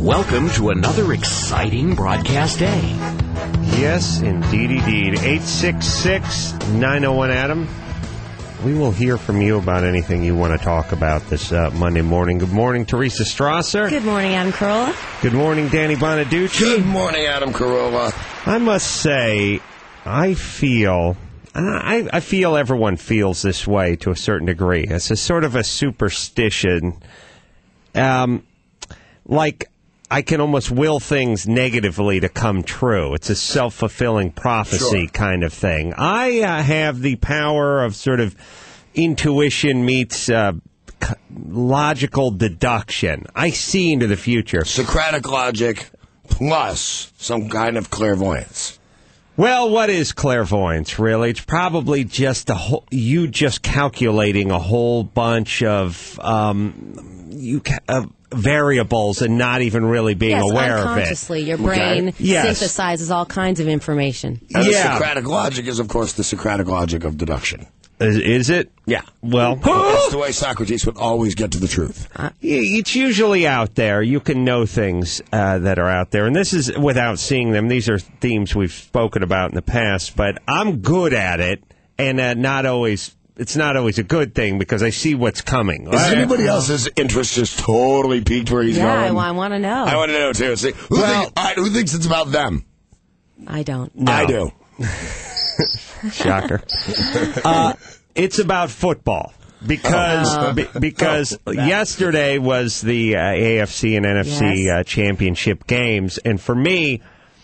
Welcome to another exciting broadcast day. Yes, indeed. 866-901-ADAM. We will hear from you about anything you want to talk about this Monday morning. Good morning, Teresa Strasser. Good morning, Adam Carolla. Good morning, Danny Bonaducci. Good morning, Adam Carolla. I must say, I feel everyone feels this way to a certain degree. It's a sort of a superstition. Like I can almost will things negatively to come true. It's a self-fulfilling prophecy kind of thing. I have the power of sort of intuition meets logical deduction. I see into the future. Socratic logic plus some kind of clairvoyance. Well, what is clairvoyance, really? It's probably just you just calculating a whole bunch of variables and not even really being aware of it. Unconsciously, your brain synthesizes all kinds of information. And the Socratic logic is, of course, the Socratic logic of deduction. Is it? Yeah. Well, that's the way Socrates would always get to the truth. It's usually out there. You can know things that are out there. And this is without seeing them. These are themes we've spoken about in the past. But I'm good at it, and it's not always a good thing because I see what's coming. Is anybody else's interest just totally piqued where he's going? I want to know. I want to know, too. See, who thinks it's about them? I don't. No. I do. Shocker. It's about football because yesterday was the AFC and NFC championship games, and for me,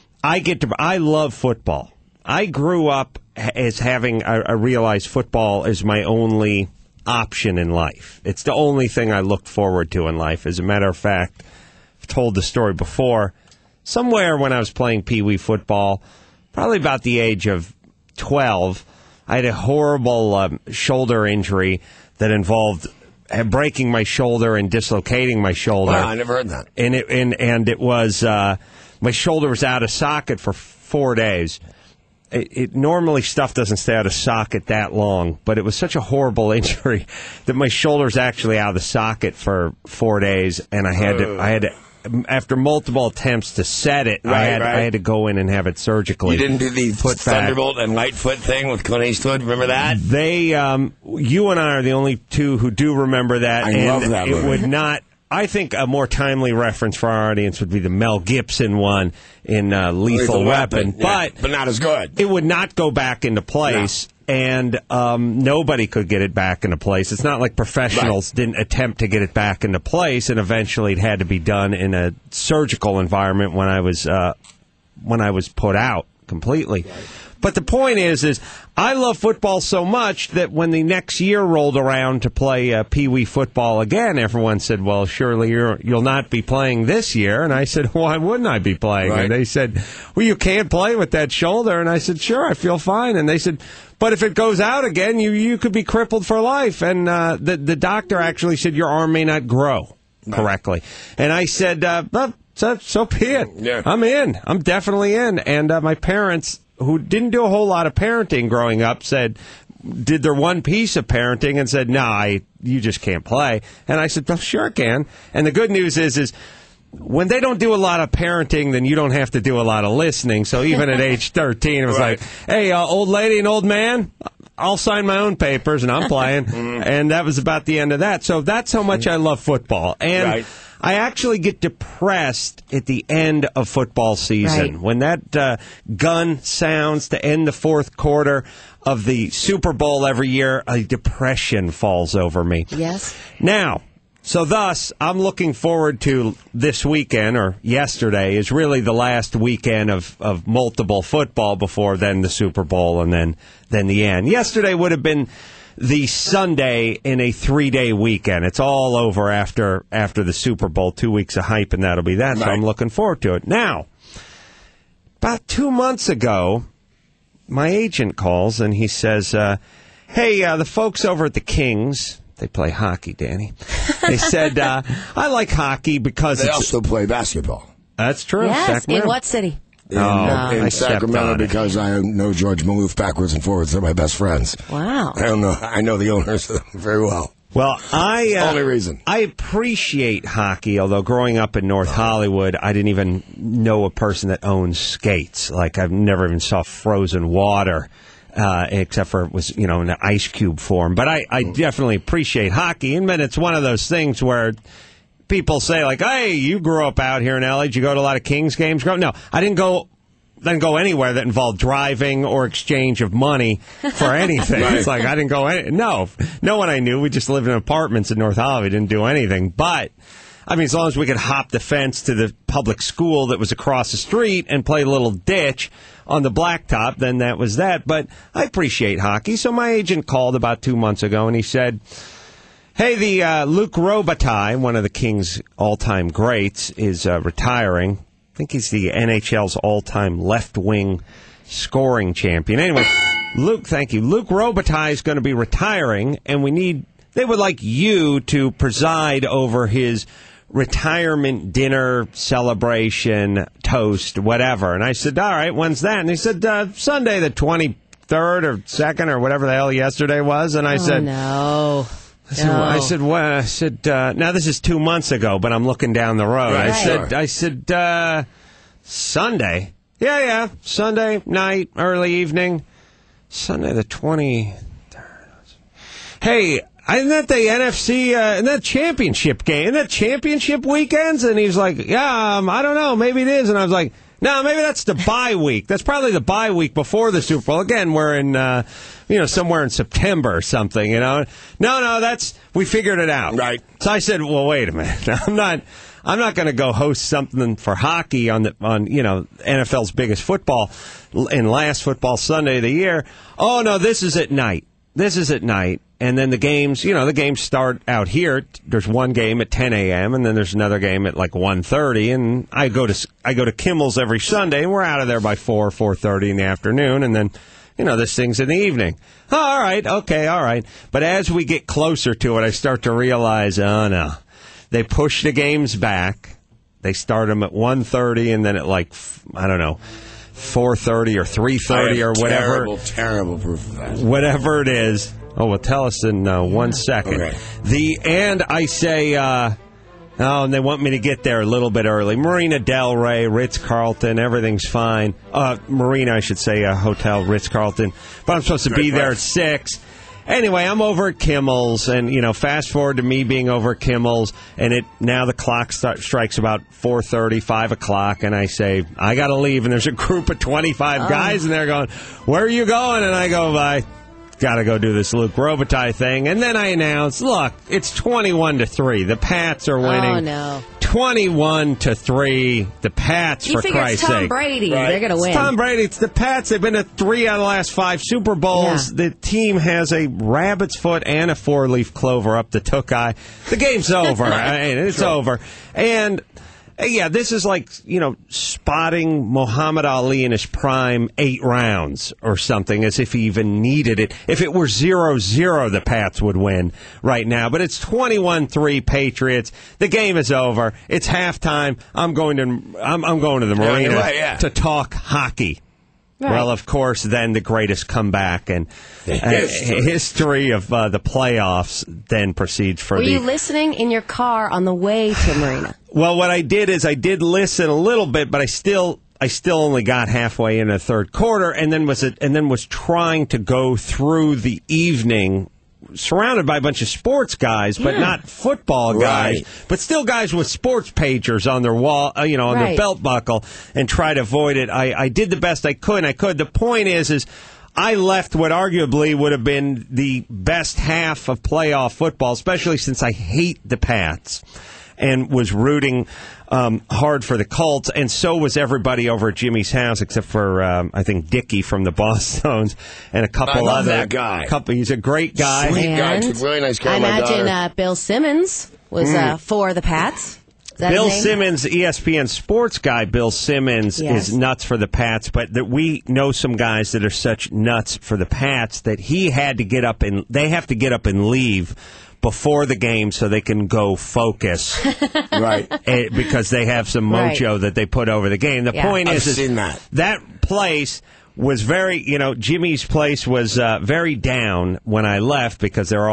I love football. I grew up as having I realized football is my only option in life. It's the only thing I looked forward to in life. As a matter of fact, I've told the story before. Somewhere when I was playing Pee Wee football, probably about the age of 12, I had a horrible shoulder injury that involved breaking my shoulder and dislocating my shoulder. Wow, I never heard that. And it was my shoulder was out of socket for 4 days. It normally stuff doesn't stay out of socket that long, but it was such a horrible injury that my shoulder's actually out of the socket for 4 days, and I had to after multiple attempts to set it, I had to go in and have it surgically. You didn't do the Thunderbolt and Lightfoot thing with Clint Eastwood? Remember that? You and I are the only two who do remember that. I love that movie. It would not. I think a more timely reference for our audience would be the Mel Gibson one in Lethal Weapon. Yeah, but not as good. It would not go back into place. No. And nobody could get it back into place. It's not like professionals didn't attempt to get it back into place, and eventually it had to be done in a surgical environment when I was put out completely. Right. But the point is I love football so much that when the next year rolled around to play Pee Wee football again, everyone said, well, surely you'll not be playing this year. And I said, why wouldn't I be playing? Right. And they said, well, you can't play with that shoulder. And I said, sure, I feel fine. And they said, but if it goes out again, you could be crippled for life. And the doctor actually said your arm may not grow correctly. And I said, so be it. Yeah. I'm in. I'm definitely in. And my parents, who didn't do a whole lot of parenting growing up, did their one piece of parenting and said, you just can't play. And I said, well, sure I can. And the good news is when they don't do a lot of parenting, then you don't have to do a lot of listening. So even at age 13, it was like, hey, old lady and old man, I'll sign my own papers and I'm playing. And that was about the end of that. So that's how much I love football. And I actually get depressed at the end of football season. When that gun sounds to end the fourth quarter of the Super Bowl every year, a depression falls over me. Yes. Now, so thus, I'm looking forward to this weekend, or yesterday, is really the last weekend of multiple football before then the Super Bowl and then the end. Yesterday would have been the Sunday in a 3-day weekend. It's all over after the Super Bowl, 2 weeks of hype, and that'll be that. So I'm looking forward to it. Now, about 2 months ago, my agent calls and he says, hey, the folks over at the Kings, they play hockey, Danny. They said, I like hockey because they also play basketball. That's true. Yes, Sacramento. in what city? In Sacramento, because I know George Maloof backwards and forwards. They're my best friends. Wow. I don't know. I know the owners very well. Well, only reason. I appreciate hockey, although growing up in North Hollywood, I didn't even know a person that owns skates. Like, I've never even saw frozen water, except for it was, in an ice cube form. But I definitely appreciate hockey. And then it's one of those things where people say, like, hey, you grew up out here in L.A. Did you go to a lot of Kings games? No, I didn't go anywhere that involved driving or exchange of money for anything. Right. It's like I didn't go no one I knew. We just lived in apartments in North Hollywood. Didn't do anything. But I mean, as long as we could hop the fence to the public school that was across the street and play a little ditch on the blacktop, then that was that. But I appreciate hockey. So my agent called about 2 months ago and he said, hey, the Luc Robitaille, one of the Kings' all-time greats, is retiring. I think he's the NHL's all-time left-wing scoring champion. Anyway, thank you. Luc Robitaille is going to be retiring, and they would like you to preside over his retirement dinner, celebration, toast, whatever. And I said, all right, when's that? And he said, Sunday the 23rd or 2nd or whatever the hell yesterday was. And I said, no. I said, now this is 2 months ago, but I'm looking down the road. Right. I said, Sunday? Yeah, Sunday night, early evening. Sunday the 23rd. Hey, isn't that the NFC, isn't that championship game? Isn't that championship weekends? And he's like, yeah, I don't know, maybe it is. And I was like, no, maybe that's the bye week. That's probably the bye week before the Super Bowl. Again, we're in, somewhere in September or something, No, we figured it out. Right. So I said, well, wait a minute. I'm not going to go host something for hockey on NFL's biggest football and last football Sunday of the year. Oh, no, this is at night. And then the games start out here. There's one game at 10 a.m. and then there's another game at like 1:30. And I go to Kimmel's every Sunday, and we're out of there by 4:30 in the afternoon. And then, this thing's in the evening. Oh, all right, okay, all right. But as we get closer to it, I start to realize, oh no, they push the games back. They start them at 1:30, and then at 4:30 or 3:30 or whatever. Terrible proof of that. Whatever it is. Oh, well, tell us in 1 second. Okay. And I say, and they want me to get there a little bit early. Marina Del Rey, Ritz-Carlton, everything's fine. Marina, I should say, Hotel Ritz-Carlton. But I'm supposed to be there at 6. Anyway, I'm over at Kimmel's, and, fast forward to me being over at Kimmel's, and now the clock strikes about 4:30, 5 o'clock, and I say, I got to leave, and there's a group of 25 guys, and they're going, where are you going? And I go, I got to go do this Luc Robitaille thing. And then I announce, look, it's 21-3. The Pats are winning. Oh, no. 21-3. The Pats, for Christ's sake. Tom Brady. Right. They're going to win. It's Tom Brady. It's the Pats. They've been to 3 out of the last 5 Super Bowls. Yeah. The team has a rabbit's foot and a 4-leaf clover up the took-eye. The game's over. It's over. And yeah, this is like, spotting Muhammad Ali in his prime 8 rounds or something, as if he even needed it. If it were 0-0, the Pats would win right now. But it's 21-3 Patriots. The game is over. It's halftime. I'm going to the marina to talk hockey. Right. Well, of course, then the greatest comeback and history of the playoffs then proceeds for Were you listening in your car on the way to Marina? Well, what I did is I did listen a little bit, but I still only got halfway in the third quarter, and then was trying to go through the evening surrounded by a bunch of sports guys, but not football guys, but still guys with sports pagers on their wall, on their belt buckle, and try to avoid it. I did the best I could. The point is I left what arguably would have been the best half of playoff football, especially since I hate the Pats, and was rooting hard for the Colts, and so was everybody over at Jimmy's house, except for, I think, Dickie from the Bosstones and a couple other. That guy. He's a great guy. Sweet guy. Really nice guy. I imagine Bill Simmons was for the Pats. Bill Simmons, ESPN sports guy, Bill Simmons is nuts for the Pats, but we know some guys that are such nuts for the Pats that they have to get up and leave before the game so they can go focus. Right. Because they have some mojo that they put over the game. The point is that place was very, Jimmy's place was very down when I left because they're all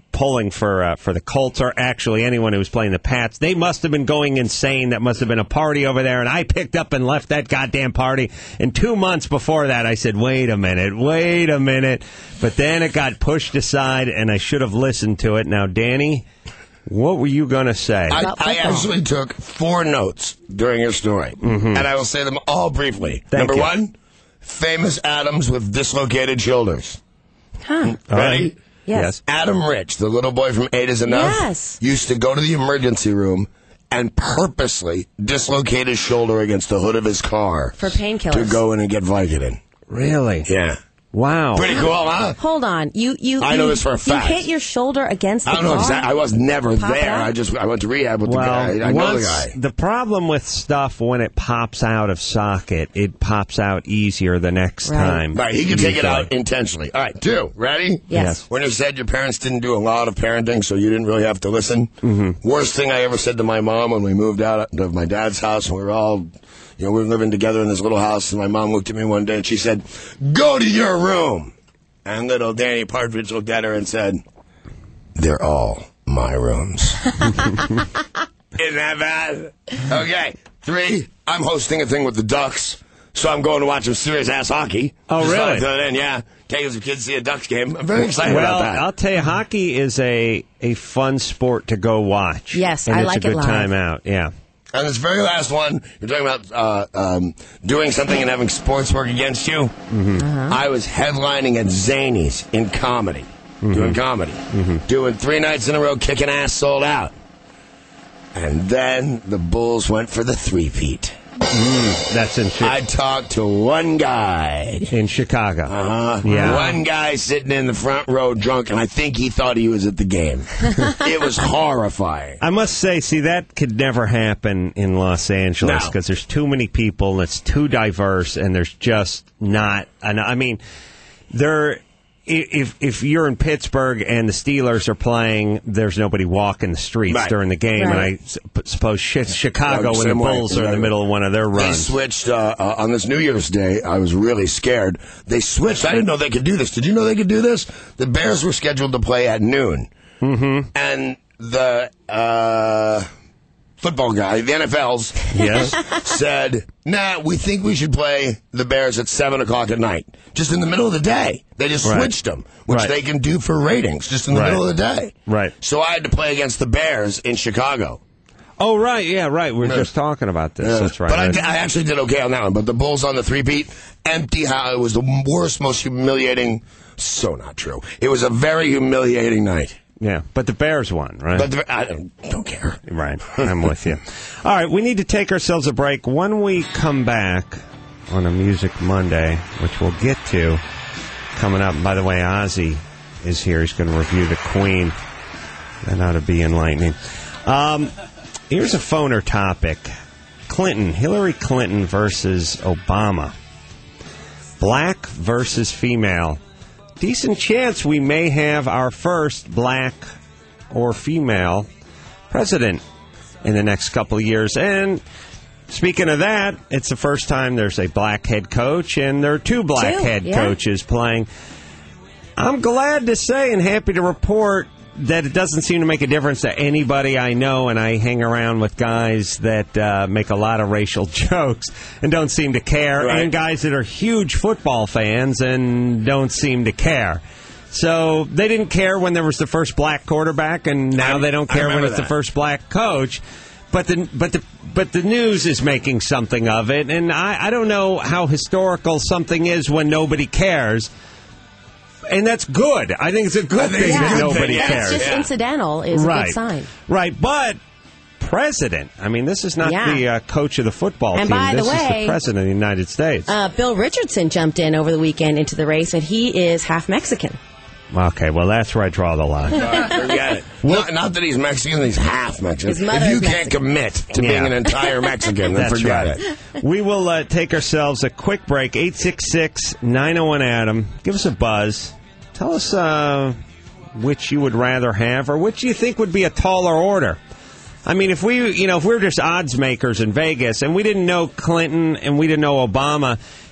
pulling for the Colts, or actually anyone who was playing the Pats. They must have been going insane. That must have been a party over there, and I picked up and left that goddamn party. And 2 months before that, I said, wait a minute. But then it got pushed aside, and I should have listened to it. Now, Danny, what were you going to say? I actually took 4 notes during your story, and I will say them all briefly. Thank Number you. 1, famous Adams with dislocated shoulders. Huh. Ready? Yes. Adam Rich, the little boy from 8 is Enough, Yes. used to go to the emergency room and purposely dislocate his shoulder against the hood of his car For painkillers. to go in and get Vicodin. Really? Yeah. Wow. Pretty cool, huh? Hold on. I know this for a fact. You hit your shoulder against the I don't know car? exactly. I was never Pop it there. out? I went to rehab with the guy. I know the guy. The problem with stuff, when it pops out of socket, it pops out easier the next Right. time. Right, he can take it Usually. out intentionally. All right, 2, ready? Yes. When you said your parents didn't do a lot of parenting, so you didn't really have to listen. Worst thing I ever said to my mom when we moved out of my dad's house, and we were all, we were living together in this little house, and my mom looked at me one day and she said, "Go to your room." And little Danny Partridge looked at her and said, "They're all my rooms." Isn't that bad? Okay, 3, I'm hosting a thing with the Ducks, so I'm going to watch some serious-ass hockey. Oh, Just really? thought I'd throw that in, yeah. Taking some kids to see a Ducks game. I'm very excited Well, about that. I'll tell you, hockey is a fun sport to go watch. Yes, and I it's like a it good live. time out. Yeah. And this very last one, you're talking about doing something and having sports work against you. I was headlining at Zanies in comedy, doing comedy, doing 3 nights in a row, kicking ass, sold out. And then the Bulls went for the 3-peat. That's in I talked to one guy. in Chicago. Yeah. One guy sitting in the front row drunk, and I think he thought he was at the game. It was horrifying. I must say, that could never happen in Los Angeles No. because there's too many people, and it's too diverse, and there's just not. I mean, if you're in Pittsburgh and the Steelers are playing, there's nobody walking the streets Right. during the game, Right. and I suppose Chicago when the Same way. Bulls are in the middle of one of their They runs. switched on this New Year's Day. I was really scared. They switched. I didn't know they could do this. Did you know they could do this? The Bears were scheduled to play at noon. And the football guy, the NFL's, Yes. said, "Nah, we think we should play the Bears at 7 o'clock at night. Just in the middle of the day." They just Right. switched them, which Right. they can do for ratings, just in the Right. middle of the day. Right. So I had to play against the Bears in Chicago. Oh, right. Yeah, right. We were just talking about this. Yeah. That's right. But I actually did okay on that one. But the Bulls on the 3-peat, empty house. It was the worst, most humiliating. So not true. It was a very humiliating night. Yeah, but the Bears won, right? But I don't care. Right. I'm with you. All right, we need to take ourselves a break. When we come back on a Music Monday, which we'll get to coming up. And by the way, Ozzy is here. He's going to review the Queen. That ought to be enlightening. Here's a phoner topic. Hillary Clinton versus Obama. Black versus female. Decent chance we may have our first black or female president in the next couple of years. And speaking of that, it's the first time there's a black head coach, and there are 2 black head coaches playing. I'm glad to say and happy to report that it doesn't seem to make a difference to anybody I know, and I hang around with guys that make a lot of racial jokes and don't seem to care, Right. and guys that are huge football fans and don't seem to care. So they didn't care when there was the first black quarterback, and now they don't care when it's the first black coach. But the news is making something of it, and I don't know how historical something is when nobody cares. And that's good. I think it's a good thing that nobody cares. It's just incidental is a good sign. Right, but president. I mean, this is not the coach of the football and team. By this the way, is the president of the United States. Bill Richardson jumped in over the weekend into the race, and he is half Mexican. Okay, well, that's where I draw the line. Forget it. Not that he's Mexican, he's half Mexican. His mother if you is can't commit to being an entire Mexican, then That's forget right. it. We will take ourselves a quick break. 866-901-ADAM. Give us a buzz. Tell us which you would rather have, or which you think would be a taller order. I mean, if we were just odds makers in Vegas and we didn't know Clinton and we didn't know Obama,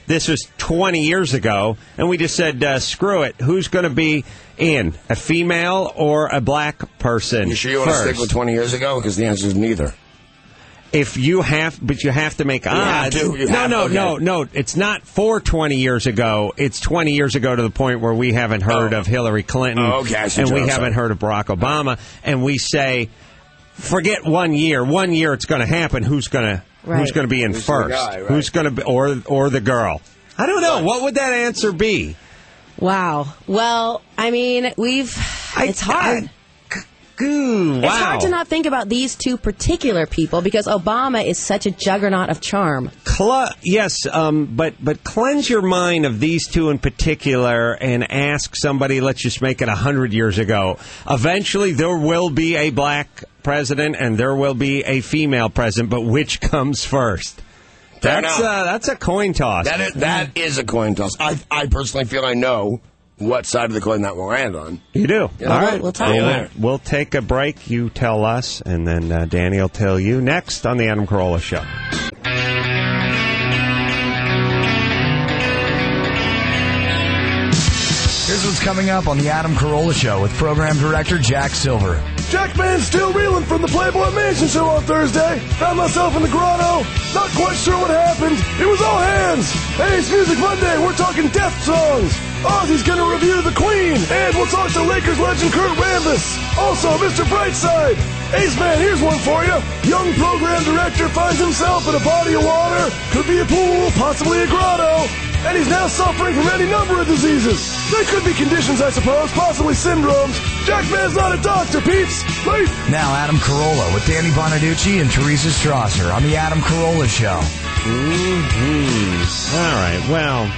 this was 20 years ago, and we just said, screw it, who's going to be in, a female or a black person? You sure you want to stick with 20 years ago? Because the answer is neither. If you have, but you have to make odds. No. It's not for 20 years ago. It's 20 years ago to the point where we haven't heard of Hillary Clinton, and we haven't heard of Barack Obama, and we say, forget 1 year. 1 year, it's going to happen. Who's going to be in first? Guy, right? Who's going to be, or the girl? I don't know. What would that answer be? Wow. Well, I mean, it's hard. Wow. It's hard to not think about these two particular people because Obama is such a juggernaut of charm. Yes, but cleanse your mind of these two in particular and ask somebody, let's just make it 100 years ago. Eventually, there will be a black president and there will be a female president, but which comes first? That's a coin toss. That is a coin toss. I personally feel I know what side of the coin that will land on. You do. Yeah. All right. We'll talk about it. We'll take a break. You tell us, and then Danny will tell you next on the Adam Carolla Show. Here's what's coming up on the Adam Carolla Show with Program Director Jack Silver. Jackman's still reeling from the Playboy Mansion show on Thursday. Found myself in the grotto. Not quite sure what happened. It was all hands. Hey, it's Music Monday. We're talking death songs. Ozzy's going to review The Queen. And we'll talk to Lakers legend Kurt Rambis. Also, Mr. Brightside. Ace Man, here's one for you. Young program director finds himself in a body of water. Could be a pool, possibly a grotto. And he's now suffering from any number of diseases. They could be conditions, I suppose, possibly syndromes. Jackman's not a doctor, peeps. Wait. Now Adam Carolla with Danny Bonaducci and Teresa Strasser on the Adam Carolla Show. Mm-hmm. All right, well,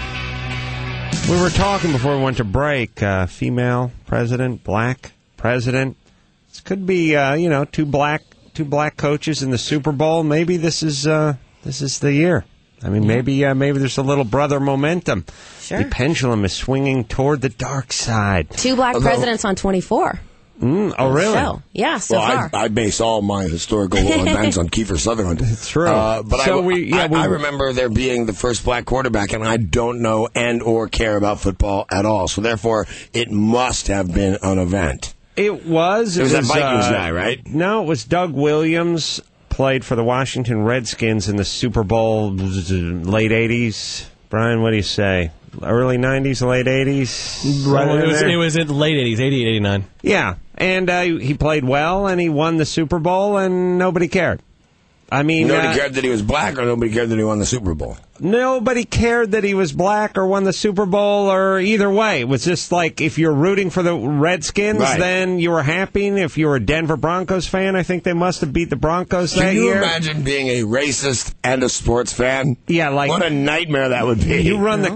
we were talking before we went to break. Female president, black president. This could be, two black coaches in the Super Bowl. Maybe this is the year. I mean, maybe there's a little brother momentum. Sure. The pendulum is swinging toward the dark side. 2 black presidents on 24. Oh, really? So, yeah, so far. I base all my historical events on Kiefer Sutherland. It's true. But So I remember there being the first black quarterback, and I don't know and or care about football at all. So, therefore, it must have been an event. It was. It was that Vikings guy, right? No, it was Doug Williams. Played for the Washington Redskins in the Super Bowl late 80s. Brian, what do you say? Early 90s, late 80s? Right. It was in the late 80s, 88, 89. Yeah, and he played well, and he won the Super Bowl, and nobody cared. I mean, nobody cared that he was black, or nobody cared that he won the Super Bowl? Nobody cared that he was black or won the Super Bowl or either way. It was just like if you're rooting for the Redskins, then you were happy. If you were a Denver Broncos fan, I think they must have beat the Broncos that year. Can you imagine being a racist and a sports fan? Yeah, like what a nightmare that would be. You run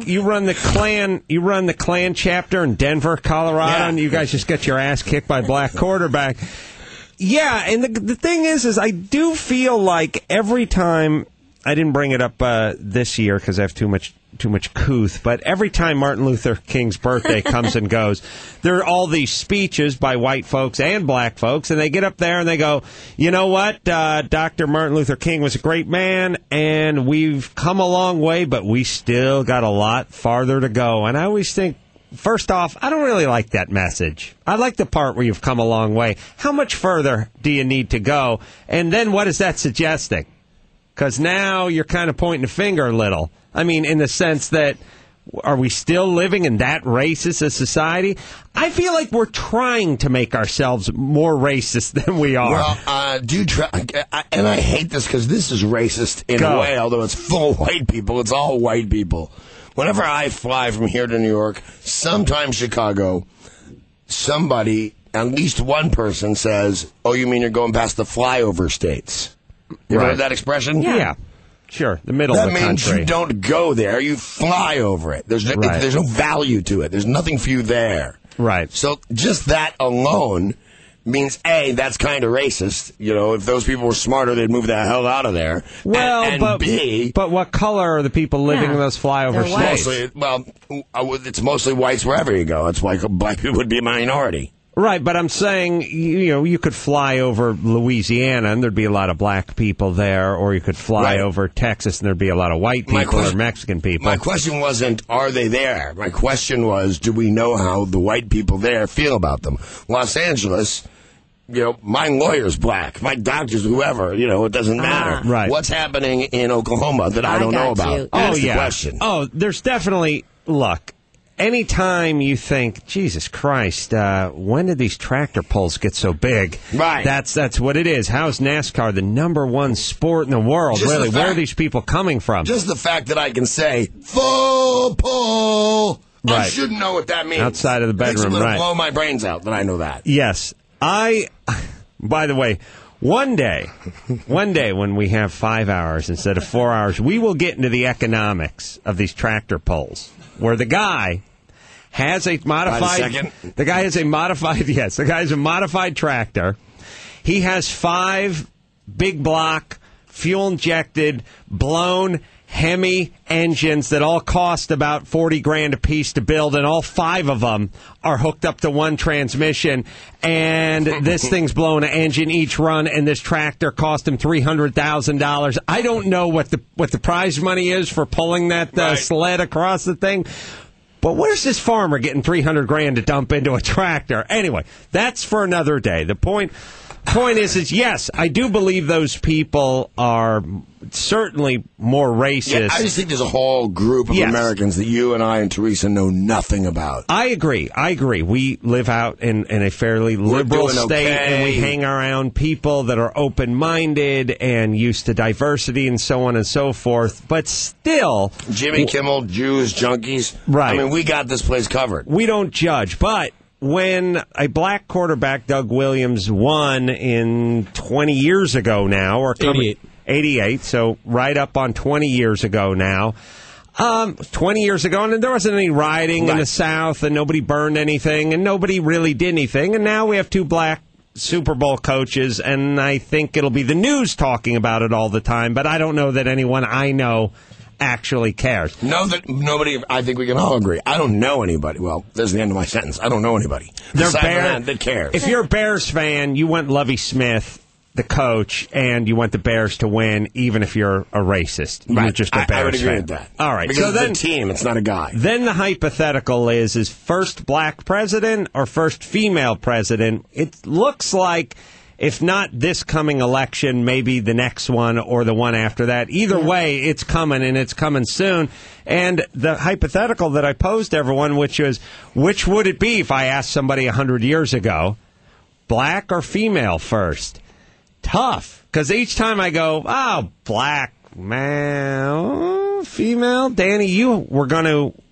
the Klan chapter in Denver, Colorado, and you guys just get your ass kicked by a black quarterback. Yeah, and the thing is I do feel like every time, I didn't bring it up this year because I have too much couth, but every time Martin Luther King's birthday comes and goes, there are all these speeches by white folks and black folks, and they get up there and they go, you know what, Dr. Martin Luther King was a great man, and we've come a long way, but we still got a lot farther to go. And I always think, first off, I don't really like that message. I like the part where you've come a long way. How much further do you need to go? And then what is that suggesting? Because now you're kind of pointing a finger a little. I mean, in the sense that, are we still living in that racist a society? I feel like we're trying to make ourselves more racist than we are. Well, and I hate this because this is racist in a way, although it's full of white people. It's all white people. Whenever I fly from here to New York, sometimes Chicago, somebody, at least one person says, oh, you mean you're going past the flyover states? You ever heard that expression? Yeah. Sure, the middle of the country. That means you don't go there, you fly over it. There's no value to it. There's nothing for you there. Right. So just that alone means, A, that's kind of racist. You know, if those people were smarter, they'd move the hell out of there. Well, and B... But what color are the people living in those flyover states? It's mostly whites wherever you go. That's why black people would be a minority. Right, but I'm saying, you could fly over Louisiana and there'd be a lot of black people there, or you could fly over Texas and there'd be a lot of white people or Mexican people. My question wasn't, are they there? My question was, do we know how the white people there feel about them? Los Angeles, my lawyer's black, my doctor's whoever, it doesn't matter. Right. What's happening in Oklahoma that I don't know about? That's the question. Oh, there's definitely, look, anytime you think, Jesus Christ, when did these tractor pulls get so big? Right. That's what it is. How's NASCAR the number one sport in the world? Really, where are these people coming from? Just the fact that I can say, full pull. Right. I shouldn't know what that means. Outside of the bedroom, right. Blow my brains out that I know that. Yes. By the way, one day when we have 5 hours instead of 4 hours, we will get into the economics of these tractor pulls, where the guy has a modified. The guy has a modified tractor. He has 5 big block, fuel injected, blown Hemi engines that all cost about $40,000 a piece to build, and all 5 of them are hooked up to one transmission. And this thing's blowing an engine each run, and this tractor cost him $300,000. I don't know what the prize money is for pulling that sled across the thing. But where's this farmer getting $300,000 to dump into a tractor? Anyway, that's for another day. The point is yes, I do believe those people are certainly more racist. Yeah, I just think there's a whole group of Americans that you and I and Teresa know nothing about. I agree. We live out in a fairly liberal state, and we hang around people that are open-minded and used to diversity and so on and so forth. But still... Jimmy Kimmel, Jews, junkies. Right. I mean, we got this place covered. We don't judge, but... when a black quarterback, Doug Williams, won in 20 years ago now, or 88, so right up on 20 years ago now. 20 years ago, and there wasn't any rioting in the South, and nobody burned anything, and nobody really did anything. And now we have 2 black Super Bowl coaches, and I think it'll be the news talking about it all the time, but I don't know that anyone I know actually cares. Nobody, I think we can all agree. I don't know anybody. Well, there's the end of my sentence. I don't know anybody. That cares. If you're a Bears fan, you want Lovie Smith, the coach, and you want the Bears to win, even if you're a racist. Right. You're just a Bears fan. I would agree with that. All right. Because it's a team. It's not a guy. Then the hypothetical is first black president or first female president? It looks like, if not this coming election, maybe the next one or the one after that. Either way, it's coming, and it's coming soon. And the hypothetical that I posed to everyone, which would it be if I asked somebody 100 years ago, black or female first? Tough, because each time I go, black, man, female. Danny, you were going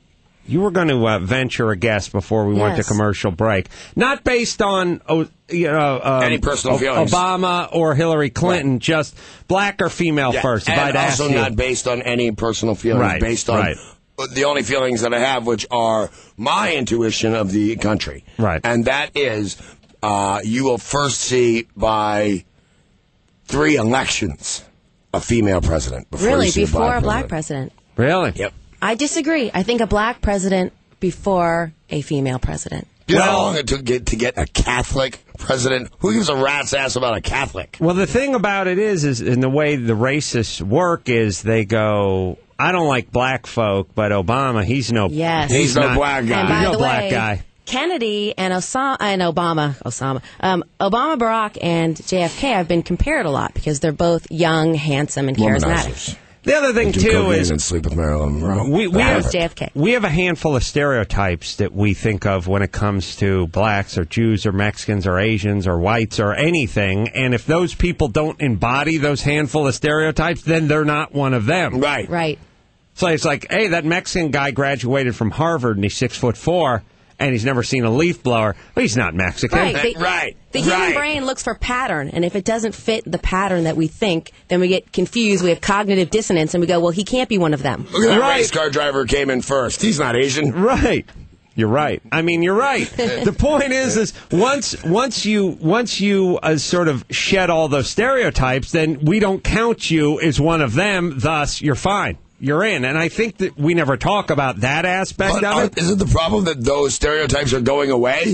to venture a guess before we went to commercial break. Not based on any personal feelings, Obama or Hillary Clinton, just black or female first. If and I'd also not based on any personal feelings, based on the only feelings that I have, which are my intuition of the country. Right. And that is, you will first see by 3 elections a female president. Before a black president. Really? Yep. I disagree. I think a black president before a female president. You know how long it took to get a Catholic president? Who gives a rat's ass about a Catholic? Well, the thing about it is in the way the racists work is they go, I don't like black folk, but Obama, he's no black guy. And by the way, black guy. Kennedy and Obama, Barack, and JFK have been compared a lot because they're both young, handsome, and charismatic. The other thing, too, is... and sleep with Marilyn Monroe. We have a handful of stereotypes that we think of when it comes to blacks or Jews or Mexicans or Asians or whites or anything. And if those people don't embody those handful of stereotypes, then they're not one of them. Right. So it's like, hey, that Mexican guy graduated from Harvard and he's 6'4", and he's never seen a leaf blower. Well, he's not Mexican. Right. The human brain looks for pattern, and if it doesn't fit the pattern that we think, then we get confused. We have cognitive dissonance, and we go, well, he can't be one of them. Look at that race car driver came in first. He's not Asian. Right. You're right. I mean, you're right. The point is once you sort of shed all those stereotypes, then we don't count you as one of them. Thus, you're fine. You're in. And I think that we never talk about that aspect of it. Is it the problem that those stereotypes are going away?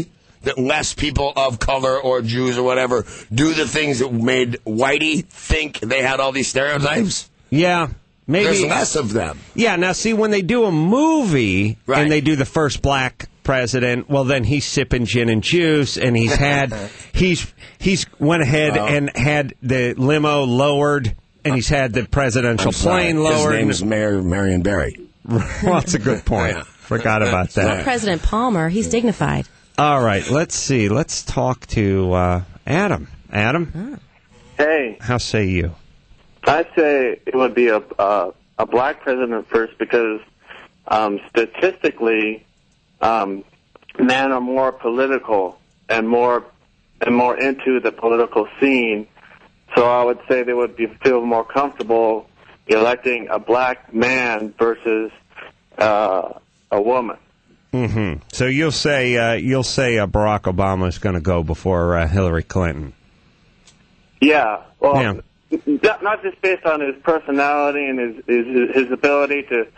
that less people of color or Jews or whatever do the things that made Whitey think they had all these stereotypes? Yeah. Maybe there's less of them. Yeah, now see, when they do a movie Right. and they do the first black president, well, then he's sipping gin and juice, and he's went ahead and had the limo lowered, and he's had the presidential plane lowered. His name is Mayor Marion Barry. Well, that's a good point. Forgot about that. Not President Palmer. He's dignified. All right, let's see. Let's talk to Adam. Adam? Hey. How say you? I'd say it would be a black president first because statistically, men are more political and more into the political scene. So I would say they would feel more comfortable electing a black man versus a woman. Mm-hmm. So you'll say Barack Obama is going to go before Hillary Clinton. Yeah. Well. Yeah. Not just based on his personality and his ability to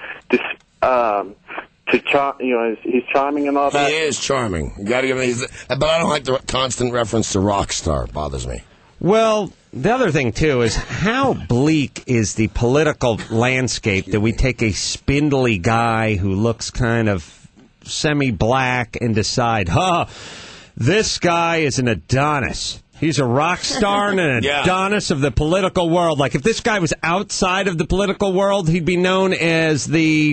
charm. He's charming and all that. He is charming. You got to give him. But I don't like the constant reference to rock star. Bothers me. Well, the other thing too is how bleak is the political landscape that we take a spindly guy who looks kind of semi-black and decide, this guy is an Adonis. He's a rock star and an Adonis of the political world. Like, if this guy was outside of the political world, he'd be known as the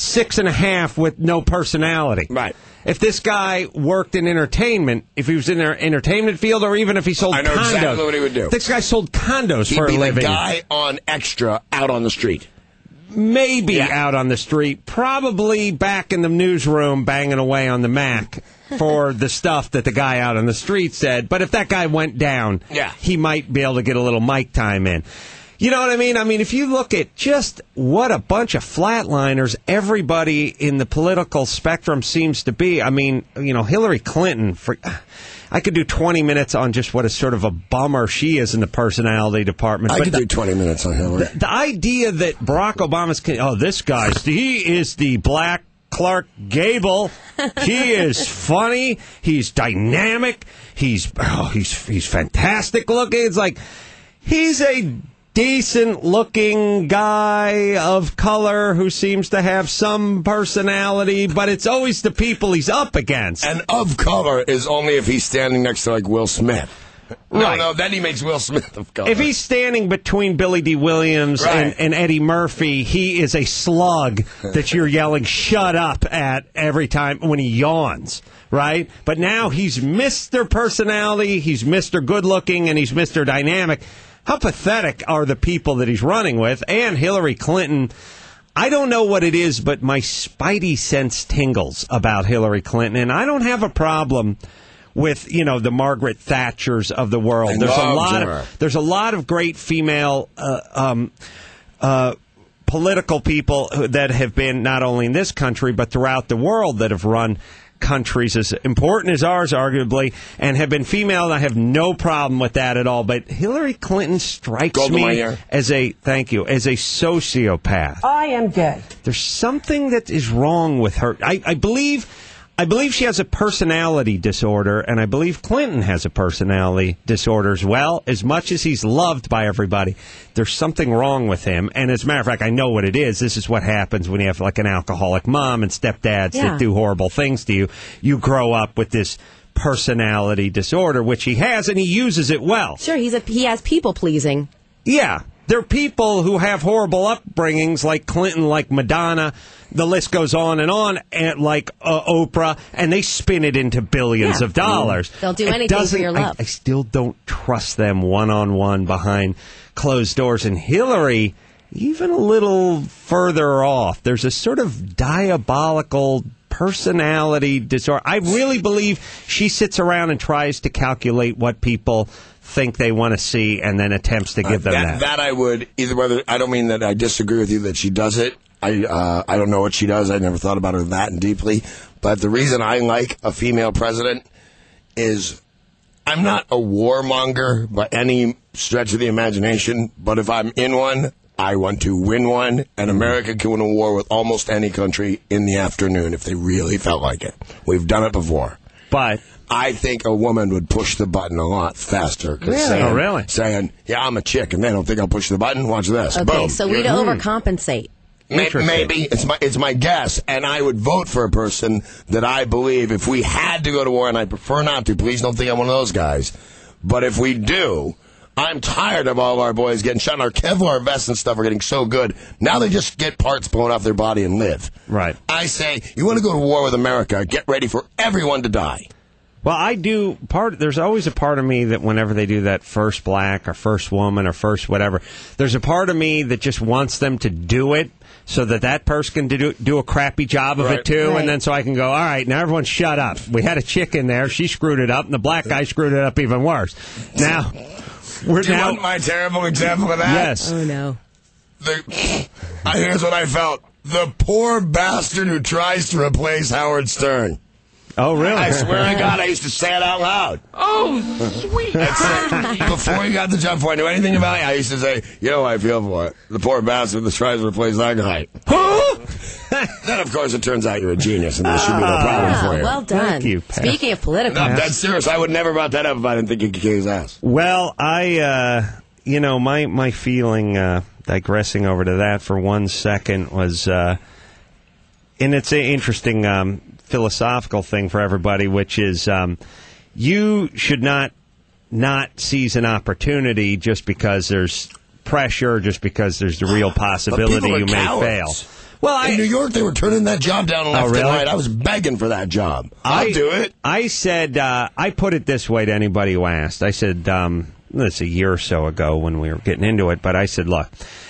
6.5 with no personality. Right. If this guy worked in entertainment, if he was in the entertainment field, or even if he sold condos. I know exactly what he would do. This guy sold condos for a living. He'd be the guy on Extra out on the street. Maybe out on the street. Probably back in the newsroom banging away on the Mac for the stuff that the guy out on the street said. But if that guy went down, he might be able to get a little mic time in. You know what I mean? I mean, if you look at just what a bunch of flatliners everybody in the political spectrum seems to be. I mean, Hillary Clinton, I could do 20 minutes on just what a sort of a bummer she is in the personality department. I could do 20 minutes on Hillary. The idea that Barack Obama's... this guy, he is the black Clark Gable. He is funny. He's dynamic. He's fantastic looking. It's like, he's a decent-looking guy of color who seems to have some personality, but it's always the people he's up against. And of color is only if he's standing next to, like, Will Smith. Right. No, then he makes Will Smith of color. If he's standing between Billy D. Williams and Eddie Murphy, he is a slug that you're yelling, shut up, at every time when he yawns, right? But now he's Mr. Personality, he's Mr. Good-looking, and he's Mr. Dynamic. How pathetic are the people that he's running with? And Hillary Clinton, I don't know what it is, but my spidey sense tingles about Hillary Clinton. And I don't have a problem with, the Margaret Thatchers of the world. There's a lot of great female political people that have been not only in this country, but throughout the world that have run countries as important as ours, arguably, and have been female, and I have no problem with that at all. But Hillary Clinton strikes me as a sociopath. I am gay. There's something that is wrong with her. I believe she has a personality disorder, and I believe Clinton has a personality disorder as well. As much as he's loved by everybody, there's something wrong with him. And as a matter of fact, I know what it is. This is what happens when you have like an alcoholic mom and stepdads that do horrible things to you. You grow up with this personality disorder, which he has, and he uses it well. Sure, he has people pleasing. Yeah. There are people who have horrible upbringings, like Clinton, like Madonna. The list goes on, and like Oprah, and they spin it into billions of dollars. They'll do anything for your love. I still don't trust them one-on-one behind closed doors. And Hillary, even a little further off, there's a sort of diabolical personality disorder. I really believe she sits around and tries to calculate what people think they want to see and then attempts to give them that. That I would, I don't mean that I disagree with you that she does it. I don't know what she does. I never thought about her that deeply. But the reason I like a female president is I'm not a warmonger by any stretch of the imagination, but if I'm in one, I want to win one, and America can win a war with almost any country in the afternoon if they really felt like it. We've done it before. But I think a woman would push the button a lot faster. Really? Saying, yeah, I'm a chick, and they don't think I'll push the button. Watch this. Okay, Boom. so we'd overcompensate. Maybe it's my guess, and I would vote for a person that I believe if we had to go to war, and I prefer not to. Please don't think I'm one of those guys. But if we do, I'm tired of all of our boys getting shot. Our Kevlar vests and stuff are getting so good. Now they just get parts blown off their body and live. Right. I say, you want to go to war with America, get ready for everyone to die. Well, I do there's always a part of me that whenever they do that first black or first woman or first whatever, there's a part of me that just wants them to do it so that person can do a crappy job of it too, and then so I can go, all right, now everyone shut up. We had a chick in there, she screwed it up, and the black guy screwed it up even worse. Now, do you want my terrible example of that? Yes. Oh, no. Here's what I felt. The poor bastard who tries to replace Howard Stern. Oh, really? I swear to God, I used to say it out loud. Oh, sweet. Before he got the job, before I knew anything about it, I used to say, you know how I feel for it. The poor bastard that tries to replace that guy. Then, of course, it turns out you're a genius, and there should be no problem for you. Well done. Thank you, Pat. Speaking of political. No, that's serious. I would never have brought that up if I didn't think you could kick his ass. Well, my feeling, digressing over to that for 1 second, was, and it's an interesting philosophical thing for everybody, which is you should not seize an opportunity just because there's pressure, just because there's the real possibility you may fail. Well, in New York, they were turning that job down left and right. I was begging for that job. I'll do it. I said, I put it this way to anybody who asked. I said, this a year or so ago when we were getting into it, but I said, look,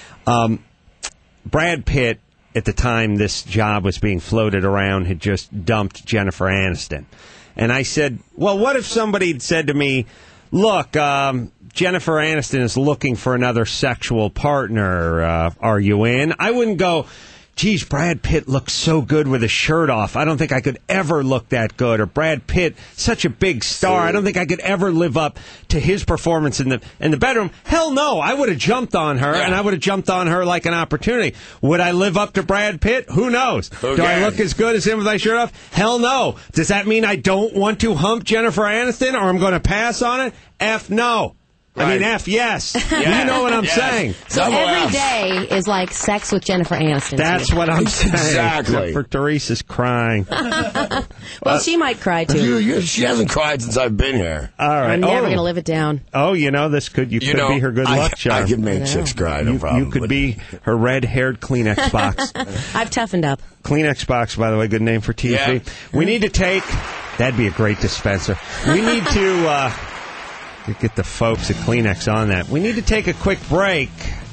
Brad Pitt, at the time this job was being floated around, had just dumped Jennifer Aniston. And I said, well, what if somebody had said to me, look, Jennifer Aniston is looking for another sexual partner. Are you in? I wouldn't go, geez, Brad Pitt looks so good with his shirt off. I don't think I could ever look that good. Or Brad Pitt, such a big star. I don't think I could ever live up to his performance in the bedroom. Hell no. I would have jumped on her, and I would have jumped on her like an opportunity. Would I live up to Brad Pitt? Who knows? Okay. Do I look as good as him with my shirt off? Hell no. Does that mean I don't want to hump Jennifer Aniston, or I'm going to pass on it? F no. Right. I mean, F, yes. You know what I'm saying. So every day is like sex with Jennifer Aniston. That's what I'm saying. Exactly. Except for Teresa's crying. Well, she might cry, too. She hasn't cried since I've been here. All right. I'm never going to live it down. Oh, this could be her good luck charm. I could make chicks cry, no problem. You could be her red-haired Kleenex box. I've toughened up. Kleenex box, by the way, good name for TV. Yeah. We need to take... That'd be a great dispenser. We need to... get the folks at Kleenex on that. We need to take a quick break.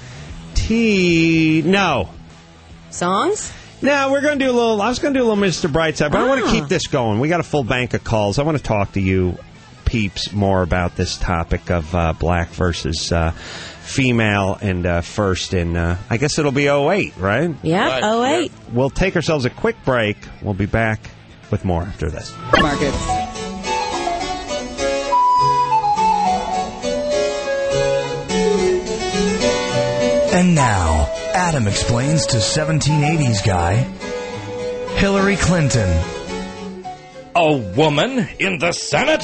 No. Songs? No, we're going to do a little... I was going to do a little Mr. Brightside, but I want to keep this going. We got a full bank of calls. I want to talk to you peeps more about this topic of black versus female and first in... I guess it'll be 08, right? Yeah, right. 08. We'll take ourselves a quick break. We'll be back with more after this. Markets. And now, Adam explains to 1780s guy, Hillary Clinton. A woman in the Senate?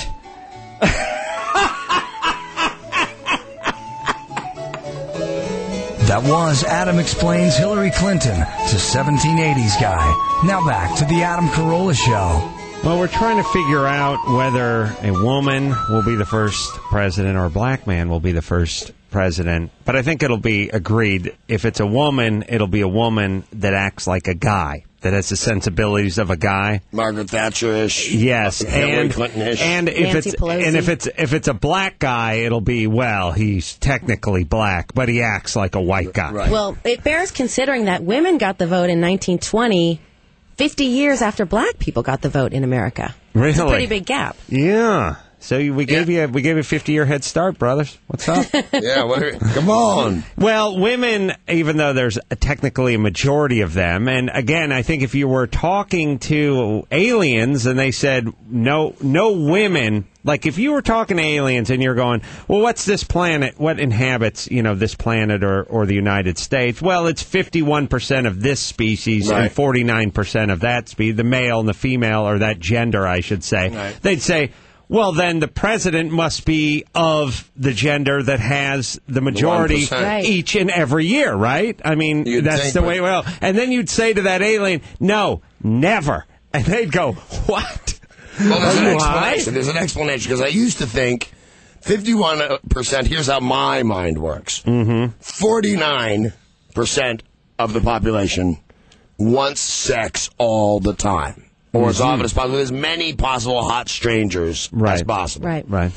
That was Adam explains Hillary Clinton to 1780s guy. Now back to the Adam Carolla Show. Well, we're trying to figure out whether a woman will be the first president or a black man will be the first president. But I think it'll be agreed. If it's a woman, it'll be a woman that acts like a guy, that has the sensibilities of a guy. Margaret Thatcher-ish. Yes, Hillary Clinton-ish. And if it's a black guy, it'll be, well, he's technically black, but he acts like a white guy. Right. Well, it bears considering that women got the vote in 1920, 50 years after black people got the vote in America. Really? It's a pretty big gap. Yeah. So we gave you a 50-year head start, brothers. What's up? Come on. Well, women, even though there's technically a majority of them, and again, I think if you were talking to aliens and they said no women, like if you were talking to aliens and you're going, well, what's this planet? What inhabits, this planet or the United States? Well, it's 51% of this species and 49% of that species, the male and the female, or that gender, I should say. Right. They'd say, Well, then the president must be of the gender that has the majority 1%. Right. each and every year, right? I mean, You'd that's think, the but- way. Well, and then you'd say to that alien, "No, never," and they'd go, "What?" Well, there's an Are you high? explanation. There's an explanation because I used to think 51%. Here's how my mind works. 49% of the population wants sex all the time, or as often as possible, as many possible hot strangers as Right. possible. Right. Right.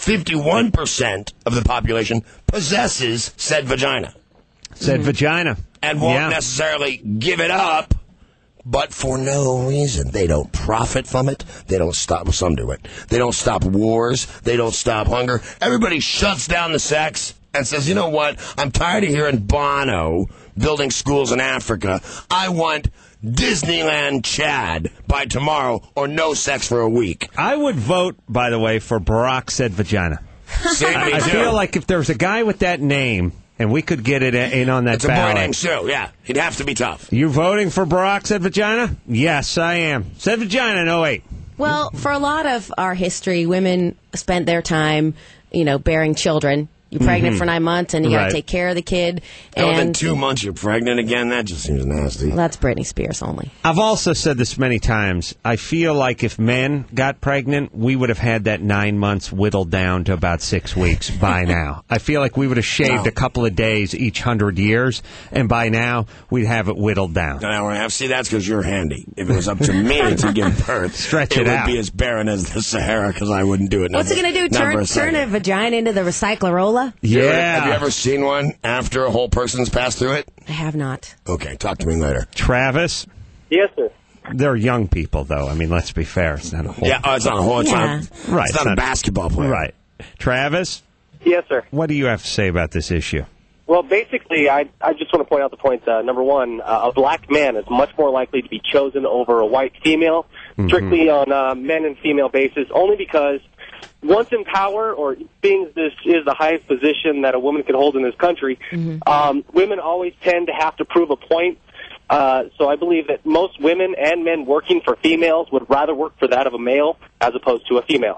51% of the population possesses said vagina Said vagina. and won't Yeah. necessarily give it up, but for no reason. They don't profit from it. They don't stop. Well, some do it. They don't stop wars. They don't stop hunger. Everybody shuts down the sex and says, you know what? I'm tired of hearing Bono building schools in Africa. I want Disneyland Chad by tomorrow or no sex for a week. I would vote, by the way, for Barack said vagina. I feel like if there was a guy with that name and we could get it in on that It's a boy ballot. named Sue. Yeah, he'd have to be tough. You voting for Barack said vagina? Yes, I am. Said vagina in 08. Well, for a lot of our history, women spent their time, bearing children. You're pregnant for 9 months, and you got Right. to take care of the kid. And within And 2 months, you're pregnant again? That just seems nasty. well, that's Britney Spears only. I've also said this many times. I feel like if men got pregnant, we would have had that 9 months whittled down to about 6 weeks by now. I feel like we would have shaved a couple of days each 100 years, and by now we'd have it whittled down. An hour and a half. See, that's because you're handy. If it was up to me to give birth, Stretch it would out. be as barren as the Sahara because I wouldn't do it. What's it going to do? Turn a vagina into the recyclerola? Yeah. Have you ever seen one after a whole person's passed through it? I have not. Okay, talk to me later. Travis? Yes, sir. They're young people, though. I mean, let's be fair. It's not a whole... Yeah, it's not a whole. It's Yeah. not. Right, It's not a basketball player. Right. Travis, Yes, sir. what do you have to say about this issue? Well, basically, I just want to point out the point. Number one, a black man is much more likely to be chosen over a white female, strictly on a men and female basis, only because once in power, or being this is the highest position that a woman can hold in this country, women always tend to have to prove a point. So I believe that most women and men working for females would rather work for that of a male as opposed to a female.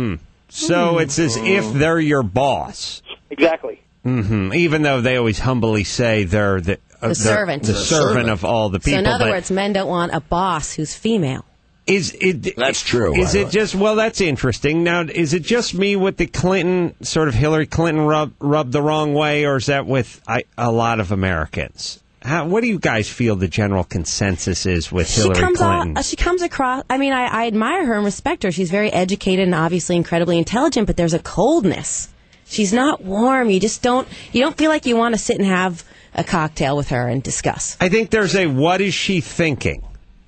So it's as if they're your boss. Exactly. Even though they always humbly say they're the servant. the servant of all the people. So in other but words, men don't want a boss who's female. is it? That's true, Is by the it way. just? Well, that's interesting. Now, is it just me with the Clinton sort of Hillary Clinton rubbed the wrong way, or is that with a lot of Americans? What do you guys feel the general consensus is with Hillary Clinton? She comes across. I mean, I admire her and respect her. She's very educated and obviously incredibly intelligent. But there's a coldness. She's not warm. You just don't. You don't feel like you want to sit and have a cocktail with her and discuss. I think there's a what is she thinking,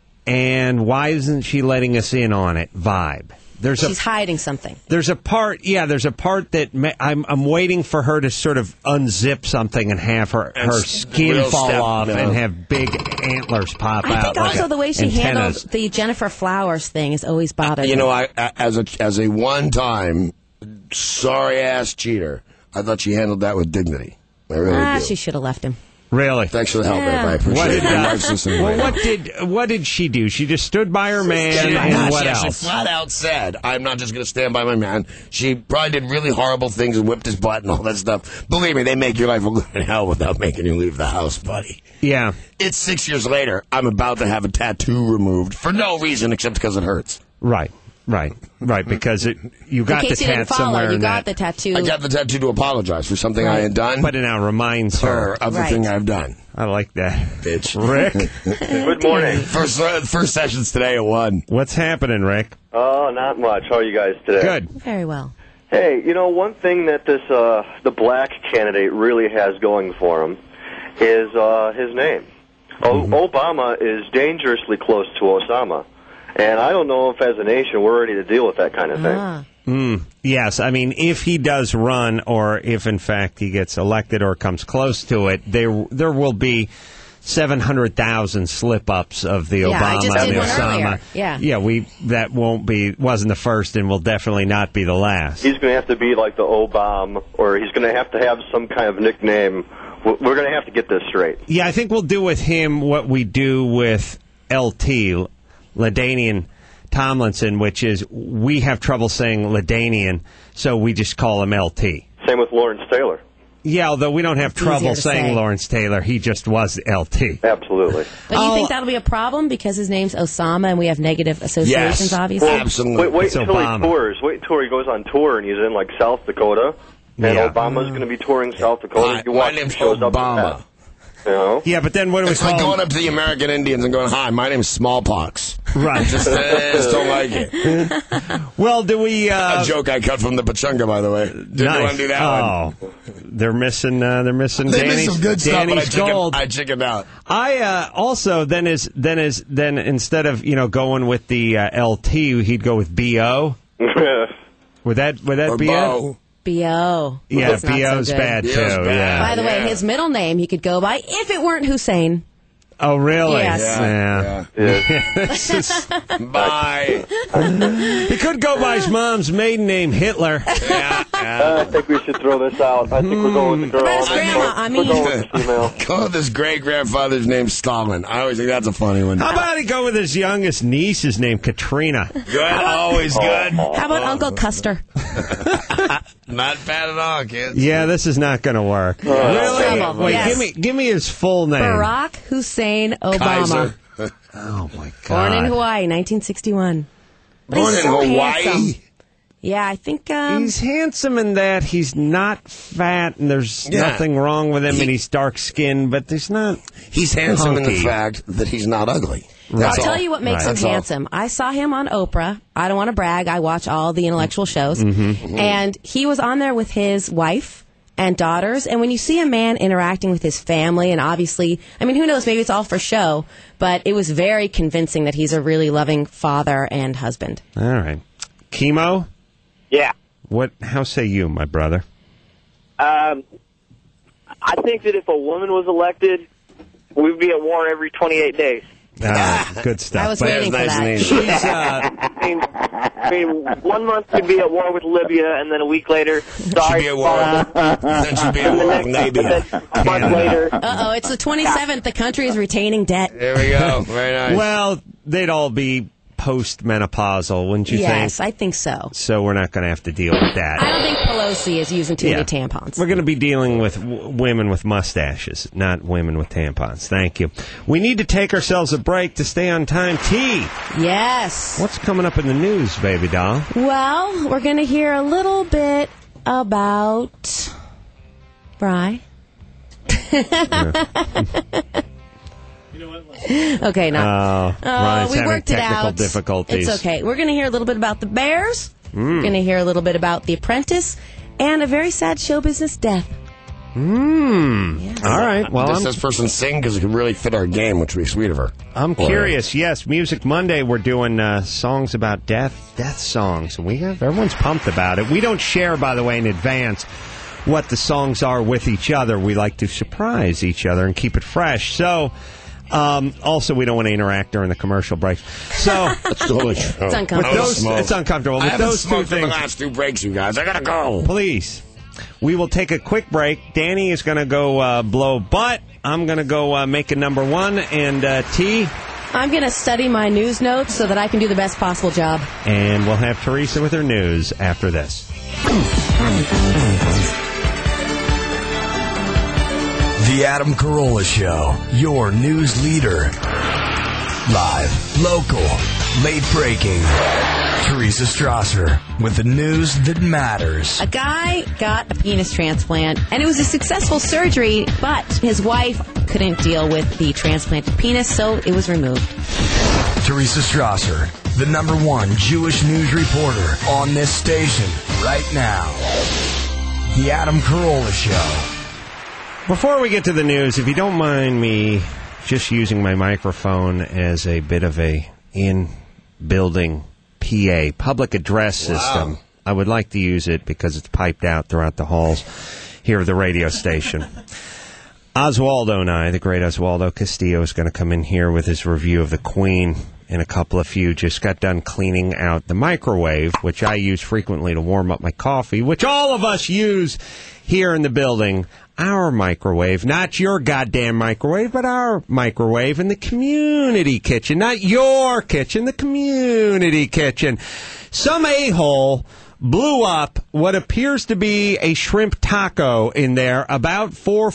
and why isn't she letting us in on it vibe. She's hiding something. There's a part that I'm waiting for her to sort of unzip something and have her skin real fall step, off no. and have big antlers pop out. I think also the way she handled antennas. the Jennifer Flowers thing has always bothered me. You know, I as a one-time sorry-ass cheater, I thought she handled that with dignity. I really do. She should have left him. Really? Thanks for the help, Yeah. Ed. I appreciate it. Well, what did she do? She just stood by her man, She and what actually else? flat out said, I'm not just going to stand by my man. She probably did really horrible things and whipped his butt and all that stuff. Believe me, they make your life a living hell without making you leave the house, buddy. Yeah. It's 6 years later. I'm about to have a tattoo removed for no reason except because it hurts. Right. Because you got In case the you didn't tat follow, somewhere. you in got that. the tattoo. I got the tattoo to apologize for something I had done. But it now reminds her of the thing I've done. I like that, bitch. Rick. Good morning. First session's today at 1. What's happening, Rick? Oh, not much. How are you guys today? Good. Very well. Hey, you know, one thing that this the black candidate really has going for him is his name. Obama is dangerously close to Osama. And I don't know if as a nation we're ready to deal with that kind of thing. Yes, I mean, if he does run, or if in fact he gets elected or comes close to it, there will be 700,000 slip-ups of the Obama I just and did the one Osama. earlier. That wasn't the first, and will definitely not be the last. He's going to have to be like the Obama, or he's going to have some kind of nickname. We're going to have to get this straight. Yeah, I think we'll do with him what we do with LT, LaDainian Tomlinson, which is we have trouble saying LaDainian, so we just call him LT. Same with Lawrence Taylor. Yeah, although we don't have trouble saying Lawrence Taylor. He just was LT. Absolutely. But you think that'll be a problem because his name's Osama and we have negative associations, obviously? Well, absolutely. Wait until he tours. Wait until he goes on tour and he's in, like, South Dakota. And Obama's going to be touring South Dakota. My name's Obama. You know? Yeah, but then what do we it's call like him? going up to the American Indians and going, "Hi, my name's Smallpox." Right. just don't like it. Well, do we... a joke I cut from the Pachunga, by the way. Didn't want to do that one. They're missing Danny's, They missed some good stuff, but gold. I chickened out. I also then instead of going with the LT, he'd go with BO. Would that be it? B.O. Yeah, That's not B.O.'s so good. bad, too. Yeah. By the way, his middle name he could go by if it weren't Hussein. Oh, really? Yes. Yeah. Bye. He could go by his mom's maiden name, Hitler. I think we should throw this out. I think we're going with the girl. But Grandma, I mean... We're going with the female. Go with his great-grandfather's name, Stalin. I always think that's a funny one. How about he go with his youngest niece's name, Katrina? Good. Always good. How about Uncle Custer? Not bad at all, kids. Yeah, this is not going to work. Really? Wait, Yes. give me his full name. Barack Hussein Obama. Kaiser. Oh, my God. Born in Hawaii, 1961. But Born he's in so Hawaii? handsome. Yeah, I think... He's handsome in that he's not fat and there's nothing wrong with him and he's dark-skinned, but there's not... He's handsome in the hunky. fact that he's not ugly. I'll tell you what makes him handsome. I saw him on Oprah. I don't want to brag. I watch all the intellectual shows. And he was on there with his wife and daughters. And when you see a man interacting with his family, and obviously, I mean, who knows, maybe it's all for show, but it was very convincing that he's a really loving father and husband. All right. Chemo? Yeah. How say you, my brother? I think that if a woman was elected, we'd be at war every 28 days. Good stuff. I was waiting for that. She's, I mean, 1 month could be at war with Libya, and then a week later, sorry, She'd be at war. Then she'd be at war with Namibia. A month later. Uh-oh, it's the 27th. The country is retaining debt. There we go. Very nice. Well, they'd all be post-menopausal, wouldn't you think? Yes, I think so. So we're not going to have to deal with that. I don't think Pelosi is using too many tampons. We're going to be dealing with women with mustaches, not women with tampons. Thank you. We need to take ourselves a break to stay on time. T. Yes. What's coming up in the news, baby doll? Well, we're going to hear a little bit about Bri. Okay, no. Ryan's we having worked it technical out. difficulties. It's okay. We're going to hear a little bit about the Bears. We're going to hear a little bit about The Apprentice and a very sad show business death. Yes. All right. Well, does this person sing? Because it could really fit our game, which would be sweet of her. I'm curious. Yes, Music Monday, we're doing songs about death songs. And everyone's pumped about it. We don't share, by the way, in advance what the songs are with each other. We like to surprise each other and keep it fresh. So, also, we don't want to interact during the commercial breaks. So, That's totally true. It's uncomfortable. it's uncomfortable. I With haven't those two smoked in the things, last 2 breaks, you guys. I gotta go. please, we will take a quick break. Danny is going to go blow butt. I'm going to go make a number one. And T. I'm going to study my news notes so that I can do the best possible job. And we'll have Teresa with her news after this. The Adam Carolla Show, your news leader. Live, local, late breaking. Teresa Strasser with the news that matters. A guy got a penis transplant, and it was a successful surgery, but his wife couldn't deal with the transplanted penis, so it was removed. Teresa Strasser, the #1 Jewish news reporter on this station right now. The Adam Carolla Show. Before we get to the news, if you don't mind me just using my microphone as a bit of a in-building PA, public address system, I would like to use it because it's piped out throughout the halls here of the radio station. Oswaldo and I, the great Oswaldo Castillo, is going to come in here with his review of the Queen and a couple of you just got done cleaning out the microwave, which I use frequently to warm up my coffee, which all of us use here in the building. Our microwave, not your goddamn microwave, but our microwave in the community kitchen. Not your kitchen, the community kitchen. Some a-hole blew up what appears to be a shrimp taco in there about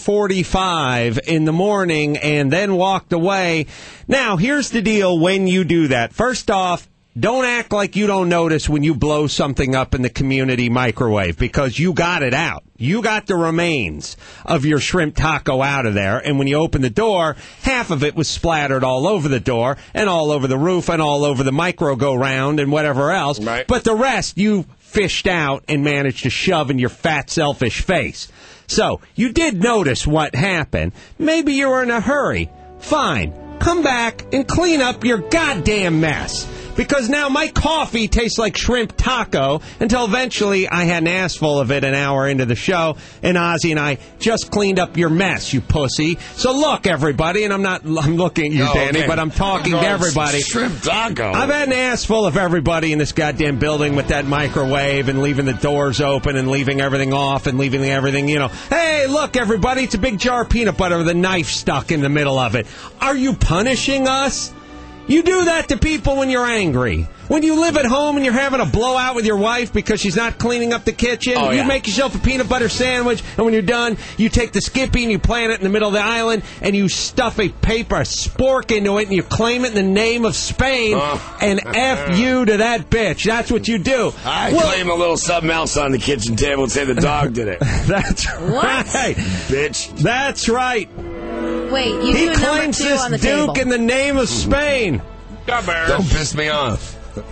4:45 in the morning and then walked away. Now, here's the deal when you do that. First off, don't act like you don't notice when you blow something up in the community microwave, because you got it out. You got the remains of your shrimp taco out of there, and when you open the door, half of it was splattered all over the door and all over the roof and all over the micro go-round and whatever else. Right. But the rest you fished out and managed to shove in your fat, selfish face. So, you did notice what happened. Maybe you were in a hurry. Fine. Come back and clean up your goddamn mess. Because now my coffee tastes like shrimp taco until eventually I had an ass full of it an hour into the show, and Ozzy and I just cleaned up your mess, you pussy. So look, everybody, and I'm looking at you, Danny, okay. but I'm talking to everybody. Shrimp taco. I've had an ass full of everybody in this goddamn building with that microwave and leaving the doors open and leaving everything off and leaving everything, Hey, look, everybody, it's a big jar of peanut butter with a knife stuck in the middle of it. Are you punishing us? You do that to people when you're angry. When you live at home and you're having a blowout with your wife because she's not cleaning up the kitchen, you make yourself a peanut butter sandwich, and when you're done, you take the Skippy and you plant it in the middle of the island, and you stuff a spork into it, and you claim it in the name of Spain, and F you to that bitch. That's what you do. I claim a little something else on the kitchen table and say the dog did it. That's right. Bitch. That's right. Wait, you He do claims number 2 on the this Duke table. in the name of Spain. Don't piss me off.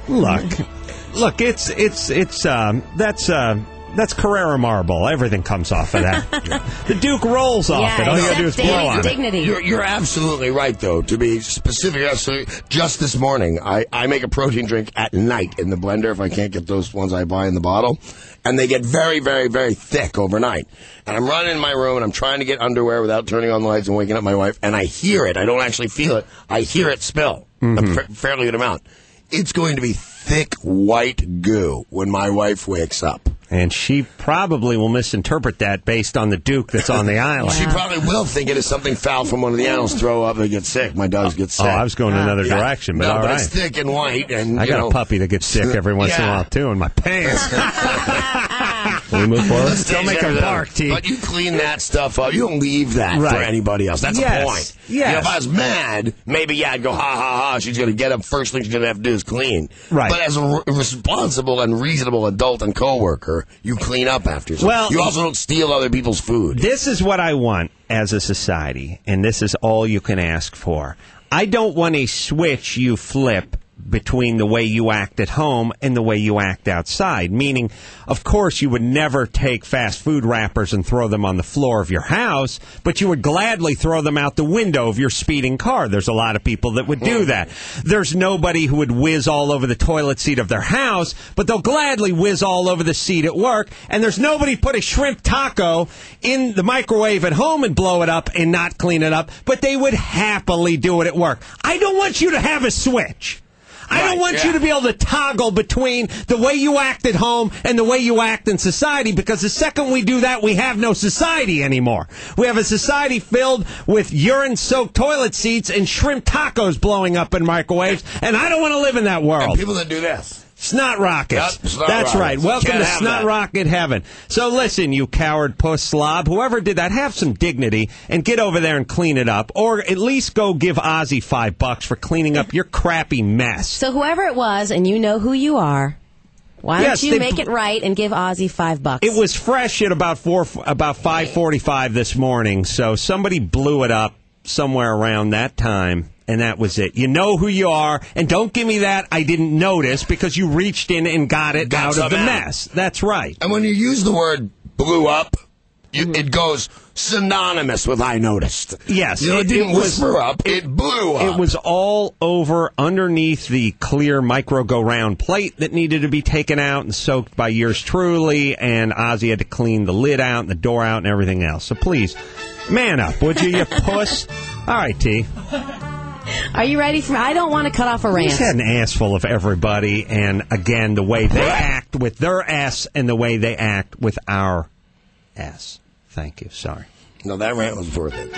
Look, that's Carrera marble. Everything comes off of that. The Duke rolls off it. All you gotta do is blow on dignity. it. You're absolutely right, though. To be specific, just this morning, I make a protein drink at night in the blender if I can't get those ones I buy in the bottle. And they get very, very, very thick overnight. And I'm running in my room, and I'm trying to get underwear without turning on the lights and waking up my wife, and I hear it. I don't actually feel it. I hear it spill a fairly good amount. It's going to be thick white goo when my wife wakes up. And she probably will misinterpret that based on the Duke that's on the island. She probably will think it is something foul from one of the animals, throw up, and get sick. My dogs get sick. Oh, I was going another direction, but all right. It's thick and white. And I got a puppy that gets sick every once in a while, too, in my pants. Can we move forward? Don't make her bark, T. But you clean that stuff up. You don't leave that for anybody else. That's the point. Yes. If I was mad, maybe I'd go, ha, ha, ha. She's going to get up. First thing she's going to have to do is clean. Right. But as a responsible and reasonable adult and coworker, you clean up after yourself. Well, you also don't steal other people's food. This is what I want as a society, and this is all you can ask for. I don't want a switch you flip between the way you act at home and the way you act outside. Meaning, of course, you would never take fast food wrappers and throw them on the floor of your house, but you would gladly throw them out the window of your speeding car. There's a lot of people that would do that. There's nobody who would whiz all over the toilet seat of their house, but they'll gladly whiz all over the seat at work. And there's nobody put a shrimp taco in the microwave at home and blow it up and not clean it up, but they would happily do it at work. I don't want you to have a switch. I don't want you to be able to toggle between the way you act at home and the way you act in society, because the second we do that, we have no society anymore. We have a society filled with urine-soaked toilet seats and shrimp tacos blowing up in microwaves, and I don't want to live in that world. And people that do this. Snot rockets. Yep, snot That's rockets. right. Welcome Can't to have Snot that. Rocket Heaven. So listen, you coward puss slob, whoever did that, have some dignity and get over there and clean it up, or at least go give Ozzy $5 for cleaning up your crappy mess. So whoever it was, and you know who you are, why don't you make it right and give Ozzy $5? It was fresh at about 5:45 this morning, so somebody blew it up somewhere around that time. And that was it. You know who you are, and don't give me that I didn't notice, because you reached in and got it out of the mess. That's right. And when you use the word blew up, it goes synonymous with I noticed. Yes. It didn't whisper up, it blew up. It was all over underneath the clear micro go-round plate that needed to be taken out and soaked by yours truly, and Ozzy had to clean the lid out and the door out and everything else. So please, man up, would you puss? All right, T. Are you ready for me? I don't want to cut off a rant. He's had an ass full of everybody, and again, the way they act with their ass and the way they act with our ass. Thank you. Sorry. No, that rant was worth it.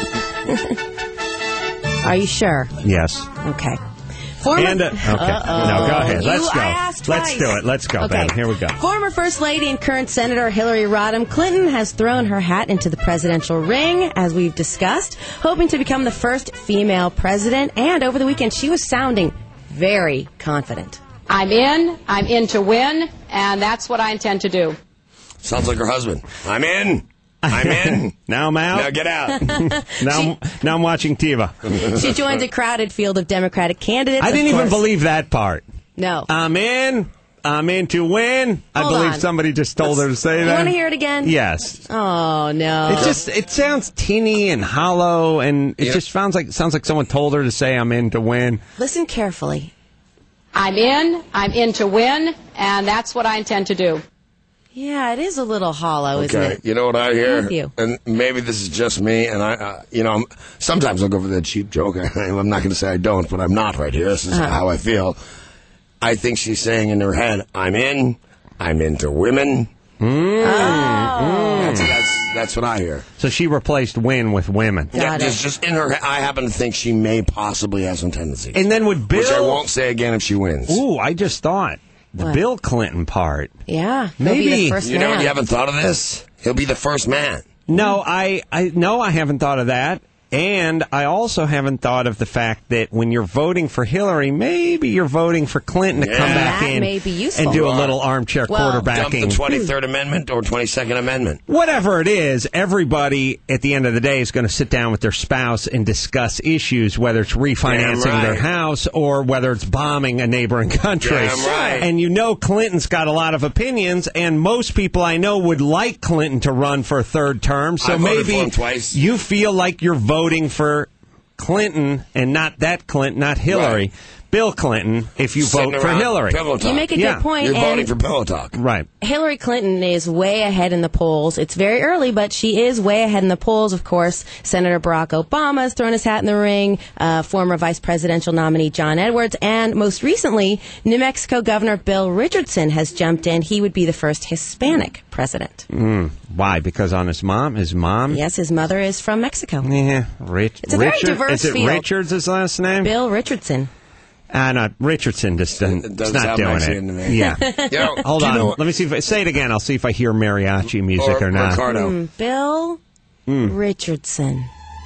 Are you sure? Yes. Okay. Okay. No, go ahead. Let's go. Let's do it. Let's go, okay. Ben. Here we go. Former First Lady and current Senator Hillary Rodham Clinton has thrown her hat into the presidential ring, as we've discussed, hoping to become the first female president. And over the weekend, she was sounding very confident. I'm in to win, and that's what I intend to do. Sounds like her husband. I'm in. Now I'm out. Now get out. now I'm watching TiVo. She joins a crowded field of Democratic candidates. I didn't even believe that part. No. I'm in to win. I believe somebody just told her to say that. You want to hear it again? Yes. Oh, no. It sounds teeny and hollow, and it just sounds like someone told her to say I'm in to win. Listen carefully. I'm in to win, and that's what I intend to do. Yeah, it is a little hollow, isn't it? You know what I hear? Thank you. And maybe this is just me, and I sometimes I'll go for that cheap joke. I'm not going to say I don't, but I'm not right here. This is how I feel. I think she's saying in her head, I'm into women. That's what I hear. So she replaced win with women. Yeah, just in her head. I happen to think she may possibly have some tendencies. And then with Bill... Which I won't say again if she wins. Ooh, I just thought... The Bill Clinton part. Yeah. Maybe. He'll be the first man. You haven't thought of this? He'll be the first man. No, I haven't thought of that. And I also haven't thought of the fact that when you're voting for Hillary, maybe you're voting for Clinton to come back in and do a little armchair quarterbacking. Dump the 23rd Amendment or 22nd Amendment. Whatever it is, everybody at the end of the day is going to sit down with their spouse and discuss issues, whether it's refinancing their house or whether it's bombing a neighboring country. And you know Clinton's got a lot of opinions, and most people I know would like Clinton to run for a third term. So maybe you feel like you're voting for Clinton and not that Clinton, not Hillary. Right. Bill Clinton, if you vote for Hillary. You make a good point. You're voting for Pillow Talk. Right. Hillary Clinton is way ahead in the polls. It's very early, but she is way ahead in the polls. Of course, Senator Barack Obama has thrown his hat in the ring, former vice presidential nominee John Edwards, and most recently, New Mexico Governor Bill Richardson has jumped in. He would be the first Hispanic president. Why? Because on his mom? Yes, his mother is from Mexico. Yeah. It's a very diverse field. Is it Richards, his last name? Bill Richardson. No, Richardson just it's not doing it. To me. Yeah. Hold on. Let me see if say it again. I'll see if I hear mariachi music or not. Bill Richardson.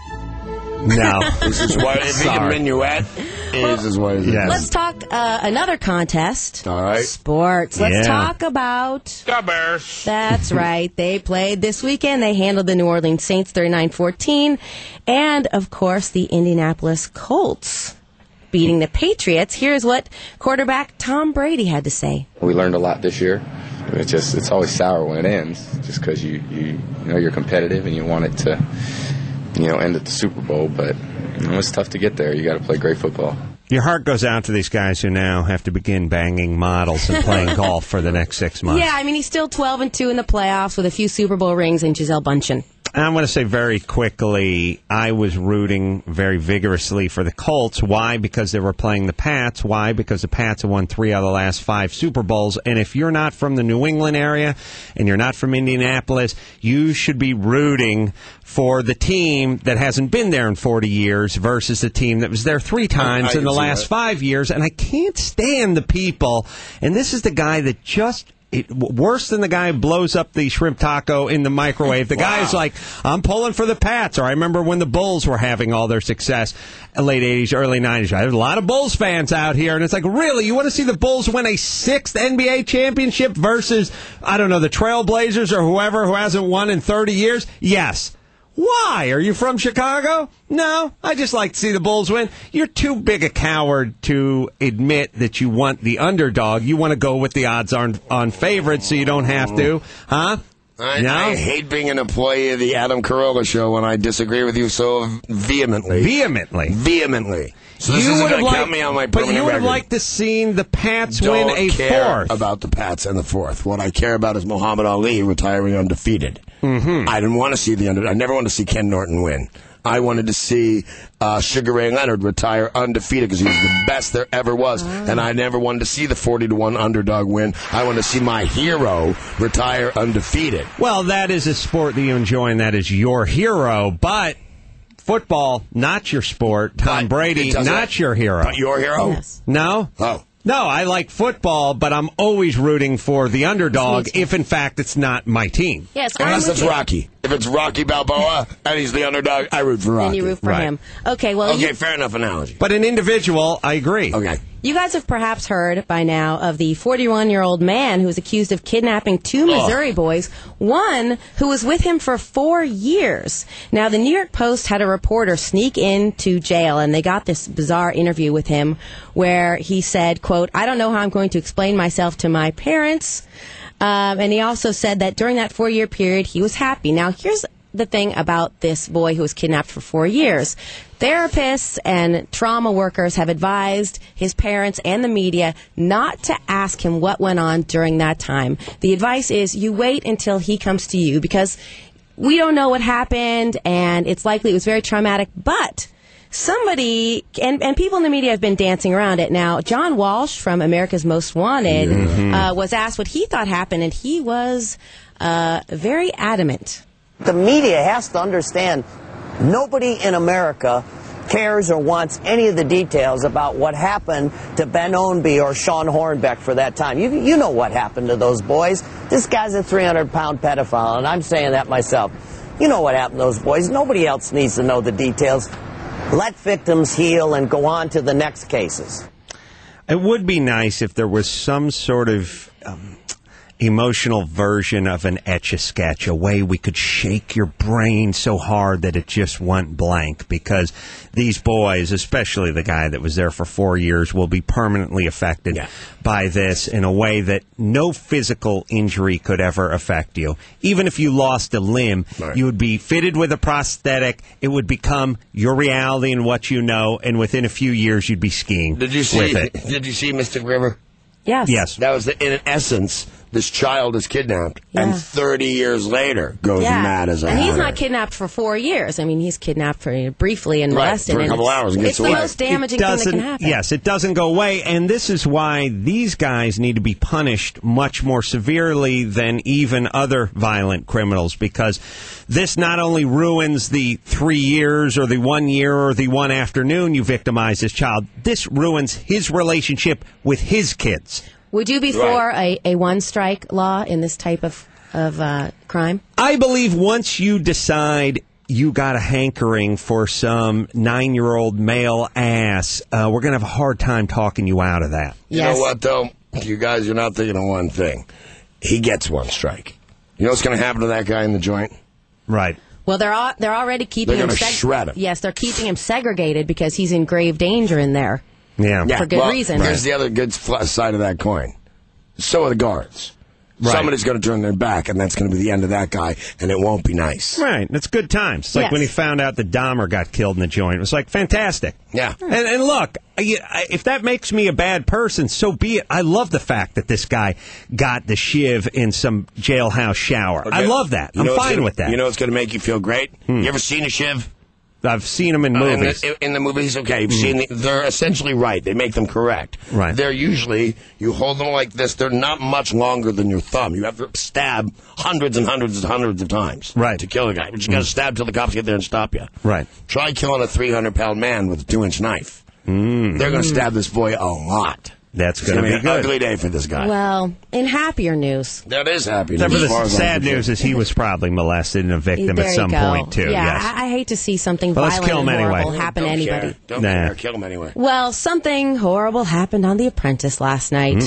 No. This is why it's a minuet. This is what it is. Let's talk another contest. All right. Sports. Let's talk about the Bears. That's right. They played this weekend. They handled the New Orleans Saints 39-14. And, of course, the Indianapolis Colts beating the Patriots. Here's what quarterback Tom Brady had to say. We learned a lot this year. It's always sour when it ends, just because you know you're competitive and you want it to end at the Super Bowl, but it's tough to get there. You got to play great football. Your heart goes out to these guys who now have to begin banging models and playing golf for the next 6 months. Yeah, I mean, he's still 12-2 in the playoffs with a few Super Bowl rings and Gisele Bündchen. I want to say very quickly, I was rooting very vigorously for the Colts. Why? Because they were playing the Pats. Why? Because the Pats have won 3 out of the last 5 Super Bowls. And if you're not from the New England area and you're not from Indianapolis, you should be rooting for the team that hasn't been there in 40 years versus the team that was there 3 times in the last 5 years. And I can't stand the people. And this is the guy that just... worse than the guy who blows up the shrimp taco in the microwave. The guy's like, I'm pulling for the Pats. Or I remember when the Bulls were having all their success, late 80s, early 90s. There's a lot of Bulls fans out here. And it's like, really? You want to see the Bulls win a 6th NBA championship versus, I don't know, the Trailblazers or whoever who hasn't won in 30 years? Yes. Why? Are you from Chicago? No, I just like to see the Bulls win. You're too big a coward to admit that you want the underdog. You want to go with the odds on favorites so you don't have to. Huh? I hate being an employee of the Adam Carolla Show when I disagree with you so vehemently. Vehemently. So this isn't going to count me on my permanent But you would have record. liked to see the Pats win a 4th. Don't care about the Pats and the 4th. What I care about is Muhammad Ali retiring undefeated. I didn't want to see the underdog. I never want to see Ken Norton win. I wanted to see Sugar Ray Leonard retire undefeated because he was the best there ever was. And I never wanted to see the 40-1 underdog win. I wanted to see my hero retire undefeated. Well, that is a sport that you enjoy, and that is your hero. But football, not your sport. Tom Brady, not your hero. But your hero? Yes. No? Oh. No, I like football, but I'm always rooting for the underdog if, in fact, it's not my team. Yes, unless it's Rocky. If it's Rocky Balboa and he's the underdog, I root for Rocky. Then you root for him. Okay, well... Okay, fair enough analogy. But an individual, I agree. Okay. You guys have perhaps heard by now of the 41-year-old man who was accused of kidnapping 2 Missouri boys, one who was with him for 4 years. Now, the New York Post had a reporter sneak into jail, and they got this bizarre interview with him where he said, quote, "I don't know how I'm going to explain myself to my parents." And he also said that during that 4-year period, he was happy. Now, here's the thing about this boy who was kidnapped for 4 years. Therapists and trauma workers have advised his parents and the media not to ask him what went on during that time. The advice is you wait until he comes to you because we don't know what happened and it's likely it was very traumatic, but somebody, and people in the media have been dancing around it. Now, John Walsh from America's Most Wanted was asked what he thought happened, and he was very adamant. The media has to understand nobody in America cares or wants any of the details about what happened to Ben Ownby or Sean Hornbeck for that time. You know what happened to those boys. This guy's a 300-pound pedophile, and I'm saying that myself. You know what happened to those boys. Nobody else needs to know the details. Let victims heal and go on to the next cases. It would be nice if there was some sort of emotional version of an Etch-a-Sketch, a way we could shake your brain so hard that it just went blank, because these boys, especially the guy that was there for 4 years, will be permanently affected by this in a way that no physical injury could ever affect you. Even if you lost a limb, you would be fitted with a prosthetic. It would become your reality and what you know, and within a few years you'd be skiing Did you see, with it. Did you see Mystic River? Yes. Yes. That was, in essence, this child is kidnapped, and 30 years later goes mad as a And he's hatter. not kidnapped for 4 years. I mean, he's kidnapped for briefly and molested. for a couple hours and it's gets the away. most damaging thing that can happen. Yes, it doesn't go away, and this is why these guys need to be punished much more severely than even other violent criminals, because this not only ruins the 3 years or the 1 year or the one afternoon you victimize this child, this ruins his relationship with his kids. Would you be for a one-strike law in this type of crime? I believe once you decide you got a hankering for some 9-year-old male ass, we're going to have a hard time talking you out of that. You know what, though? You guys, you're not thinking of one thing. He gets one strike. You know what's going to happen to that guy in the joint? Right. Well, they're already keeping They're him. gonna shred him. Yes, they're keeping him segregated because he's in grave danger in there. Yeah. For good reason. Here's the other good side of that coin. So are the guards. Right. Somebody's going to turn their back, and that's going to be the end of that guy, and it won't be nice. Right. It's good times. It's like when he found out that Dahmer got killed in the joint. It was like, fantastic. Yeah. And look, if that makes me a bad person, so be it. I love the fact that this guy got the shiv in some jailhouse shower. Okay. I love that. I'm fine with that. You know what's going to make you feel great? You ever seen a shiv? I've seen them in movies. In the movies, okay. You've seen they're essentially right. They make them correct. Right. They're usually, you hold them like this, they're not much longer than your thumb. You have to stab hundreds and hundreds and hundreds of times to kill a guy. But you got to stab till the cops get there and stop you. Right. Try killing a 300-pound man with a 2-inch knife. They're going to stab this boy a lot. That's It's going to gonna be an good. ugly day for this guy. Well, in happier news. That is happy. Except for the sad news is he was probably molested and a victim There at you some go. point, too. Yeah, Yes. I hate to see something But let's violent kill him and horrible anyway. happen to anybody. Don't care. Kill him anyway. Well, something horrible happened on The Apprentice last night.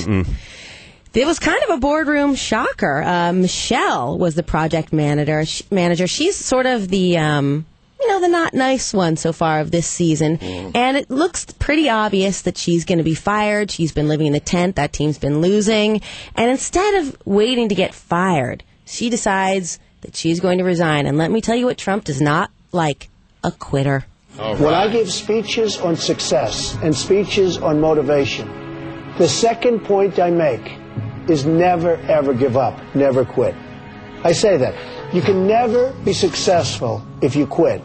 It was kind of a boardroom shocker. Michelle was the project manager. She's sort of the, the not nice one so far of this season. And it looks pretty obvious that she's going to be fired. She's been living in the tent. That team's been losing. And instead of waiting to get fired, she decides that she's going to resign. And let me tell you what Trump does not like, a quitter. When I give speeches on success and speeches on motivation, the second point I make is never, ever give up, never quit. I say that. You can never be successful if you quit.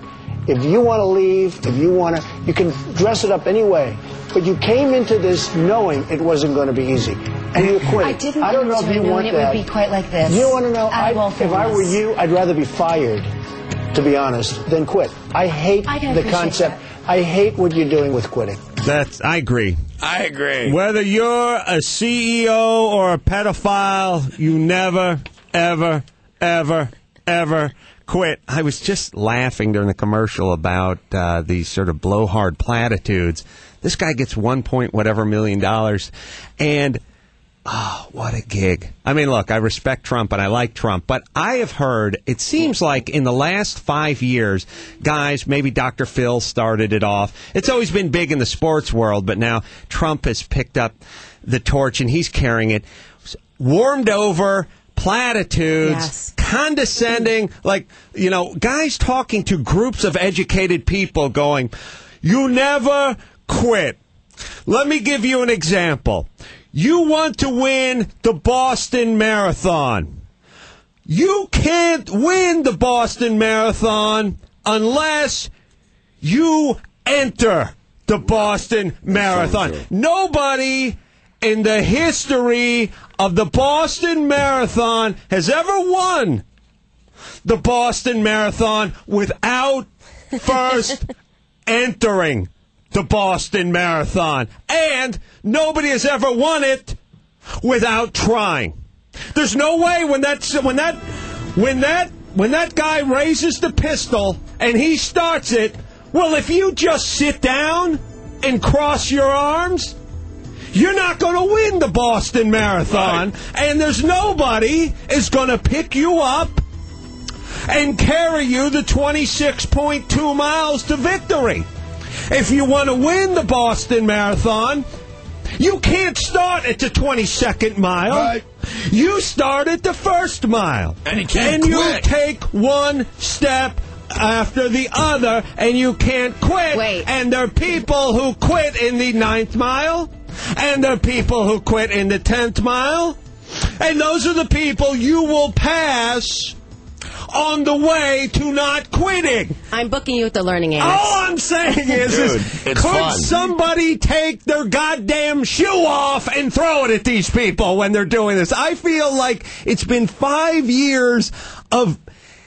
If you want to leave, you can dress it up any way. But you came into this knowing it wasn't going to be easy. And you quit. I didn't don't know if you want it that. would be quite like this. You want to know, if I were you, I'd rather be fired, to be honest, than quit. I hate the concept. I hate what you're doing with quitting. I agree. I agree. Whether you're a CEO or a pedophile, you never, ever, ever, ever quit. I was just laughing during the commercial about these sort of blowhard platitudes. This guy gets $1 million, and oh, what a gig. I mean, look, I respect Trump and I like Trump, but I have heard, it seems like in the last 5 years, guys, maybe Dr. Phil started it off. It's always been big in the sports world, but now Trump has picked up the torch and he's carrying it. Warmed over platitudes, condescending, like, guys talking to groups of educated people going, you never quit. Let me give you an example. You want to win the Boston Marathon. You can't win the Boston Marathon unless you enter the Boston Marathon. Nobody in the history of the Boston Marathon has ever won the Boston Marathon without first entering the Boston Marathon. And nobody has ever won it without trying. There's no way when that guy raises the pistol and he starts it, well, if you just sit down and cross your arms, you're not going to win the Boston Marathon. Right. And there's nobody is going to pick you up and carry you the 26.2 miles to victory. If you want to win the Boston Marathon, you can't start at the 22nd mile. Right. You start at the first mile. And you can't quit. And you take one step after the other, and you can't quit. Wait. And there are people who quit in the 9th mile, and there are people who quit in the 10th mile, and those are the people you will pass on the way to not quitting. I'm booking you at the Learning Annex. All I'm saying is, could somebody take their goddamn shoe off and throw it at these people when they're doing this? I feel like it's been 5 years of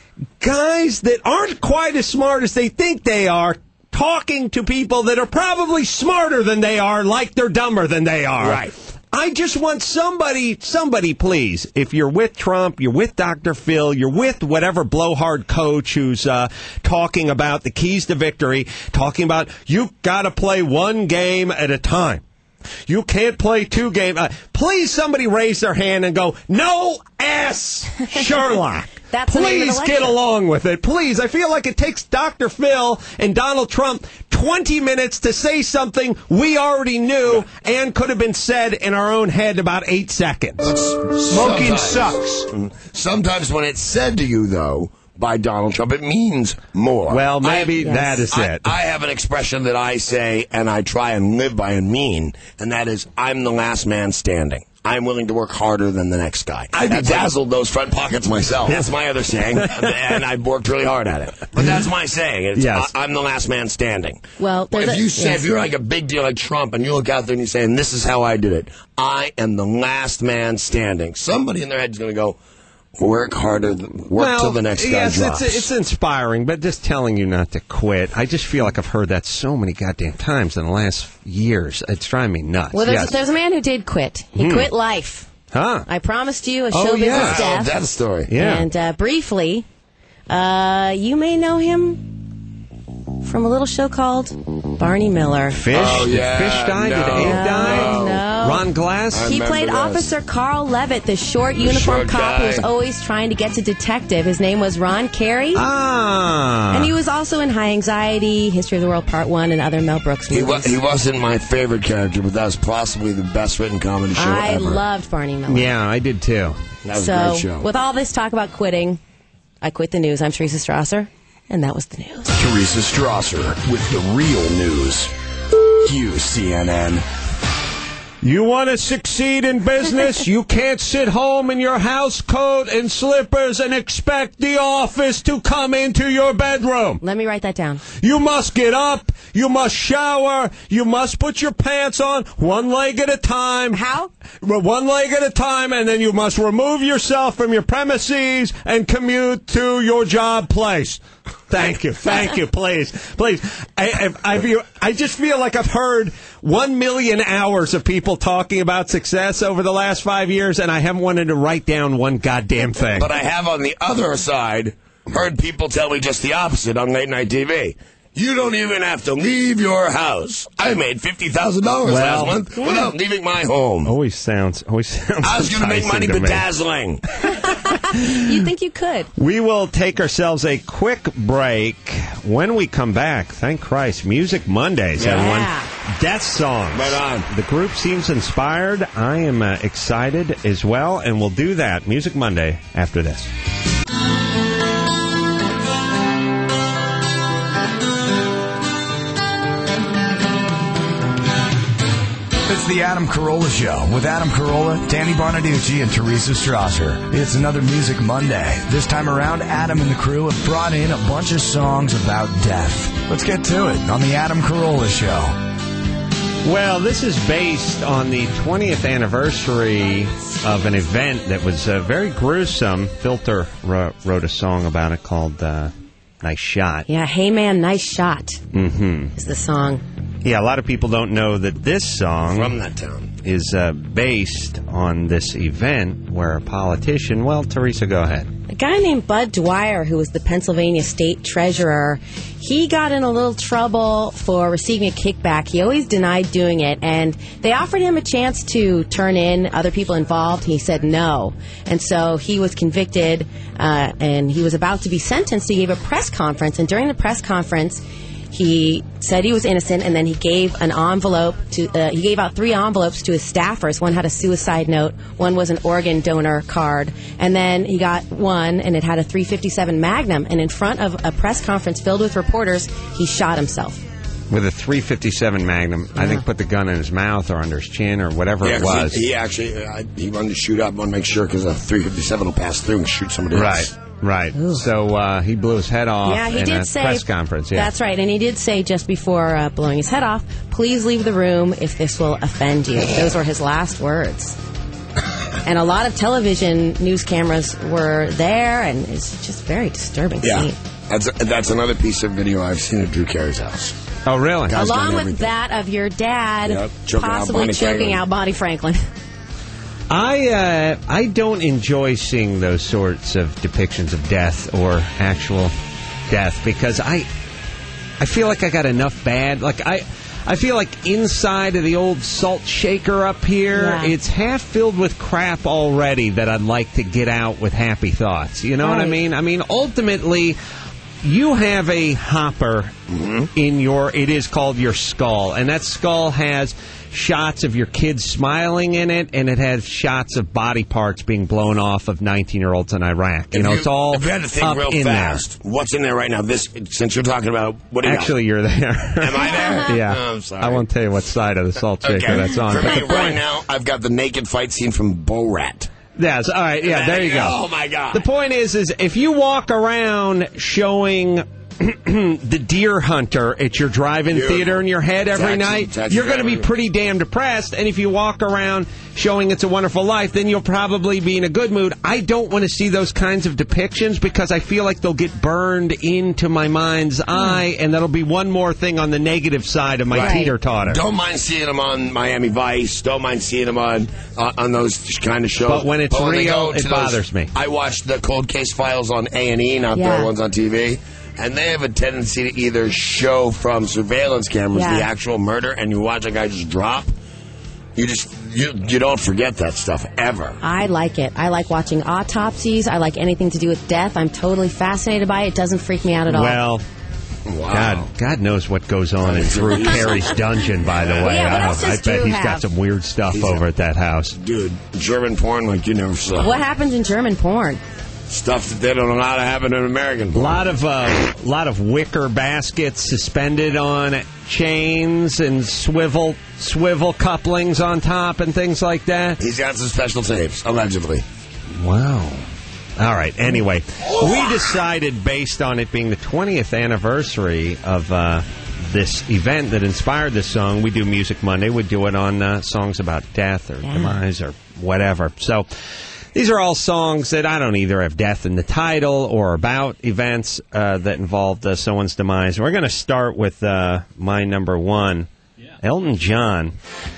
guys that aren't quite as smart as they think they are, talking to people that are probably smarter than they are, like they're dumber than they are. Right. I just want somebody please, if you're with Trump, you're with Dr. Phil, you're with whatever blowhard coach who's talking about the keys to victory, talking about you got to play one game at a time. You can't play two games. Please, somebody raise their hand and go, no S, Sherlock. That's Please get along with it. Please. I feel like it takes Dr. Phil and Donald Trump 20 minutes to say something we already knew and could have been said in our own head about 8 seconds. Smoking sucks. Sometimes when it's said to you, though, by Donald Trump, it means more. Well, maybe that is it. I have an expression that I say and I try and live by and mean, and that is, I'm the last man standing. I'm willing to work harder than the next guy. I bedazzled those front pockets myself. That's my other saying, and I've worked really hard at it. But that's my saying. It's, I'm the last man standing. Well, if you're like a big deal like Trump, and you look out there and you say, and this is how I did it, I am the last man standing. Somebody in their head is going to go, work harder, till the next guy drops. It's inspiring, but just telling you not to quit. I just feel like I've heard that so many goddamn times in the last years. It's driving me nuts. Well, there's a man who did quit. He quit life. Huh? I promised you a show business death. That's a story. Yeah. And briefly, you may know him from a little show called Barney Miller. Fish? Oh, yeah. Fish died? Did Abe die? No. Ron Glass? He played Officer Carl Levitt, the short uniform cop who was always trying to get to detective. His name was Ron Carey. Ah. And he was also in High Anxiety, History of the World Part 1, and other Mel Brooks movies. He wasn't my favorite character, but that was possibly the best written comedy show ever. I loved Barney Miller. Yeah, I did too. That was a great show. With all this talk about quitting, I quit the news. I'm Teresa Strasser, and that was the news. Teresa Strasser with the real news. You, CNN. You want to succeed in business? You can't sit home in your house coat and slippers and expect the office to come into your bedroom. Let me write that down. You must get up. You must shower. You must put your pants on one leg at a time. How? One leg at a time, and then you must remove yourself from your premises and commute to your job place. Thank you, please. I just feel like I've heard 1 million hours of people talking about success over the last 5 years, and I haven't wanted to write down one goddamn thing. But I have on the other side heard people tell me just the opposite on late night TV. You don't even have to leave your house. I made $50,000 last month without leaving my home. Always sounds. I was going to make money bedazzling. You think you could? We will take ourselves a quick break. When we come back, thank Christ, Music Mondays, everyone. Death songs. Right on. The group seems inspired. I am excited as well, and we'll do that Music Monday after this. It's the Adam Carolla Show with Adam Carolla, Danny Bonaducci, and Teresa Strasser. It's another Music Monday. This time around, Adam and the crew have brought in a bunch of songs about death. Let's get to it on the Adam Carolla Show. Well, this is based on the 20th anniversary of an event that was very gruesome. Filter wrote a song about it called Nice Shot. Yeah, Hey Man, Nice Shot Mm-hmm. is the song. Yeah, a lot of people don't know that this song from that town is based on this event where a politician... Well, Teresa, go ahead. A guy named Bud Dwyer, who was the Pennsylvania state treasurer, he got in a little trouble for receiving a kickback. He always denied doing it, and they offered him a chance to turn in other people involved. He said no. And so he was convicted, and he was about to be sentenced. He gave a press conference, and during the press conference, he said he was innocent, and then he gave an envelope to. He gave out 3 envelopes to his staffers. One had a suicide note. One was an organ donor card, and then he got one, and it had a .357 Magnum. And in front of a press conference filled with reporters, he shot himself with a .357 Magnum. Yeah. I think put the gun in his mouth or under his chin or whatever it was. He actually he wanted to shoot up. Wanted to make sure because a .357 will pass through and shoot somebody else. Right. Ooh. So he blew his head off in a press conference. Yeah. That's right. And he did say just before blowing his head off, please leave the room if this will offend you. Those were his last words. And a lot of television news cameras were there, and it's just very disturbing scene. That's another piece of video I've seen at Drew Carey's house. Oh, really? Along with that of your dad possibly choking out Bonnie Franklin. I don't enjoy seeing those sorts of depictions of death or actual death because I feel like I got enough bad. Like I feel like inside of the old salt shaker up here, it's half filled with crap already that I'd like to get out with happy thoughts. You know what I mean? I mean, ultimately, you have a hopper in your, it is called your skull, and that skull has shots of your kids smiling in it, and it has shots of body parts being blown off of 19-year-olds in Iraq. You know, it's all if you had to think real fast, what's in there right now? This, since you're talking about, what do you Actually, you're there. Am I there? Yeah. Oh, I'm sorry. I won't tell you what side of the salt shaker that's on. For me, right now, I've got the naked fight scene from Borat. Yes, all right, yeah, there you go. Oh, my God. The point is if you walk around showing the Deer Hunter at your drive-in theater in your head every night, you're going to be pretty damn depressed. And if you walk around showing It's a Wonderful Life, then you'll probably be in a good mood. I don't want to see those kinds of depictions because I feel like they'll get burned into my mind's eye, and that'll be one more thing on the negative side of my teeter-totter. Don't mind seeing them on Miami Vice. Don't mind seeing them on those kind of shows. But when it's real, it bothers me. I watched the Cold Case Files on A&E, not the ones on TV. And they have a tendency to either show from surveillance cameras the actual murder, and you watch a guy just drop. You don't forget that stuff ever. I like it. I like watching autopsies. I like anything to do with death. I'm totally fascinated by it. It doesn't freak me out at all. Well, God knows what goes on in Drew Carey's dungeon, by the way. I bet he's got some weird stuff over at that house. Dude, German porn like you never saw. What happens in German porn? Stuff that they don't allow to happen in American. A lot of wicker baskets suspended on chains and swivel couplings on top and things like that. He's got some special tapes, allegedly. Wow. All right. Anyway, we decided, based on it being the 20th anniversary of this event that inspired this song, we do Music Monday. We do it on songs about death or demise or whatever. So these are all songs that I don't either have death in the title or about events that involved someone's demise. We're going to start with my number one, Elton John.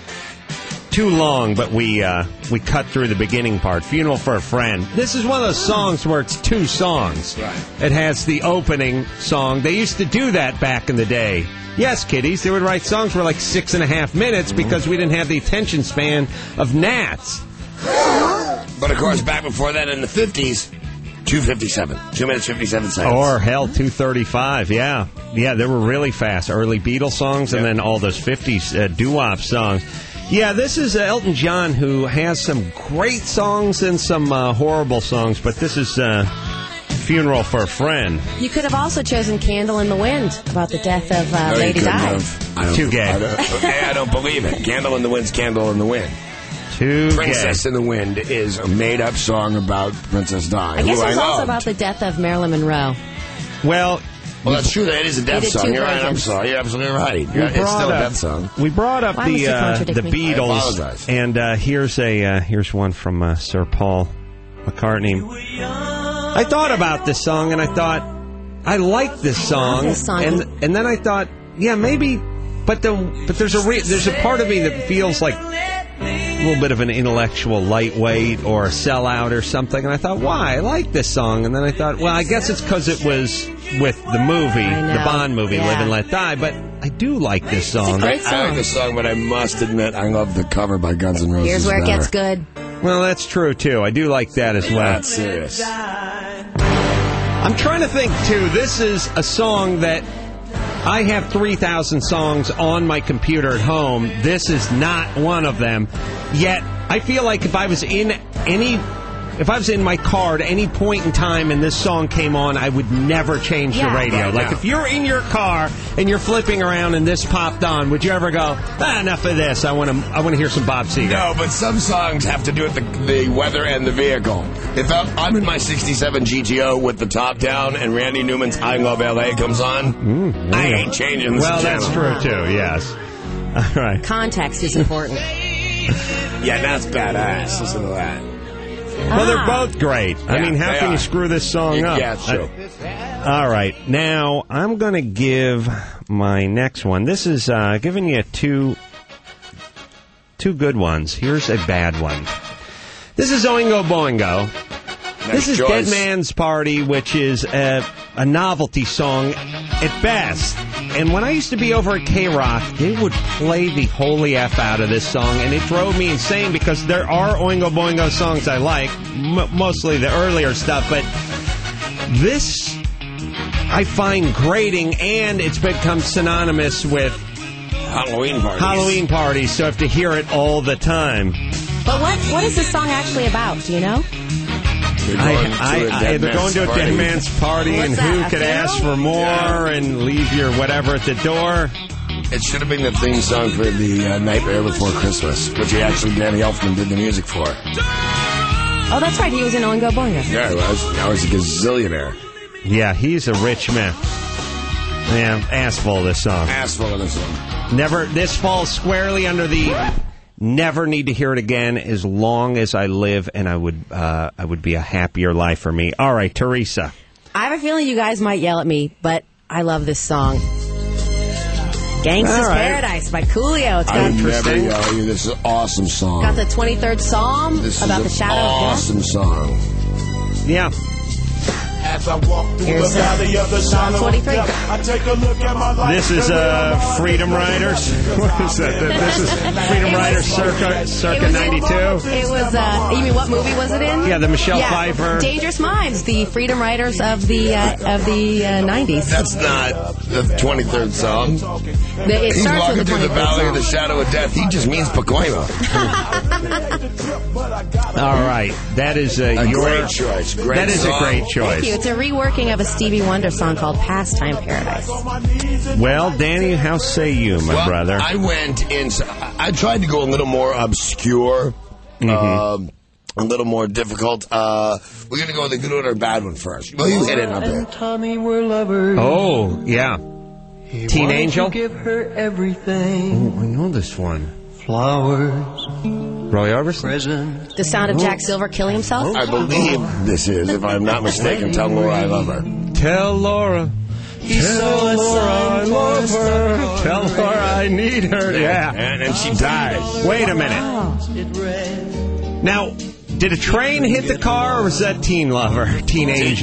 Too long, but we cut through the beginning part. Funeral for a Friend. This is one of those songs where it's two songs. Right. It has the opening song. They used to do that back in the day. Yes, kiddies, they would write songs for like 6.5 minutes because we didn't have the attention span of gnats. But, of course, back before that in the 50s, 2:57. 2 minutes, 57 seconds. Or, hell, 2:35, yeah. Yeah, they were really fast. Early Beatles songs and then all those 50s doo-wop songs. Yeah, this is Elton John, who has some great songs and some horrible songs, but this is Funeral for a Friend. You could have also chosen Candle in the Wind, about the death of Lady Di. Too gay. I don't believe it. Candle in the Wind's Candle in the Wind. Princess in the Wind is a made-up song about Princess Di. I guess it was also about the death of Marilyn Monroe. Well, that's true. That is a death song. You're right. I'm sorry. You're absolutely right. It's still a death song. We brought up the Beatles, I apologize. and here's one from Sir Paul McCartney. I thought about this song, and I thought I like this song, and then I thought, yeah, maybe, but there's a part of me that feels like a little bit of an intellectual lightweight or a sellout or something, and I thought, why? I like this song, and then I thought, well, I guess it's because it was with the movie, the Bond movie, Live and Let Die, but I do like this song. I like this song, but I must admit, I love the cover by Guns N' Roses. Here's where it gets good. Well, that's true, too. I do like that as well. That's serious. I'm trying to think, too, this is a song that I have 3,000 songs on my computer at home. This is not one of them. Yet, I feel like if I was in my car at any point in time and this song came on, I would never change the radio. Like, if you're in your car and you're flipping around and this popped on, would you ever go, enough of this, I want to hear some Bob Seger? No, but some songs have to do with the weather and the vehicle. If I'm in my 67 GTO with the top down and Randy Newman's I Love L.A. comes on, I ain't changing this channel. That's true, too, yes. All right. Context is important. Yeah, that's badass. Listen to that. Well, they're both great. Yeah, I mean, how can you screw this song up? Yeah, true. All right. Now, I'm going to give my next one. This is giving you two good ones. Here's a bad one. This is Oingo Boingo. This is Dead Man's Party, which is a novelty song at best. And when I used to be over at K-Rock, they would play the holy F out of this song, and it drove me insane because there are Oingo Boingo songs I like, mostly the earlier stuff, but this I find grating, and it's become synonymous with Halloween parties, so I have to hear it all the time. But what is this song actually about? Do you know? They're going to a dead man's party, and who could ask for more and leave your whatever at the door? It should have been the theme song for the Nightmare Before Christmas, which Danny Elfman did the music for. Oh, that's right. He was in Oingo Boingo. Yeah, he was. Now he's a gazillionaire. Yeah, he's a rich man. Yeah, ass full of this song. Ass full of this song. This falls squarely under the never need to hear it again as long as I live, and I would be a happier life for me. All right, Teresa. I have a feeling you guys might yell at me, but I love this song. Gangsta's Paradise by Coolio. It's got interesting. This is an awesome song. Got the 23rd Psalm about the shadow of death. Awesome song. Yeah. Here's Psalm 43. This is Freedom Riders. What is that? This is Freedom Riders circa 92. It was, you mean what movie was it in? Yeah, the Michelle Pfeiffer. Dangerous Minds, the Freedom Riders of the 90s. That's not the 23rd song. It He's starts walking with the through the 23rd valley of song. the shadow of death. He just means Pacoima. All right, that is great choice. Great that is song. a great choice. Thank you. It's a reworking of a Stevie Wonder song called Pastime Paradise. Well, Danny, how say you, my brother? I went in. I tried to go a little more obscure, a little more difficult. We're going to go with the good one or bad one first. Well, you hit it up there. Tommy were lovers. Oh, yeah. Teen Angel? Give her everything. Oh, I know this one. Flowers. Roy Orbison? Present. The sound of Jack Silver killing himself? I believe this is, if I'm not mistaken, Tell Laura I Love Her. Tell Laura. Tell Laura I love her. Tell Laura I need her. Yeah. And she dies. Wait a minute. Now, did a train hit the car, or was that Teen Lover, Teen Angel?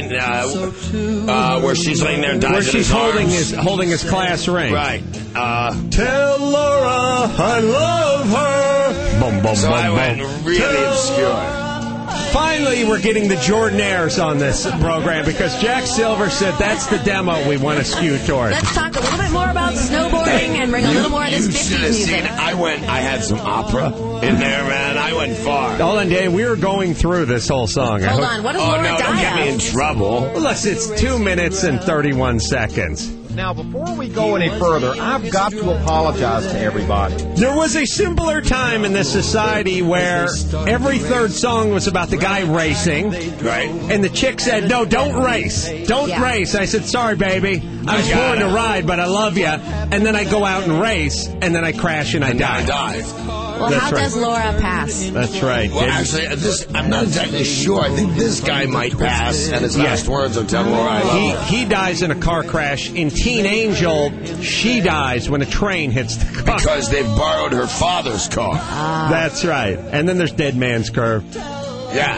Where she's laying there and dies. Where she's holding his class ring. Right. Tell Laura I love her. Boom, boom, So boom, I boom. went really obscure. Finally, we're getting the Jordanaires on this program because Jack Silver said that's the demo we want to skew toward. Let's talk a little bit more about snowboarding and bring a little more of this You 50s should have seen music. it. I had some opera in there, man. I went far. Hold on, Dave. We were going through this whole song. Hold on, what does Laura no, don't get die me in of? trouble. Well, listen, it's 2 minutes and 31 seconds. Now, before we go any further, I've got to apologize to everybody. There was a simpler time in this society where every third song was about the guy racing. Right. And the chick said, no, don't race. Don't race. I said, sorry, baby. I was born to ride, but I love you. And then I go out and race, and then I crash and I die. Well, That's how right. does Laura pass? That's right. Well, actually, I'm not exactly sure. I think this guy might pass, and his last words are Tell Laura I Love Her. He dies in a car crash. In Teen Angel, she dies when a train hits the car. Because they borrowed her father's car. That's right. And then there's Dead Man's Curve. Yeah.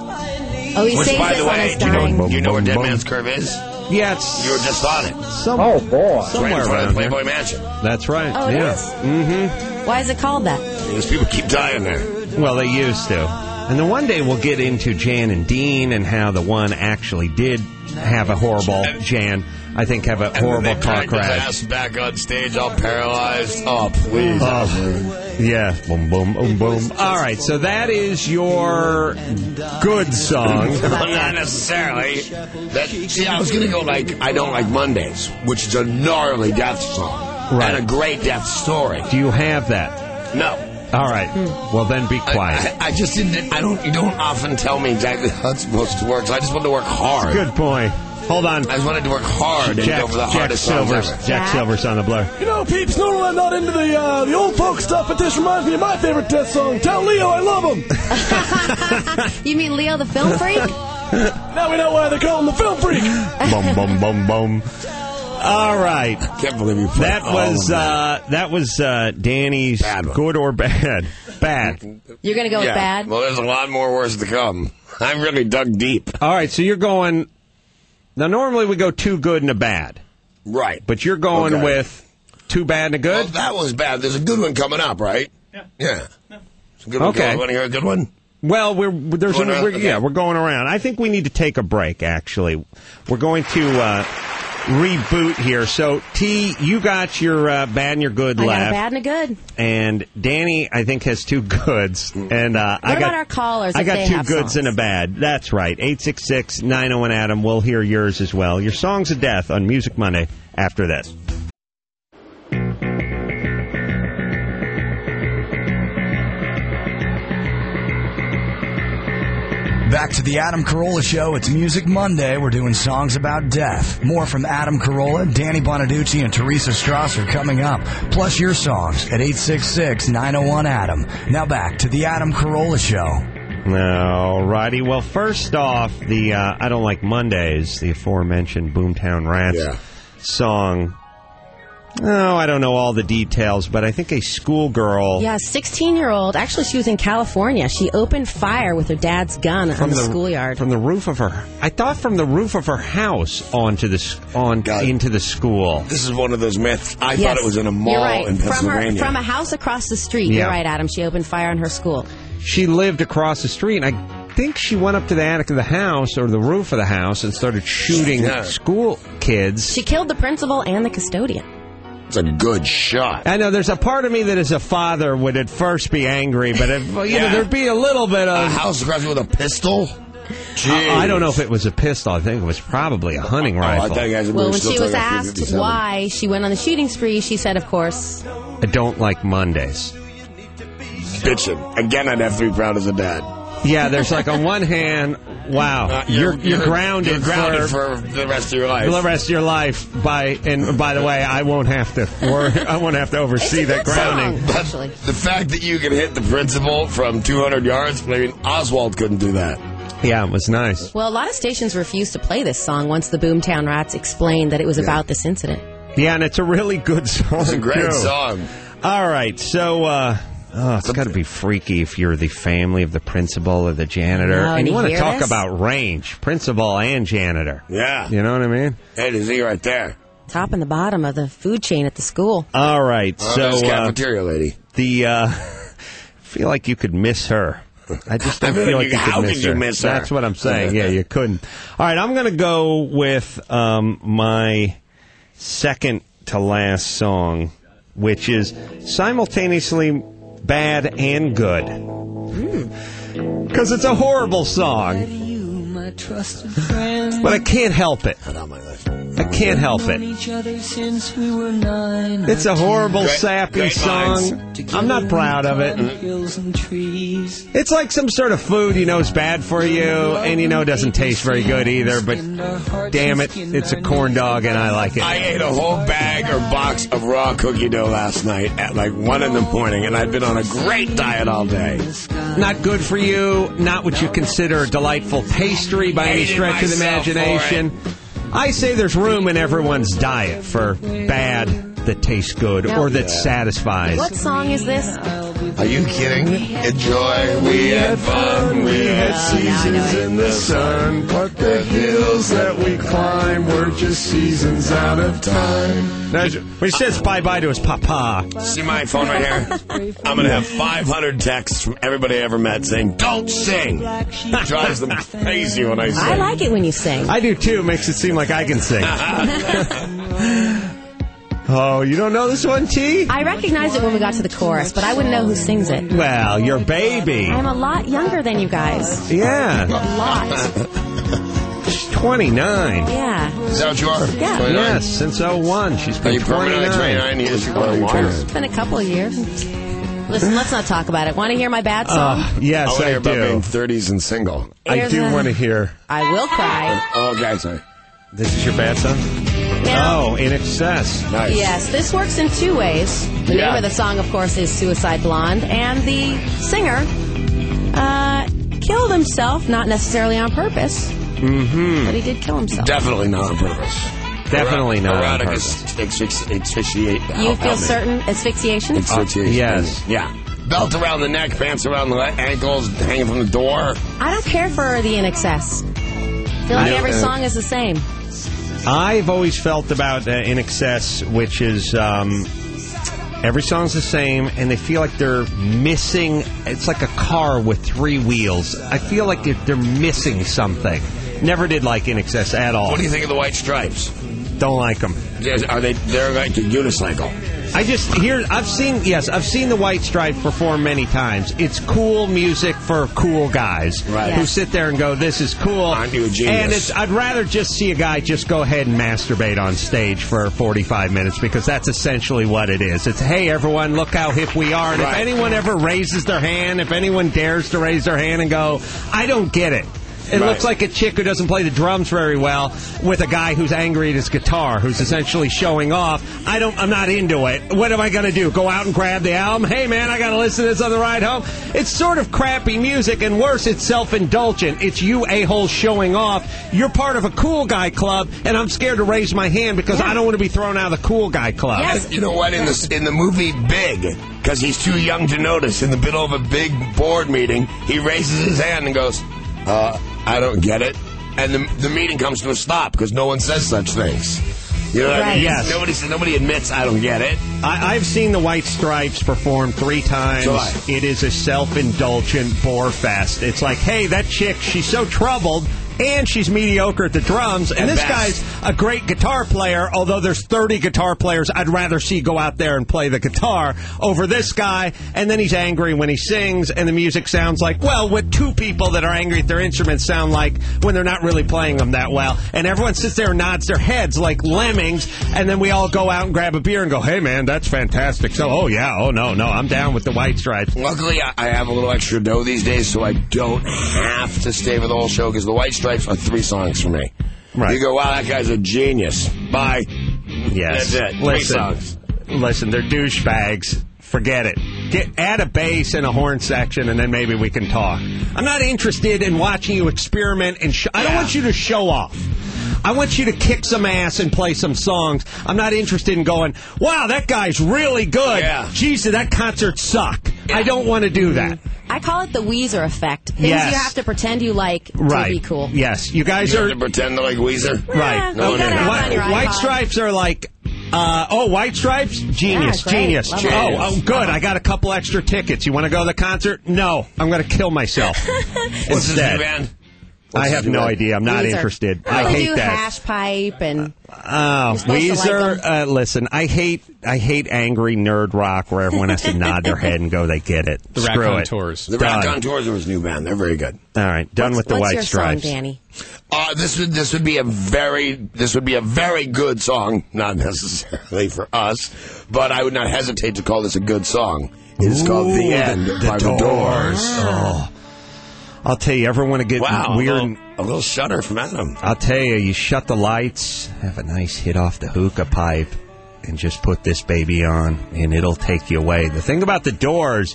Oh, he Which, saves by it the when way, it's dying. do you know where Dead Man's Curve is? Yeah, it's... You were just on it. Oh, boy. Somewhere right in front of around the Playboy there. Mansion. That's right. Oh, it yeah. is? Mm-hmm. Why is it called that? Because people keep dying there. Well, they used to. And then one day we'll get into Jan and Dean and how the one actually did have a horrible, Jan, I think, have a horrible car His ass crash. back on stage, all paralyzed. Oh, please. Yeah. Boom, boom, boom, boom. All right, so that is your good song. Well, not necessarily. See, I was going to go like I Don't Like Mondays, which is a gnarly death song. Right. And a great death story. Do you have that? No. All right. Well, then be quiet. I just didn't. You don't often tell me exactly how it's supposed to work, so I just wanted to work hard. Good point. Hold on. I just wanted to work hard and go for the hardest songs ever. Jack Silver's on the blur. You know, peeps, normally I'm not into the old folk stuff, but this reminds me of my favorite death song. Tell Leo I love him. You mean Leo the film freak? Now we know why they call him the film freak. Boom, boom, boom, boom. All right. Can't believe you put That was Danny's good or bad. Bad. You're going to go with bad? Well, there's a lot more worse to come. I really dug deep. All right, so you're going... Now, normally we go 2 good and a bad. Right. But you're going with 2 bad and a good? Well, that was bad. There's a good one coming up, right? Yeah. It's a good one. Okay. Want to hear a good one? Well, we're going around. I think we need to take a break, actually. We're going to reboot here. So, T, you got your bad and your good I left. got a bad and a good. And Danny, I think, has 2 goods. And What about our callers? I if got they 2 have goods songs? and a bad. That's right. 866-901-ADAM. We'll hear yours as well. Your songs of death on Music Monday after this. Back to the Adam Carolla Show. It's Music Monday. We're doing songs about death. More from Adam Carolla, Danny Bonaducci, and Teresa Strasser coming up. Plus your songs at 866-901-ADAM. Now back to the Adam Carolla Show. All righty. Well, first off, the I Don't Like Mondays, the aforementioned Boomtown Rats song. Oh, I don't know all the details, but I think a schoolgirl... Yeah, 16-year-old. Actually, she was in California. She opened fire with her dad's gun on the schoolyard. From the roof of her... I thought from the roof of her house into the school. This is one of those myths. I thought it was in a mall You're right. in Pennsylvania. From a house across the street. Yeah. You're right, Adam. She opened fire on her school. She lived across the street, and I think she went up to the attic of the house or the roof of the house and started shooting school kids. She killed the principal and the custodian. It's a good shot. I know there's a part of me that as a father would at first be angry, but if, there'd be a little bit of... A house across with a pistol? I don't know if it was a pistol. I think it was probably a hunting rifle. Well, when she was asked why she went on the shooting spree, she said, of course... I don't like Mondays. Bitching. Again, I'd have to be proud as a dad. Yeah, there's like on one hand, wow, you're grounded. You're grounded for the rest of your life. The rest of your life. By the way, I won't have to oversee that grounding. Actually, the fact that you can hit the principal from 200 yards, I mean, Oswald couldn't do that. Yeah, it was nice. Well, a lot of stations refused to play this song once the Boomtown Rats explained that it was about this incident. Yeah, and it's a really good song. It's a great song. All right, so. It's got to be freaky if you're the family of the principal or the janitor. No, and you want to talk this? about range, principal and janitor. Yeah. You know what I mean? Hey, there's he right there. Top and the bottom of the food chain at the school. All right, so... cafeteria lady. I feel like you could miss her. I just don't feel like you could how miss could her. you miss her? That's what I'm saying. Yeah, you couldn't. All right, I'm going to go with my second to last song, which is simultaneously bad and good. Because it's a horrible song. But I can't help it. I can't help it. It's a horrible, sappy song. I'm not proud of it. It's like some sort of food you know is bad for you, and you know doesn't taste very good either, but damn it, it's a corn dog, and I like it. I ate a whole bag or box of raw cookie dough last night at like 1 in the morning, and I've been on a great diet all day. Not good for you, not what you consider a delightful pastry by any stretch of the imagination. I say there's room in everyone's diet for bad that tastes good or that satisfies. What song is this? Are you kidding? Enjoy. We had fun. We had seasons in the sun, but the hills that we climb were just seasons out of time. Now, when he says bye-bye to his papa. See my phone right here? I'm going to have 500 texts from everybody I ever met saying, don't sing. It drives them crazy when I sing. I like it when you sing. I do too. Makes it seem like I can sing. Oh, you don't know this one, T? I recognized it when we got to the chorus, but I wouldn't know who sings it. Well, your baby. I'm a lot younger than you guys. Yeah. A lot. She's 29. Yeah. Is that what you are? Yeah. 29? Yes, since 01. She's been Are you permanently 29 years? It's been a couple of years. Listen, let's not talk about it. Want to hear my bad song? Yes, I I about being do. 30s and single. I do want to hear. I Will Cry. Oh, okay, sorry. This is your bad song? Now, Oh, In Excess. Nice. yes, this works in two ways. The name of the song, of course, is Suicide Blonde, and the singer killed himself, not necessarily on purpose, but he did kill himself. Definitely not on purpose. Definitely not on Erotic purpose. asphyxiate. You feel certain asphyxiation? Asphyxiation. Yes. Yeah. Belt around the neck, pants around the ankles, hanging from the door. I don't care for the In Excess. I feel like every song is the same. I've always felt about In Excess, which is every song's the same, and they feel like they're missing. It's like a car with 3 wheels. I feel like they're missing something. Never did like In Excess at all. What do you think of the White Stripes? Don't like them. Are they? They're like a unicycle. I've seen the White Stripe perform many times. It's cool music for cool guys who sit there and go, this is cool. Aren't you a genius? And I'd rather just see a guy just go ahead and masturbate on stage for 45 minutes, because that's essentially what it is. It's, hey, everyone, look how hip we are. And if anyone ever raises their hand, if anyone dares to raise their hand and go, I don't get it, It looks like a chick who doesn't play the drums very well with a guy who's angry at his guitar, who's essentially showing off. I'm not into it. What am I going to do? Go out and grab the album? Hey, man, I got to listen to this on the ride home? It's sort of crappy music, and worse, it's self-indulgent. It's you a-holes showing off. You're part of a cool guy club, and I'm scared to raise my hand because I don't want to be thrown out of the cool guy club. Yes. You know what? In the movie Big, because he's too young to notice, in the middle of a big board meeting, he raises his hand and goes, I don't get it. And the meeting comes to a stop because no one says such things. You know what I mean? Yes. Nobody admits I don't get it. I've seen the White Stripes perform 3 times. So it is a self-indulgent bore fest. It's like, hey, that chick, she's so troubled, and she's mediocre at the drums, and this guy's a great guitar player, although there's 30 guitar players I'd rather see go out there and play the guitar over this guy, and then he's angry when he sings, and the music sounds like, well, what 2 people that are angry at their instruments sound like when they're not really playing them that well, and everyone sits there and nods their heads like lemmings, and then we all go out and grab a beer and go, hey, man, that's fantastic. So, no, I'm down with the White Stripes. Luckily, I have a little extra dough these days, so I don't have to stay for the whole show, because the White Stripes are 3 songs for me. Right. You go, wow, that guy's a genius. Bye. Yes. That's it. 3 songs. Listen, they're douchebags. Forget it. Add a bass and a horn section, and then maybe we can talk. I'm not interested in watching you experiment, and I don't want you to show off. I want you to kick some ass and play some songs. I'm not interested in going, wow, that guy's really good. Yeah. Jesus, that concert sucked. I don't want to do that. I call it the Weezer effect. Things you have to pretend you like to be cool. Yes, you guys you are... have to pretend to like Weezer? Right. No, White Stripes are like... White Stripes? Genius, genius. Oh, good. I got a couple extra tickets. You want to go to the concert? No. I'm going to kill myself. What's his new band? I have no idea. I'm not interested. I hate that. Hash pipe and... Weezer, listen, I hate angry nerd rock where everyone has to nod their head and go, they get it. The Screw Rack it. Contours. The Rack Contours are his new band. They're very good. All right, done with the White Stripes. What's your song, Danny? This would be a very good song, not necessarily for us, but I would not hesitate to call this a good song. It's called The End by The Doors. Oh. I'll tell you, ever want to get weird? A little shudder from Adam. I'll tell you, you shut the lights, have a nice hit off the hookah pipe, and just put this baby on, and it'll take you away. The thing about the Doors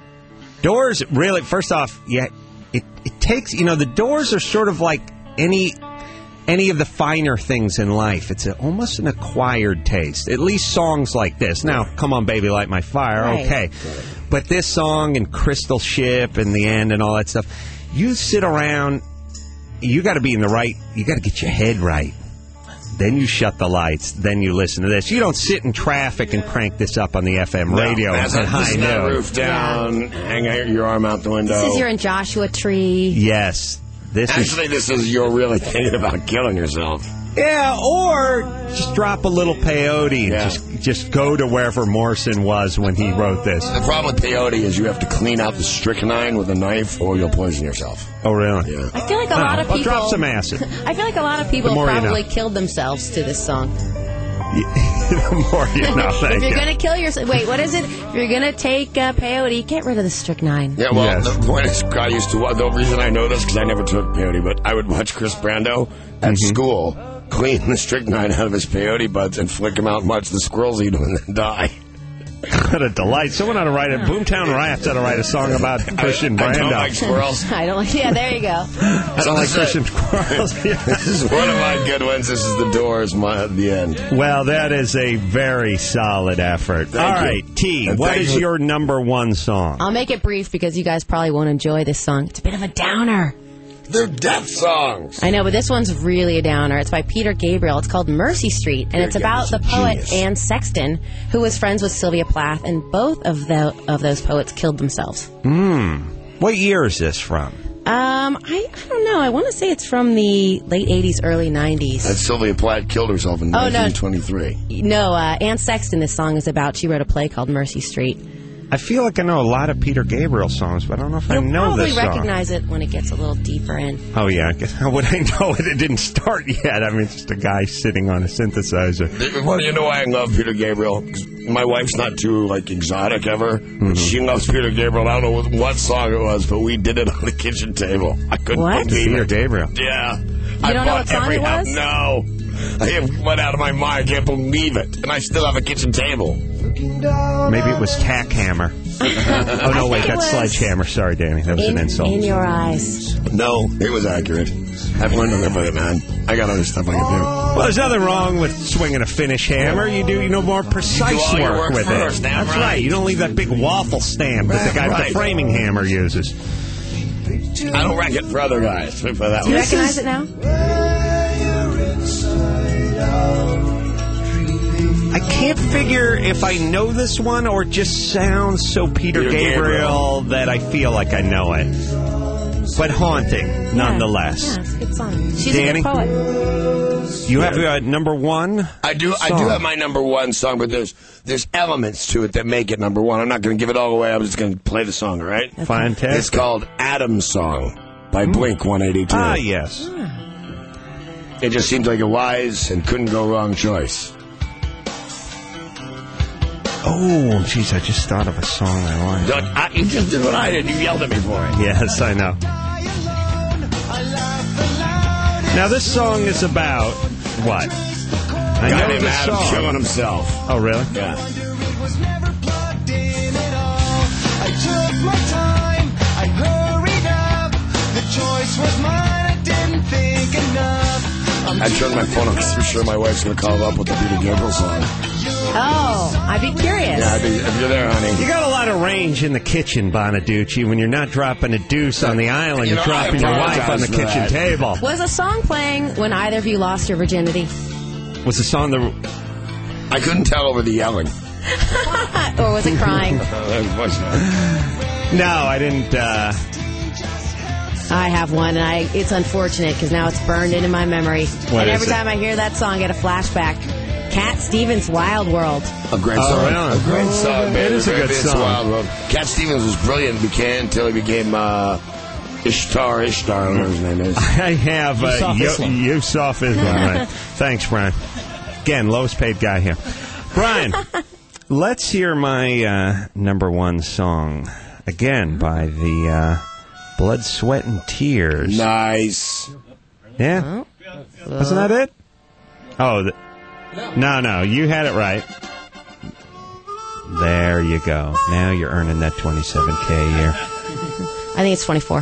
really, first off, it takes, the Doors are sort of like any of the finer things in life. It's almost an acquired taste, at least songs like this. Now, Come On Baby, Light My Fire, okay. But this song and Crystal Ship and The End and all that stuff, you sit around, you got to be in the right, you got to get your head right. Then you shut the lights, then you listen to this. You don't sit in traffic and crank this up on the FM radio at high noon. Roof down, hang your arm out the window. This is you're in Joshua Tree. Yes. This is you're really thinking about killing yourself. Yeah, or just drop a little peyote and just go to wherever Morrison was when he wrote this. The problem with peyote is you have to clean out the strychnine with a knife or you'll poison yourself. Oh, really? Yeah. I feel like a lot of people... drop some acid. I feel like a lot of people probably killed themselves to this song. The more you know, if you're going to kill yourself... Wait, what is it? If you're going to take peyote, get rid of the strychnine. Yeah, well, the point is, I used to... The reason I know this, because I never took peyote, but I would watch Chris Brando at school clean the strychnine out of his peyote buds and flick them out and watch the squirrels eat them and then die. What a delight. Someone ought to write Boomtown Rats ought to write a song about Christian Brando. I don't like squirrels. I don't like... Yeah, there you go. I don't like Christian squirrels. This is one of my good ones. This is The Doors, The End. Well, that is a very solid effort. All right, T, what is your number one song? I'll make it brief because you guys probably won't enjoy this song. It's a bit of a downer. They're death songs. I know, but this one's really a downer. It's by Peter Gabriel. It's called Mercy Street, and it's about the poet Anne Sexton, who was friends with Sylvia Plath, and both of those poets killed themselves. What year is this from? I don't know. I want to say it's from the late 80s, early 90s. And Sylvia Plath killed herself in 1923. No, Anne Sexton, this song is about. She wrote a play called Mercy Street. I feel like I know a lot of Peter Gabriel songs, but I don't know if I know this song. You'll probably recognize it when it gets a little deeper in. Oh, yeah. How would I know it? It didn't start yet. I mean, it's just a guy sitting on a synthesizer. Well, you know why I love Peter Gabriel? my wife's not too, like, exotic ever. She loves Peter Gabriel. I don't know what song it was, but we did it on the kitchen table. I couldn't believe Peter it. Gabriel. Yeah. You don't know what song it was? No. I went out of my mind. I can't believe it. And I still have a kitchen table. Maybe it was Tack Hammer. Oh, no, wait, that's Sledgehammer. Sorry, Danny. That was an insult. In your eyes. No, it was accurate. I've learned to live with it, man. I got other stuff I can do. Well, there's nothing wrong with swinging a finish hammer. You do, more precise all your work work with first, it. damn That's right. right. You don't leave that big waffle stamp that the guy with the framing hammer uses. I don't wreck it for other guys. For that Do you one. recognize it now? I can't figure if I know this one or it just sounds so Peter Gabriel that I feel like I know it. But haunting, nonetheless. Yeah, it's a good song. She's Danny? a good poet. You have number one? I do have my number one song, but there's elements to it that make it number one. I'm not going to give it all away. I'm just going to play the song, all right? Okay. Fantastic. It's called Adam's Song by Blink 182. Ah, yes. It just seems like a wise and couldn't go wrong choice. Oh, jeez, I just thought of a song I like. You just did what I did. You yelled at me for it. Yes, I know. Now, this song is about what? I Guy know named the Adam song. killing himself. Oh, really? Yeah. I took my time, I hurried up. The choice was mine, I didn't think enough. I turned my phone off because I'm sure my wife's going to call up with the Peter Gabriel song. Oh, I'd be curious. Yeah, if you're there, honey. You got a lot of range in the kitchen, Bonaducci. When you're not dropping a deuce on the island, you're dropping your wife on the kitchen table. Was a song playing when either of you lost your virginity? Was the song the... I couldn't tell over the yelling. Or was it crying? No, I didn't... I have one, and it's unfortunate because now it's burned into my memory. What and is every it? time I hear that song, I get a flashback. Cat Stevens' Wild World. A great song. really? A great song, man. It is a good It's song. Wild World. Cat Stevens was brilliant until he became Ishtar, I don't know what his name is. I have Yusuf Islam. Right. Thanks, Brian. Again, lowest paid guy here. Brian, let's hear my number one song. Again, by the Blood, Sweat, and Tears. Nice. Yeah? Wasn't that it? Oh, no, you had it right. There you go. Now you're earning that $27K a year. I think it's 24.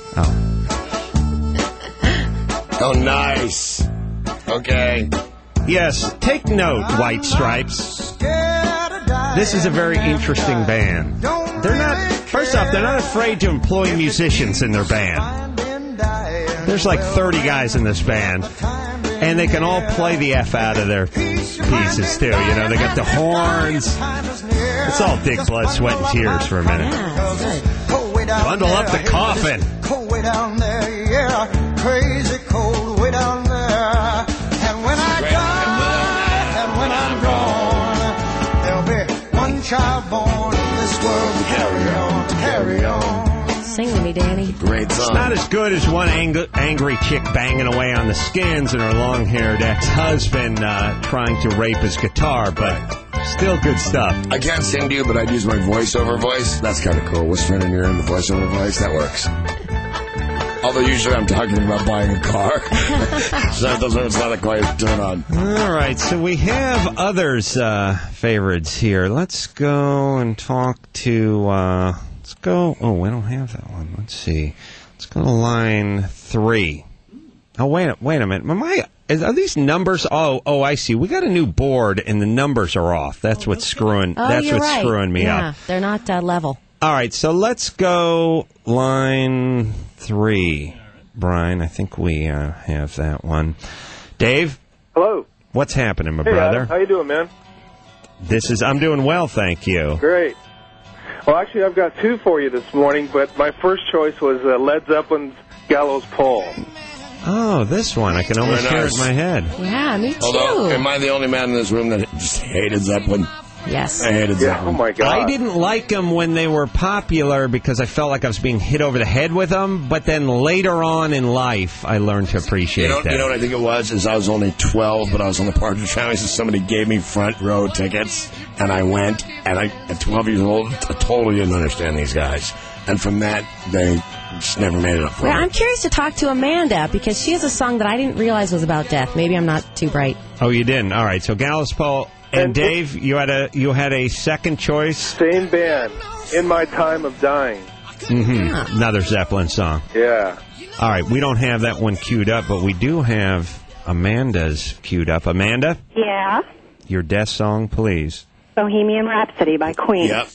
Oh, nice. Okay. Yes, take note, White Stripes. This is a very interesting band. First off, they're not afraid to employ musicians in their band. There's like 30 guys in this band, and they can all play the F out of their pieces, too. You know, they got the horns. It's all Dick, Blood, Sweat, and Tears for a minute. Bundle up the coffin. Cold way down there, yeah, crazy cold way down there. And when I die, and when I'm gone, there'll be one child born in this world to carry on. Sing with me, Danny. Great song. It's not as good as one angry chick banging away on the skins and her long-haired ex-husband trying to rape his guitar, but still good stuff. I can't sing to you, but I'd use my voiceover voice. That's kind of cool. Whispering in your ear in the voiceover voice. That works. Although usually I'm talking about buying a car. So it's not a quiet turn on. All right, so we have others' favorites here. Let's go and talk to... Oh, we don't have that one. Let's see. Let's go to line 3. Oh, wait a minute. Are these numbers? Oh, I see. We got a new board, and the numbers are off. That's what's screwing. That's what's right. screwing me up. They're not level. All right, so let's go line 3, Brian. I think we have that one. Dave. Hello. What's happening, my Hey, brother? Adam, how you doing, man? I'm doing well, thank you. Great. Well, actually, I've got two for you this morning, but my first choice was Led Zeppelin's Gallows Pole. Oh, this one. I can almost hear it in my head. Yeah, me too. Although, am I the only man in this room that just hated Zeppelin? Yes. I hated Zeppelin. Oh my God. I didn't like them when they were popular because I felt like I was being hit over the head with them. But then later on in life, I learned to appreciate that. You know what I think it was? Is I was only 12, but I was on the Partridge Family, so somebody gave me front row tickets, and I went, and at 12 years old, I totally didn't understand these guys. And from that, they just never made it up for Well, me. I'm curious to talk to Amanda because she has a song that I didn't realize was about death. Maybe I'm not too bright. Oh, you didn't? All right. So Gallows Pole and Dave, you had a second choice. Same band, In My Time of Dying. Mm-hmm. Another Zeppelin song. Yeah. All right. We don't have that one queued up, but we do have Amanda's queued up. Amanda, Yeah. your death song, please. Bohemian Rhapsody by Queen. Yep.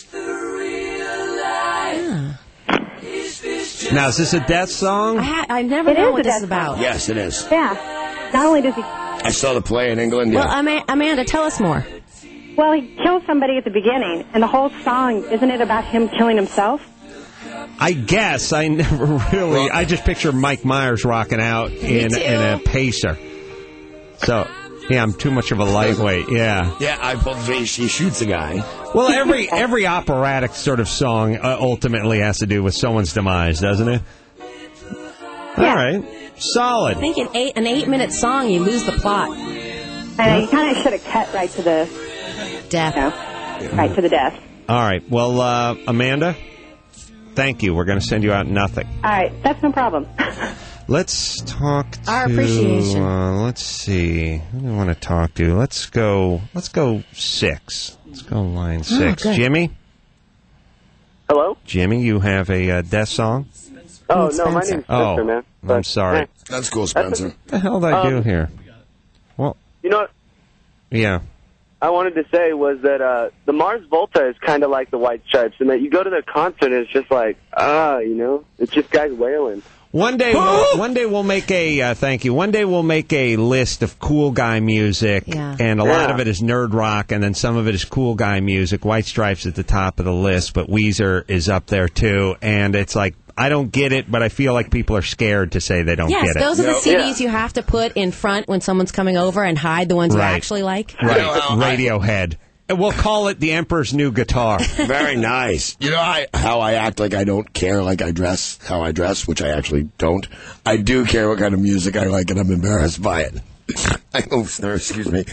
Now, is this a death song? I never It know is what a this death is about. Yes, it is. Yeah. Not only does he... I saw the play in England. Yeah. Well, Amanda, tell us more. Well, he kills somebody at the beginning, and the whole song, isn't it about him killing himself? I guess. I never really... I just picture Mike Myers rocking out in a pacer. So... Yeah, I'm too much of a lightweight. Yeah. Yeah, she shoots a guy. Well, every operatic sort of song ultimately has to do with someone's demise, doesn't it? Yeah. All right, solid. I think an 8-minute song, you lose the plot. And he kind of should have cut right to the death. Right to the death. All right. Well, Amanda, thank you. We're going to send you out nothing. All right, that's no problem. Let's talk to... Our appreciation. Let's see. Who do I want to talk to? Let's go 6. Let's go line 6. good. Jimmy? Hello? Jimmy, you have a death song? Oh, no, my name's Spencer, man. I'm sorry. That's cool, Spencer. What the hell did I do here? Well, You know what yeah. I wanted to say was that the Mars Volta is kind of like the White Stripes, and that you go to their concert and it's just like, it's just guys wailing. One day we'll make a thank you. One day we'll make a list of cool guy music, and a lot of it is nerd rock, and then some of it is cool guy music. White Stripes at the top of the list, but Weezer is up there too. And it's like I don't get it, but I feel like people are scared to say they don't get it. Yes, those are the CDs you have to put in front when someone's coming over and hide the ones you actually like. Right, Radiohead. And we'll call it the Emperor's New Guitar. Very nice. You know how I act like I don't care, like I dress how I dress, which I actually don't. I do care what kind of music I like, and I'm embarrassed by it. Excuse me.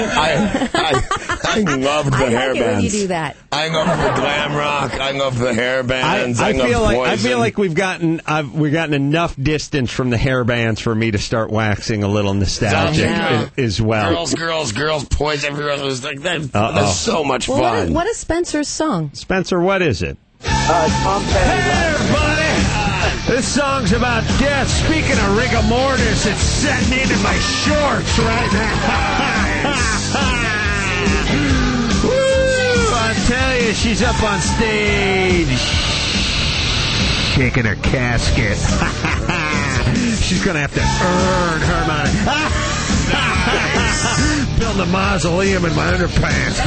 I loved the hair like it when bands. you do that. I love the glam rock. I love the hair bands. I love feel like we've gotten enough distance from the hair bands for me to start waxing a little nostalgic as well. Girls, Poison, everyone was like that's so much fun. What is Spencer's song? Spencer, what is it? Tom Petty. Hey, everybody! This song's about death. Speaking of rigor mortis, it's setting into my shorts right now. Woo! I tell you, she's up on stage, shaking her casket. She's going to have to earn her money. Build a mausoleum in my underpants.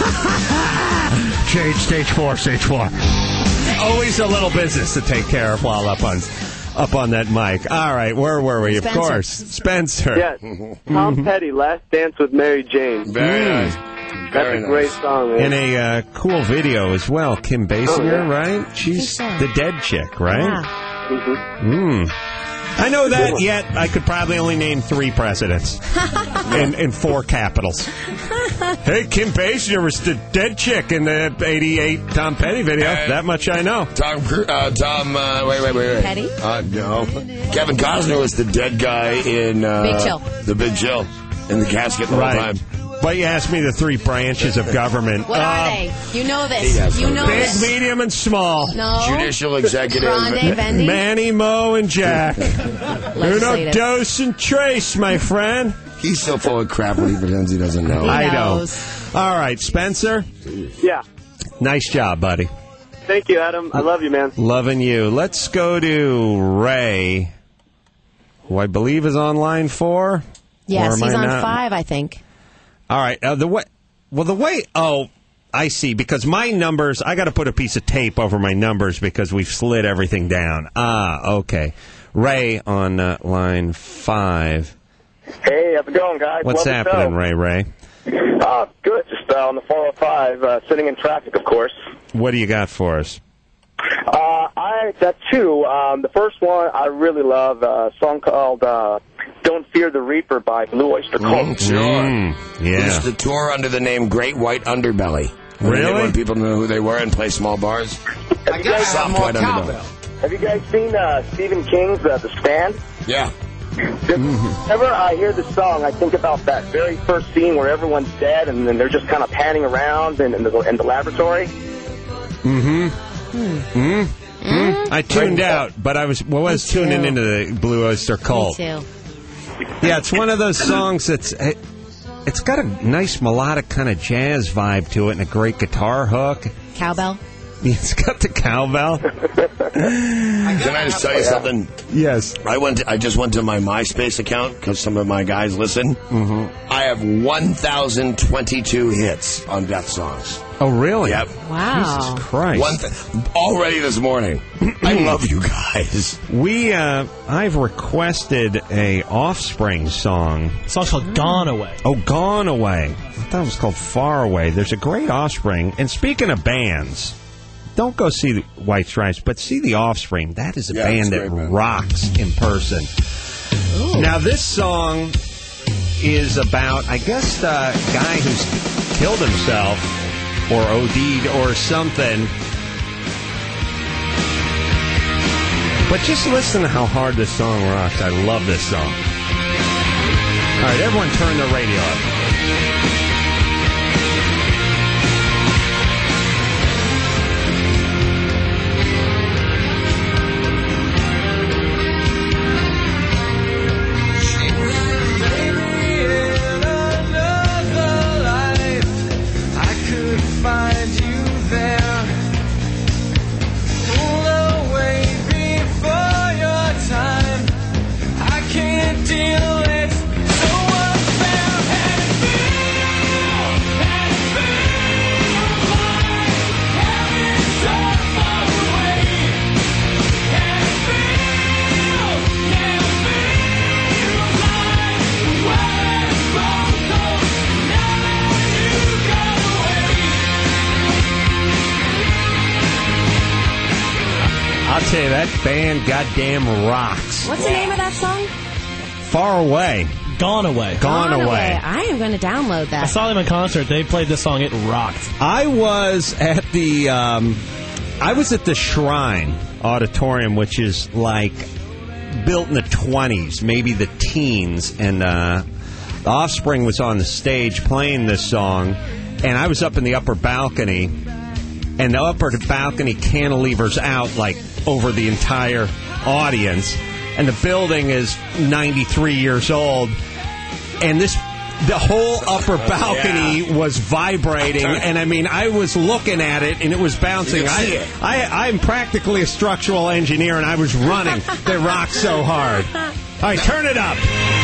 Stage 4. Always a little business to take care of while up on that mic. All right, where were we? Spencer. Of course, Spencer. Yeah, Tom Petty, Last Dance with Mary Jane. Very nice. That's a great song, man. And a cool video as well. Kim Basinger, right? She's the dead chick, right? Yeah. I know that, yet I could probably only name 3 presidents and 4 capitals. Hey, Kim Basinger was the dead chick in the 88 Tom Petty video. That much I know. Wait. Petty? No. Kevin Costner was the dead guy in Big Chill. The Big Chill in the casket the whole time. But you asked me the 3 branches of government. What are they? You know this. You know Big, this. medium, and small. No. Judicial executive. Grande, Bendy. Manny, Mo, and Jack. Uno, dos, and trace, my friend. He's so full of crap when he pretends he doesn't know. I know. All right, Spencer. Yeah. Nice job, buddy. Thank you, Adam. I love you, man. Loving you. Let's go to Ray, who I believe is on line 4. Yes, Or am he's I on not? 5, I think. All right. I see. Because my numbers, I got to put a piece of tape over my numbers because we've slid everything down. Okay. Ray on line 5. Hey, how's it going, guys? What's Love the happening, show. Ray? Good. Just just on the 405, sitting in traffic, of course. What do you got for us? I got two. The first one I really love, a song called Don't Fear the Reaper by Blue Oyster Cult. Sure. We used to tour under the name Great White Underbelly. Really? When people knew who they were and play small bars. Have you guys, Soft White Underbelly. have you guys seen Stephen King's The Stand? Yeah. Whenever I hear this song, I think about that very first scene where everyone's dead and then they're just kind of panning around in the laboratory. I tuned out, but I was tuning into the Blue Oyster Cult. Me too. Yeah, it's one of those songs that's it's got a nice melodic kind of jazz vibe to it and a great guitar hook. Cowbell. It's got the cowbell. Can I just tell you something? Yes. I just went to my MySpace account because some of my guys listen. Mm-hmm. I have 1,022 hits on Death songs. Oh, really? Yep. Wow. Jesus Christ. Already this morning. I love you guys. I've requested a Offspring song. It's also called Gone Away. Oh, Gone Away. I thought it was called Far Away. There's a great Offspring. And speaking of bands, don't go see the White Stripes, but see the Offspring. That is a band that rocks in person. Ooh. Now, this song is about, I guess, a guy who's killed himself or OD'd or something. But just listen to how hard this song rocks. I love this song. All right, everyone turn the radio up. I'll tell you, that band goddamn rocks. What's the name of that song? Far Away. Gone Away. Gone Away. I am going to download that. I saw them in concert. They played this song. It rocked. I was at the Shrine Auditorium, which is like built in the 20s, maybe the teens, and the Offspring was on the stage playing this song, and I was up in the upper balcony, and the upper balcony cantilevers out like over the entire audience, and the building is 93 years old, and the whole upper balcony was vibrating, and I mean, I was looking at it, and it was bouncing. I'm practically a structural engineer, and I was running. They rock so hard. All right, turn it up.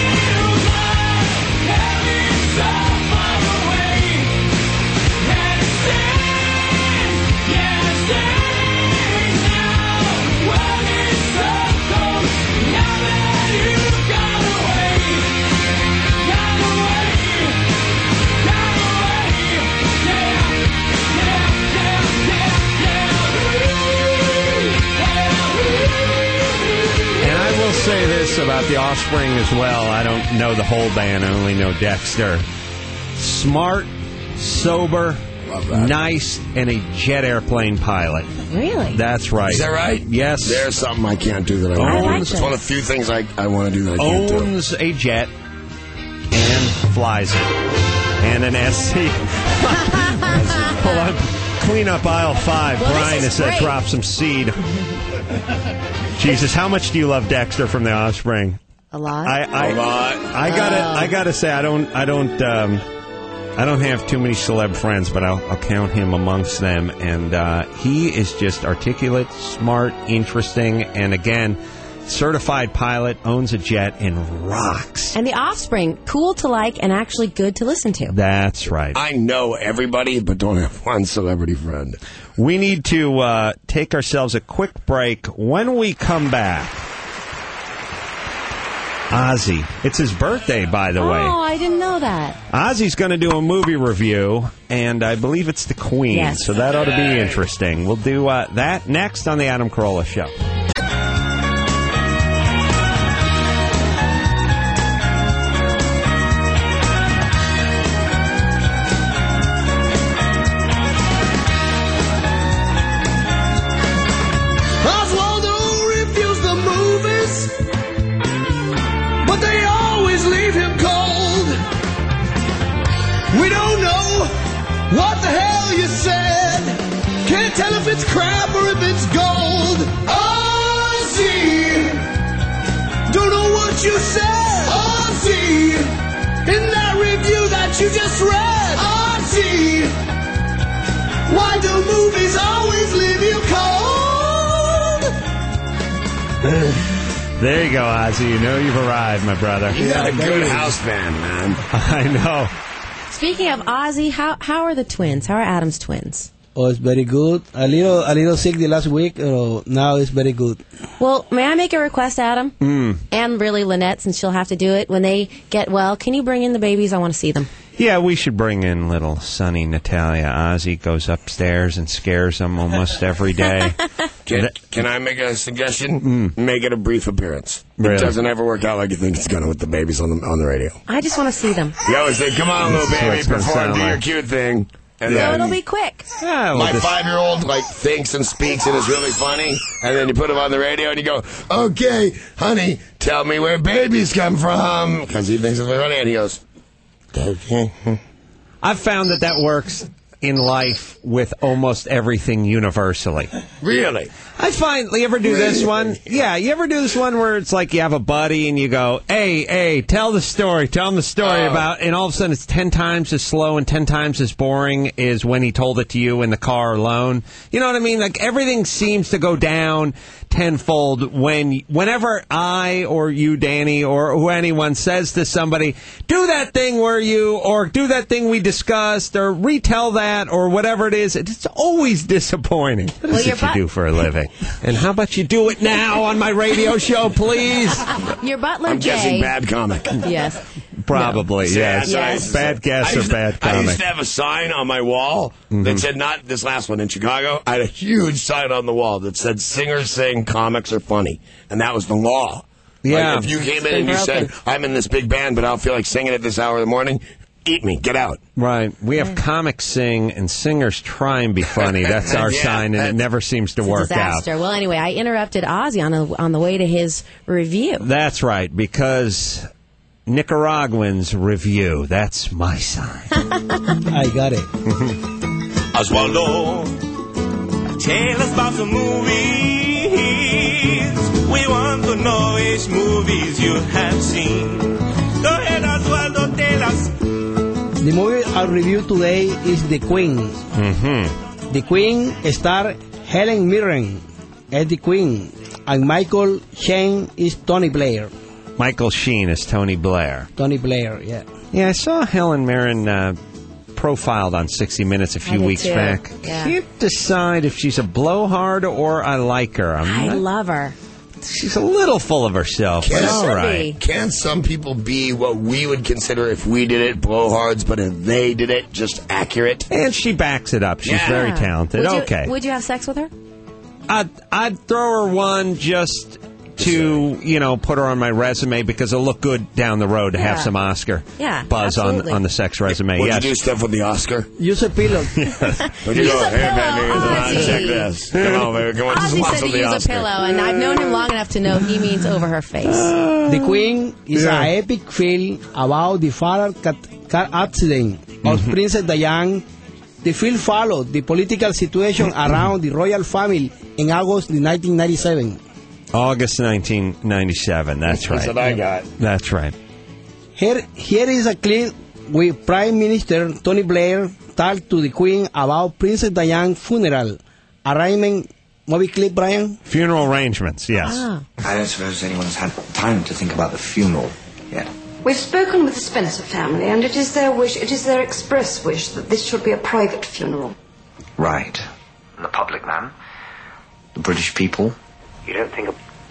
Say this about the Offspring as well. I don't know the whole band. I only know Dexter. Smart, sober, nice, and a jet airplane pilot. Really? That's right. Is that right? Yes. There's something I can't do that I want to do. It's one of the few things I want to do that I can't do. Owns a jet and flies it. And an SC. Hold on. Clean up aisle 5. Well, Brian has dropped some seed. Jesus, how much do you love Dexter from the Offspring? A lot. I gotta say, I don't have too many celeb friends, but I'll count him amongst them. And he is just articulate, smart, interesting, and again, certified pilot, owns a jet, and rocks. And the Offspring, cool to like and actually good to listen to. That's right. I know everybody, but don't have one celebrity friend. We need to take ourselves a quick break. When we come back, Ozzy. It's his birthday, by the way. Oh, I didn't know that. Ozzy's going to do a movie review, and I believe it's The Queen, Yes. so that ought to be interesting. We'll do that next on The Adam Carolla Show. Oswaldo reviews the movies, but they always leave him cold. We don't know what the hell you said. Can't tell if it's crap or if it's gold. Ozzy, don't know what you said. Ozzy, in that review that you just read. Ozzy, why do movies always leave you cold? There you go, Ozzy. You know you've arrived, my brother. You got a good house band, man. I know. Speaking of Ozzy, how are the twins? How are Adam's twins? Oh, it's very good. A little sick the last week. Now it's very good. Well, may I make a request, Adam? Mm. And really Lynette, since she'll have to do it. When they get well, can you bring in the babies? I want to see them. Yeah, we should bring in little Sonny Natalia. Ozzy goes upstairs and scares them almost every day. Can I make a suggestion? Make it a brief appearance. Really? It doesn't ever work out like you think it's going to with the babies on the radio. I just want to see them. You always say, come on, little That's what baby, it's gonna perform, sound do your like. cute thing. And So then it'll be quick. my 5-year-old thinks and speaks and is really funny, and then you put him on the radio and you go, okay, honey, tell me where babies come from, because he thinks it's really funny, and he goes, okay. I've found that works in life with almost everything universally. Really? I find, you ever do this one? Yeah, you ever do this one where it's like you have a buddy and you go, hey, tell them the story about, and all of a sudden it's 10 times as slow and 10 times as boring as when he told it to you in the car alone. You know what I mean? Like everything seems to go down tenfold whenever I or you, Danny, or who anyone says to somebody, do that thing or do that thing we discussed, or retell that, or whatever it is. It's always disappointing. What is it you do for a living? And how about you do it now on my radio show, please? Your butler, I'm Jay. guessing bad comic. Yes. Probably, No. yes. Yes. Bad guess or bad I used comic. to have a sign on my wall that said, not this last one in Chicago, I had a huge sign on the wall that said, singers sing, comics are funny. And that was the law. Yeah. Like, if you came in and you said, I'm in this big band, but I don't feel like singing at this hour in the morning, eat me, get out. Right. We have comics sing and singers try and be funny. That's our sign, and it never seems to work out. Disaster. Well, anyway, I interrupted Ozzy on the way to his review. That's right, because Nicaraguans review. That's my sign. I got it. Oswaldo, tell us about the movies. We want to know which movies you have seen. Go ahead, Oswaldo, tell us. The movie I'll review today is The Queen. Mm-hmm. The Queen star Helen Mirren as the Queen, and Michael Sheen is Tony Blair. Michael Sheen is Tony Blair. Tony Blair, yeah. Yeah, I saw Helen Mirren profiled on 60 Minutes a few weeks too. back. Yeah. Can't decide if she's a blowhard or I like her. I love her. She's a little full of herself, but all right. Can't some people be what we would consider, if we did it, blowhards, but if they did it, just accurate? And she backs it up. She's very talented. Okay. Would you have sex with her? I'd throw her one just to, put her on my resume because it'll look good down the road to have some Oscar buzz on the sex resume. Would Yes. you do stuff with the Oscar? Use a pillow. Would you go, hey, baby, check this. Come on, baby, come on, just Ozzy watch said with to the use Oscar. a pillow, and I've known him long enough to know he means over her face. The Queen is an epic film about the fatal car accident of Princess Diana. The film followed the political situation around the royal family in August 1997. August 1997. That's right. That's what I got. That's right. Here is a clip with Prime Minister Tony Blair talk to the Queen about Princess Diana's funeral arrangement. Movie clip, Brian? Funeral arrangements, yes. I don't suppose anyone's had time to think about the funeral yet. We've spoken with the Spencer family, and it is their wish, it is their express wish, that this should be a private funeral. Right. And the public, ma'am? The British people? You don't think a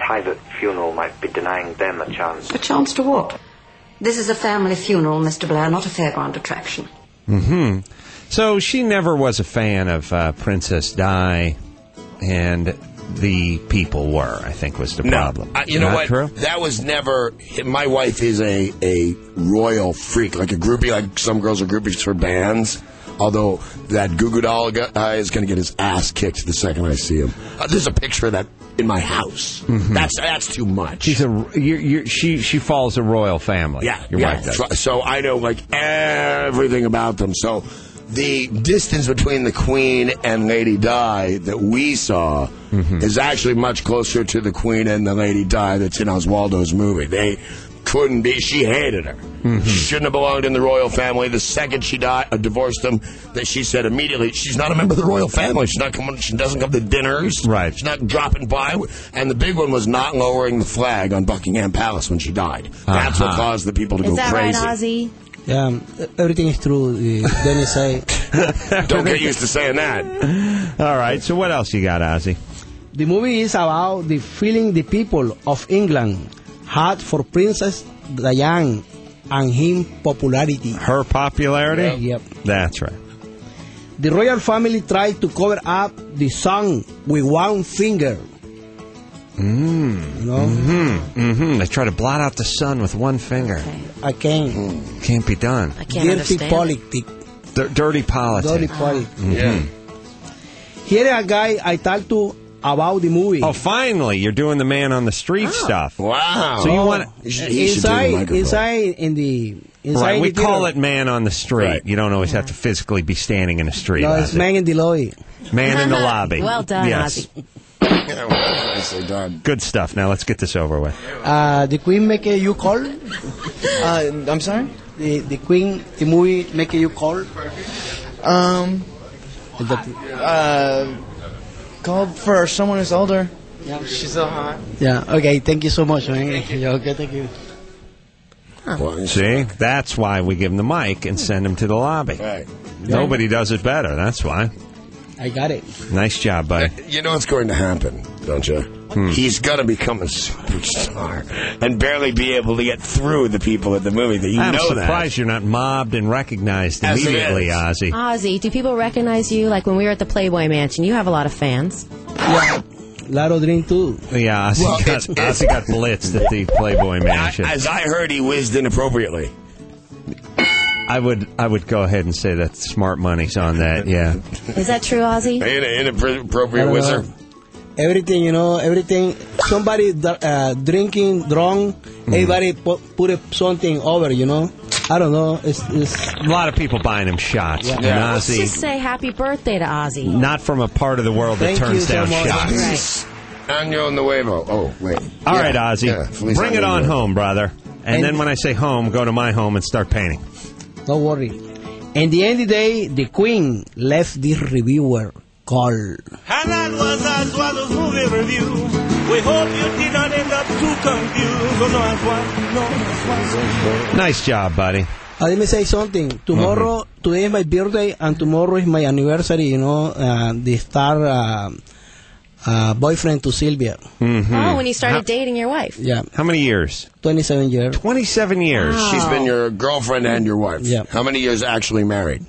private funeral might be denying them a chance. A chance to what? This is a family funeral, Mr. Blair, not a fairground attraction. Mm-hmm. So she never was a fan of Princess Di, and the people were, I think, was the problem. You know Not what? True? That was never. My wife is a royal freak, like a groupie. Like some girls are groupies for bands. Although that Goo Goo Doll guy is going to get his ass kicked the second I see him. There's a picture of that in my house. Mm-hmm. That's too much. She follows a royal family. Yeah, Your wife does. So I know like everything about them. So the distance between the Queen and Lady Di that we saw is actually much closer to the Queen and the Lady Di that's in Oswaldo's movie. They couldn't be. She hated her. She shouldn't have belonged in the royal family. The second she divorced him, that she said immediately, she's not a member of the royal family. She's not coming. She doesn't come to dinners. Right. She's not dropping by. And the big one was not lowering the flag on Buckingham Palace when she died. That's what caused the people to go Is that crazy. right, Ozzy? Yeah, everything is true. Dennis say. Don't get used to saying that. All right. So what else you got, Ozzy? The movie is about the feeling the people of England had for Princess Diana and him popularity. Her popularity? Yep. That's right. The royal family tried to cover up the sun with one finger. You know? They try to blot out the sun with one finger. I can't. Can't be done. I can't Dirty understand. politics. Dirty politics. Dirty politics. Yeah. Here a guy I talked to about the movie. Oh, finally, you're doing the man on the street stuff. Wow. So you want inside in the right? We the call theater. it man on the street. Right. You don't always have to physically be standing in a street. No, it's man in the lobby. Man in the lobby. Well done, yes. Ozzy. Nicely done. Good stuff. Now let's get this over with. The Queen make a you call? I'm sorry? The Queen, the movie make a you call? Called for someone who's older. Yeah, she's so hot. Yeah, okay, thank you so much, man. Yeah, okay, thank you. See, that's why we give him the mic and send him to the lobby. Right. Nobody does it better. That's why. I got it. Nice job, buddy. You know what's going to happen, don't you? He's going to become a superstar and barely be able to get through the people at the movie. That I'm know surprised you're not mobbed and recognized As it immediately, is. Ozzy. Ozzy, do people recognize you? Like when we were at the Playboy Mansion, you have a lot of fans. Yeah, Laro Dream too. Yeah, Ozzy got blitzed at the Playboy Mansion. As I heard, he whizzed inappropriately. I would go ahead and say that smart money's on that. Yeah. Is that true, Ozzy? Inappropriate whizzer. Everything, you know, everything. Somebody drinking, drunk. Everybody put something over, you know. I don't know. It's a lot of people buying him shots. Yeah. And Let's Ozzy, just say happy birthday to Ozzy. not from a part of the world that Thank you turns so down much. shots. Año Nuevo. Oh, wait. All right, Ozzy. Yeah, Feliz Bring it Año on Nuevo. home, brother. And then when I say home, go to my home and start painting. Don't worry. In the end of the day, the Queen left this reviewer call. And that was Oswaldo's movie review. We hope you did not end up too confused. Oh, no, Oswaldo. Nice job, buddy. Let me say something. Tomorrow, today is my birthday, and tomorrow is my anniversary. You know, the star boyfriend to Sylvia. Mm-hmm. Oh, when you started dating your wife. Yeah, How many years? 27 years. 27 years. Wow. She's been your girlfriend and your wife. Yeah. How many years actually married?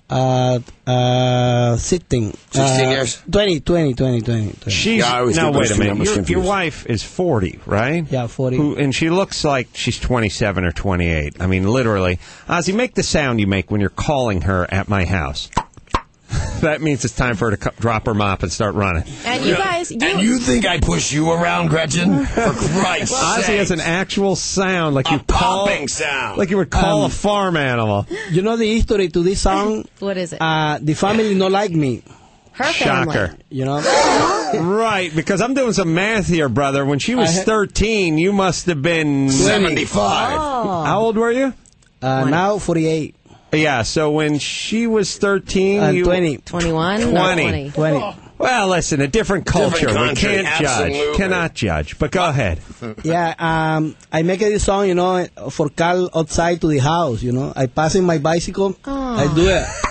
16. 16 years? 20. She's Yeah, I always now get wait those a two minute. numbers Your confused. wife is 40, right? Yeah, 40. And she looks like she's 27 or 28. I mean, literally. Ozzy, make the sound you make when you're calling her at my house. That means it's time for her to drop her mop and start running. And you guys, And you think I push you around, Gretchen? For Christ's Ozzy sake. has an actual sound, like A you call, popping sound. like you would call a farm animal. You know the history to this song? what is it? The family not like me. Her family. Shocker. You know? Right, because I'm doing some math here, brother. When she was 13, you must have been 75. Oh. How old were you? Now 48. Yeah, so when she was 13, And you 20. 21? 20. 20. Well, listen, a different culture. Different We country, can't judge. absolutely. Cannot judge. But go ahead. Yeah, I make this song, you know, for call outside to the house, you know. I pass in my bicycle, I do it.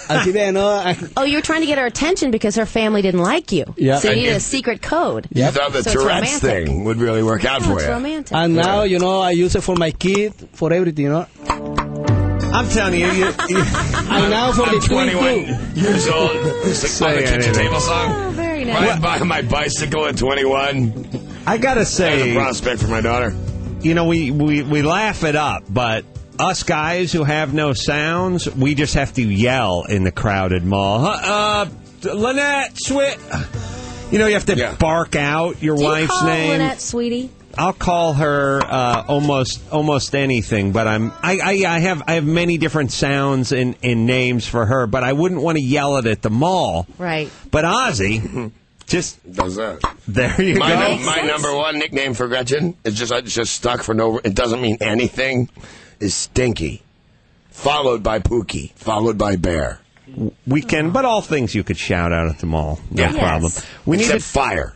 Así de, no. Oh, you're trying to get her attention because her family didn't like you. Yeah. So you need a secret code. You thought the So it's Tourette's romantic. thing would really work out for It's you. romantic. And now, I use it for my kid, for everything, I'm telling you, And now for the twin 21 too. years old. It's like by the kitchen table song. Oh, very nice. Buy my bicycle at 21. I gotta There's say, a prospect for my daughter. we laugh it up, but us guys who have no sounds, we just have to yell in the crowded mall. Lynette, sweet. You have to bark out your Do you wife's call name. Lynette sweetie? I'll call her almost anything, but I have many different sounds in names for her, but I wouldn't want to yell it at the mall. Right. But Ozzy just does that. There you go. My number one nickname for Gretchen is it's just stuck for no. It doesn't mean anything. Is Stinky, followed by Pookie, followed by Bear. We can, but all things you could shout out at the mall, no problem. We Except need fire.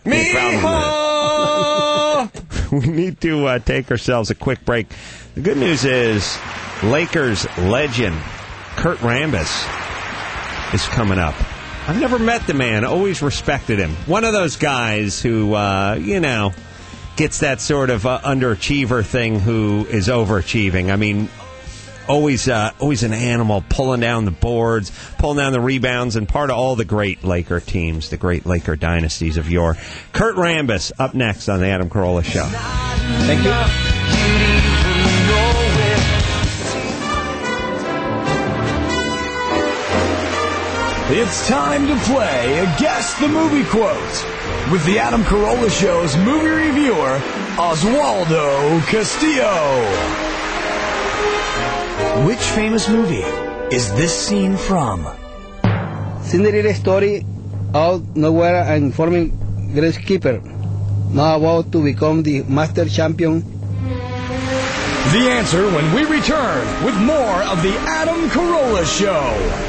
We need to take ourselves a quick break. The good news is Lakers legend Kurt Rambis is coming up. I've never met the man, always respected him. One of those guys who, gets that sort of underachiever thing who is overachieving. I mean, always an animal, pulling down the boards, pulling down the rebounds, and part of all the great Laker teams, the great Laker dynasties of yore. Kurt Rambis up next on the Adam Carolla Show. Thank you. It's time to play Guess the Movie Quote with the Adam Carolla Show's movie reviewer, Oswaldo Castillo. Which famous movie is this scene from? Cinderella story, out nowhere and forming Grace Keeper. Now about to become the master champion. The answer when we return with more of the Adam Carolla Show.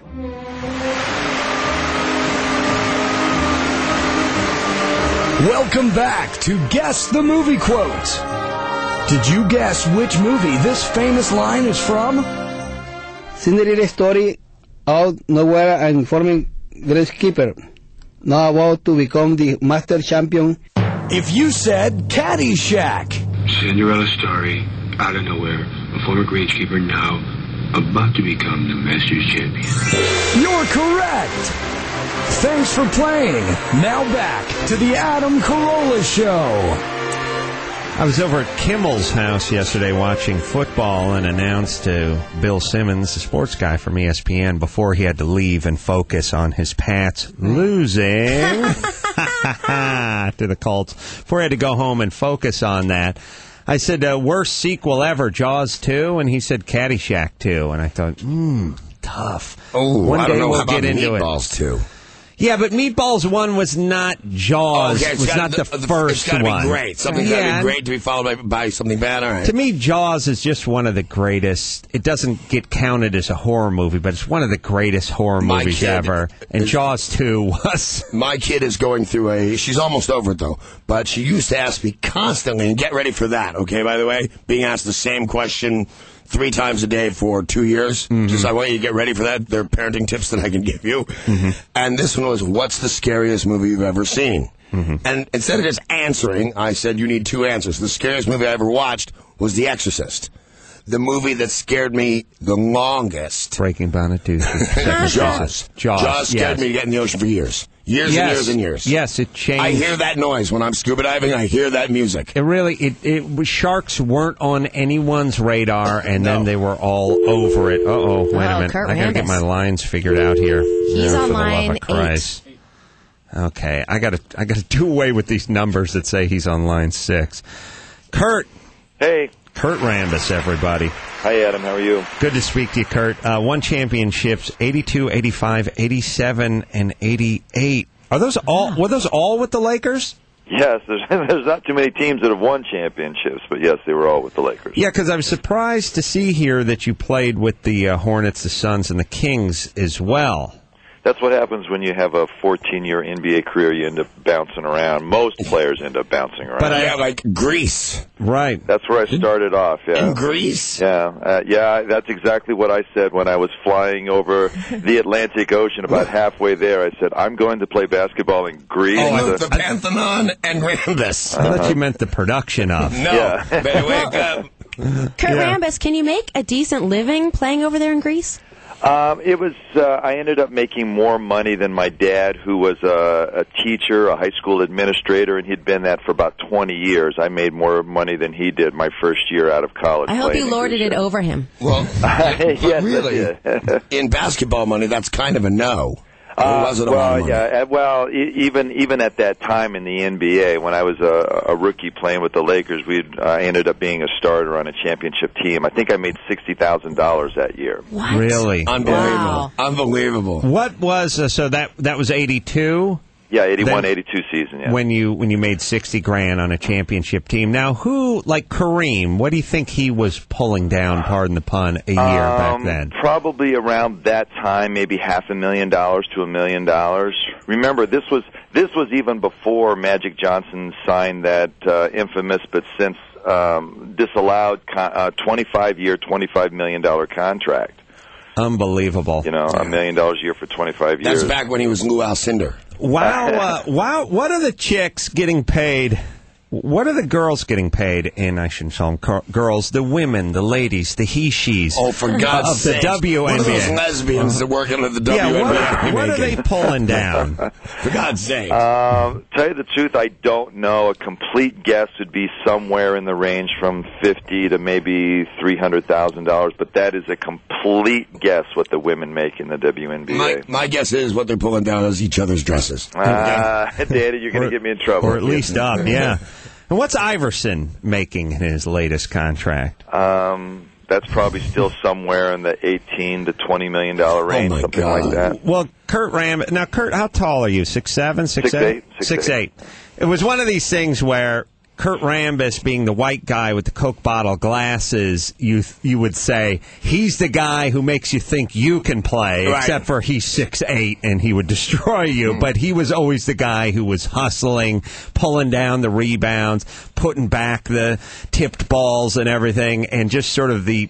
Welcome back to Guess the Movie Quote. Did you guess which movie this famous line is from? Cinderella story, out nowhere and forming Grace Keeper. Now about to become the master champion. If you said Caddyshack. Cinderella story, out of nowhere, a former greenskeeper now about to become the Masters champion. You're correct. Thanks for playing. Now back to the Adam Carolla Show. I was over at Kimmel's house yesterday watching football and announced to Bill Simmons, the sports guy from ESPN, before he had to leave and focus on his Pats losing to the Colts. Before he had to go home and focus on that, I said, worst sequel ever, Jaws 2? And he said Caddyshack 2. And I thought, tough. Oh, One I don't day know. we'll How about get into Meatballs 2? Yeah, but Meatballs 1 was not Jaws. Okay, it was not the first It's got to one. be great. Something's got to be great to be followed by something bad. All right. To me, Jaws is just one of the greatest. It doesn't get counted as a horror movie, but it's one of the greatest horror movies ever. And Jaws 2 was. My kid is going through she's almost over it, though, but she used to ask me constantly, and get ready for that, okay, by the way, being asked the same question 3 times a day for 2 years. Just I want you to get ready for that. They're parenting tips that I can give you. And this one was, what's the scariest movie you've ever seen? And instead of just answering, I said, you need 2 answers. The scariest movie I ever watched was The Exorcist. The movie that scared me the longest. Breaking Bonnet-Tooth. Jaws. Jaws scared me to get in the ocean for years. Years and years and years. Yes, it changed. I hear that noise when I'm scuba diving. I hear that music. It really, sharks weren't on anyone's radar, and then they were all over it. Wait a minute. Kurt I got to get my lines figured out here. He's on for the love line of Christ. 8. Okay, I got to do away with these numbers that say he's on line 6. Kurt. Hey. Kurt Rambis, everybody. Hi, Adam. How are you? Good to speak to you, Kurt. Won championships 82, 85, 87, and 88. Are those all? Were those all with the Lakers? Yes. There's not too many teams that have won championships, but yes, they were all with the Lakers. Yeah, because I was surprised to see here that you played with the Hornets, the Suns, and the Kings as well. That's what happens when you have a 14-year NBA career. You end up bouncing around. Most players end up bouncing around. But like Greece. Right. That's where I started off, yeah. In Greece? Yeah. Yeah, that's exactly what I said when I was flying over the Atlantic Ocean. About halfway there, I said, I'm going to play basketball in Greece. Oh, the Pantheon and Rambus. I thought you meant the production of. No. Yeah. Better wake up. Kurt Rambis, can you make a decent living playing over there in Greece? It was. I ended up making more money than my dad, who was a teacher, a high school administrator, and he'd been that for about 20 years. I made more money than he did my first year out of college. I hope you lorded it over him. Well, yes, really, in basketball money, that's kind of a no. Even at that time in the NBA, when I was a rookie playing with the Lakers, I ended up being a starter on a championship team. I think I made $60,000 that year. What? Really? Unbelievable. Wow. Unbelievable. What was so that was 82? Yeah, 81-82 season, yeah. When you made $60,000 on a championship team. Now, who, like Kareem, what do you think he was pulling down, pardon the pun, a year back then? Probably around that time, maybe $500,000 to $1 million. Remember, this was even before Magic Johnson signed that infamous but since disallowed 25-year, $25 million contract. Unbelievable. You know, $1 million a year for 25 years. That's back when he was Lou Alcindor. Wow, what are the chicks getting paid? What are the girls getting paid in, I shouldn't call them girls, the women, the ladies, the he-she's Oh, for God's sake. of the WNBA. What are those lesbians that working at the WNBA? Yeah, what are they pulling down? For God's sake. Tell you the truth, I don't know. A complete guess would be somewhere in the range from $50,000 to maybe $300,000, but that is a complete guess what the women make in the WNBA. My guess is what they're pulling down is each other's dresses. Danny, you're going to get me in trouble. Or at least up, yeah. And what's Iverson making in his latest contract? That's probably still somewhere in the $18 to $20 million range, something like that. Well, Kurt Rambis. Now, Kurt, how tall are you? 6'7", 6'8"? 6'8". It was one of these things where Kurt Rambis, being the white guy with the Coke bottle glasses, you would say he's the guy who makes you think you can play, right. Except for he's 6'8" and he would destroy you. But he was always the guy who was hustling, pulling down the rebounds, putting back the tipped balls and everything, and just sort of the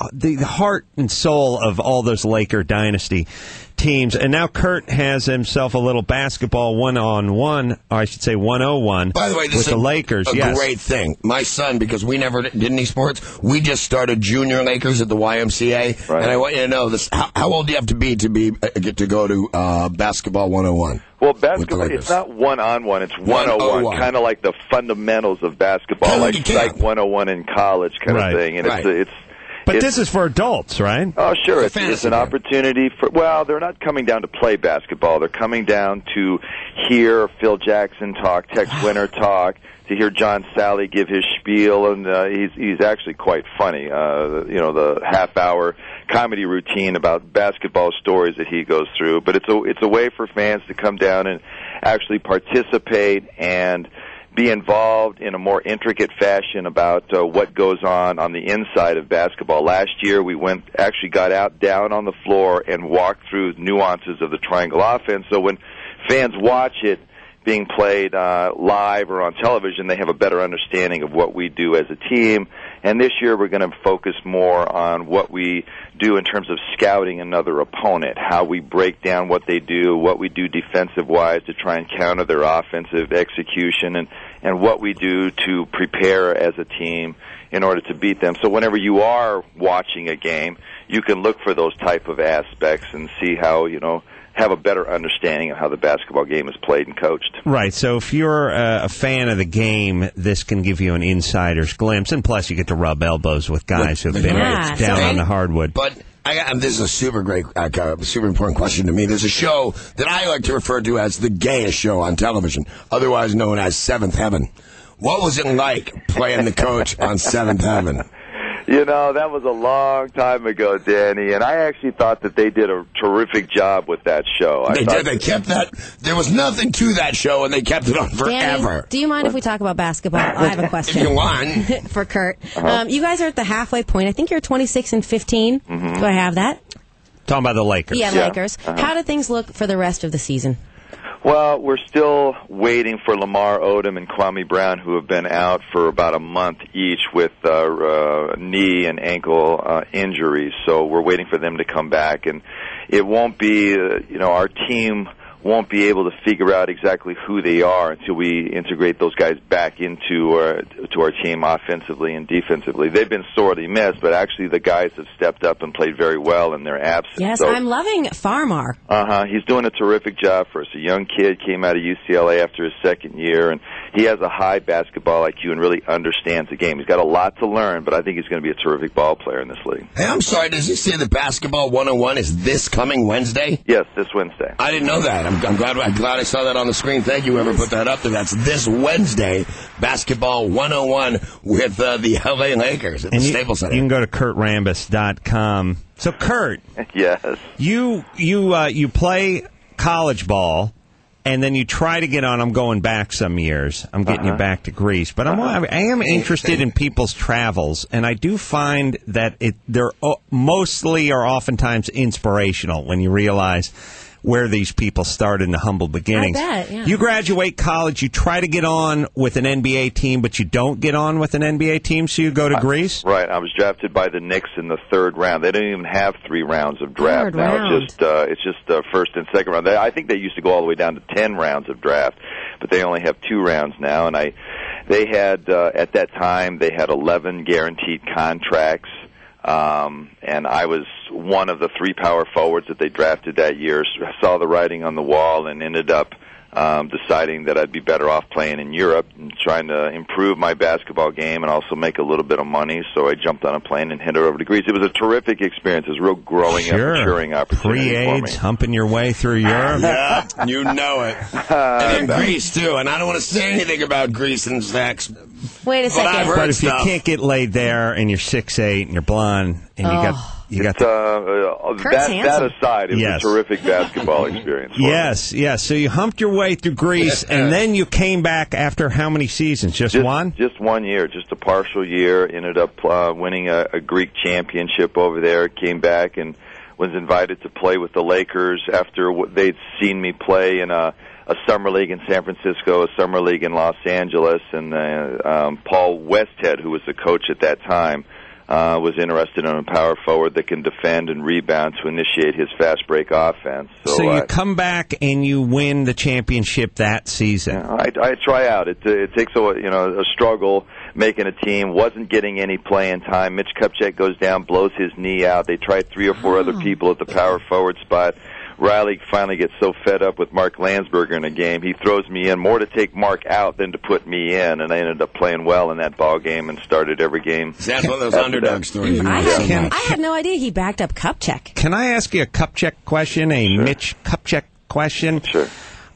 heart and soul of all those Laker dynasty teams. And now Kurt has himself a little basketball one-on-one, or I should say 101, by the way, this with the Lakers. A great thing. My son, because we never did any sports, we just started junior Lakers at the YMCA. Right. And I want you to know this: how old do you have to be get to go to basketball 101? Well, basketball, it's not one-on-one, it's 101, kind of like the fundamentals of basketball, like 101 in college kind of thing. And But this is for adults, right? Oh, sure. It's an opportunity for, well, they're not coming down to play basketball. They're coming down to hear Phil Jackson talk, Tex Winter talk, to hear John Sally give his spiel, and he's actually quite funny. The half-hour comedy routine about basketball stories that he goes through. But it's a way for fans to come down and actually participate and be involved in a more intricate fashion about what goes on the inside of basketball. Last year, we got down on the floor and walked through nuances of the triangle offense. So when fans watch it being played live or on television, they have a better understanding of what we do as a team. And this year, we're going to focus more on what we do in terms of scouting another opponent, how we break down what they do, what we do defensive-wise to try and counter their offensive execution, and what we do to prepare as a team in order to beat them. So whenever you are watching a game, you can look for those type of aspects and see how, have a better understanding of how the basketball game is played and coached. Right. So if you're a fan of the game, this can give you an insider's glimpse, and plus you get to rub elbows with guys who've been down on the hardwood. But this is a super great, super important question to me. There's a show that I like to refer to as the gayest show on television, otherwise known as Seventh Heaven. What was it like playing the coach on Seventh Heaven? That was a long time ago, Danny, and I actually thought that they did a terrific job with that show. They did. They kept that. There was nothing to that show, and they kept it on forever. Danny, do you mind if we talk about basketball? I have a question. If you want. For Kurt. You guys are at the halfway point. I think you're 26 and 15. Mm-hmm. Do I have that? Talking about the Lakers. Yeah, Yeah. Lakers. Uh-huh. How do things look for the rest of the season? Well, we're still waiting for Lamar Odom and Kwame Brown, who have been out for about a month each with knee and ankle injuries. So we're waiting for them to come back, and it won't be, our team won't be able to figure out exactly who they are until we integrate those guys back into our team offensively and defensively. They've been sorely missed, but actually the guys have stepped up and played very well in their absence. Yes, So, I'm loving Farmar. he's doing a terrific job for us. A young kid came out of UCLA after his second year, and he has a high basketball IQ and really understands the game. He's got a lot to learn, but I think he's going to be a terrific ball player in this league. Hey, I'm sorry, does he say that Basketball 101 is this coming Wednesday? Yes, this Wednesday. I didn't know that. I'm glad I saw that on the screen. Thank you, whoever put that up there. That's this Wednesday, Basketball 101 with the LA Lakers at the Staples Center. You can go to KurtRambis.com. So, Kurt. Yes. You play college ball, and then you try to get on. I'm going back some years. I'm getting you back to Greece. But I am interested in people's travels, and I do find that they're mostly or oftentimes inspirational when you realize where these people started in the humble beginnings. I bet, yeah. You graduate college, you try to get on with an NBA team, but you don't get on with an NBA team, so you go to Greece? Right. I was drafted by the Knicks in the third round. They don't even have 3 rounds of draft Third now. round. It's just first and second round. I think they used to go all the way down to 10 rounds of draft, but they only have 2 rounds now. And they had at that time they had 11 guaranteed contracts. And I was one of the 3 power forwards that they drafted that year. So I saw the writing on the wall and ended up deciding that I'd be better off playing in Europe and trying to improve my basketball game and also make a little bit of money. So I jumped on a plane and headed over to Greece. It was a terrific experience. It was a real growing up, maturing opportunity for me. Pre-AIDS, humping your way through Europe. Yeah, you know it. And then Greece, too. And I don't want to say anything about Greece and sex. Wait a second. But if you can't get laid there and you're 6'8" and you're blonde and you got that aside, it was Yes. a terrific basketball experience. for me. Yes. So you humped your way through Greece, and then you came back after how many seasons? Just one? Just 1 year, just a partial year. Ended up winning a Greek championship over there. Came back and was invited to play with the Lakers after they'd seen me play in a summer league in San Francisco, a summer league in Los Angeles, and Paul Westhead, who was the coach at that time, was interested in a power forward that can defend and rebound to initiate his fast break offense. So you come back and you win the championship that season. I try out. It takes a struggle making a team. Wasn't getting any playing time. Mitch Kupchak goes down, blows his knee out. They tried 3 or 4 other people at the power forward spot. Riley finally gets so fed up with Mark Landsberger in a game, he throws me in more to take Mark out than to put me in, and I ended up playing well in that ball game and started every game. That's one of those underdog stories. I had no idea he backed up Kupchak. Can I ask you a Kupchak question, Mitch Kupchak question? Sure.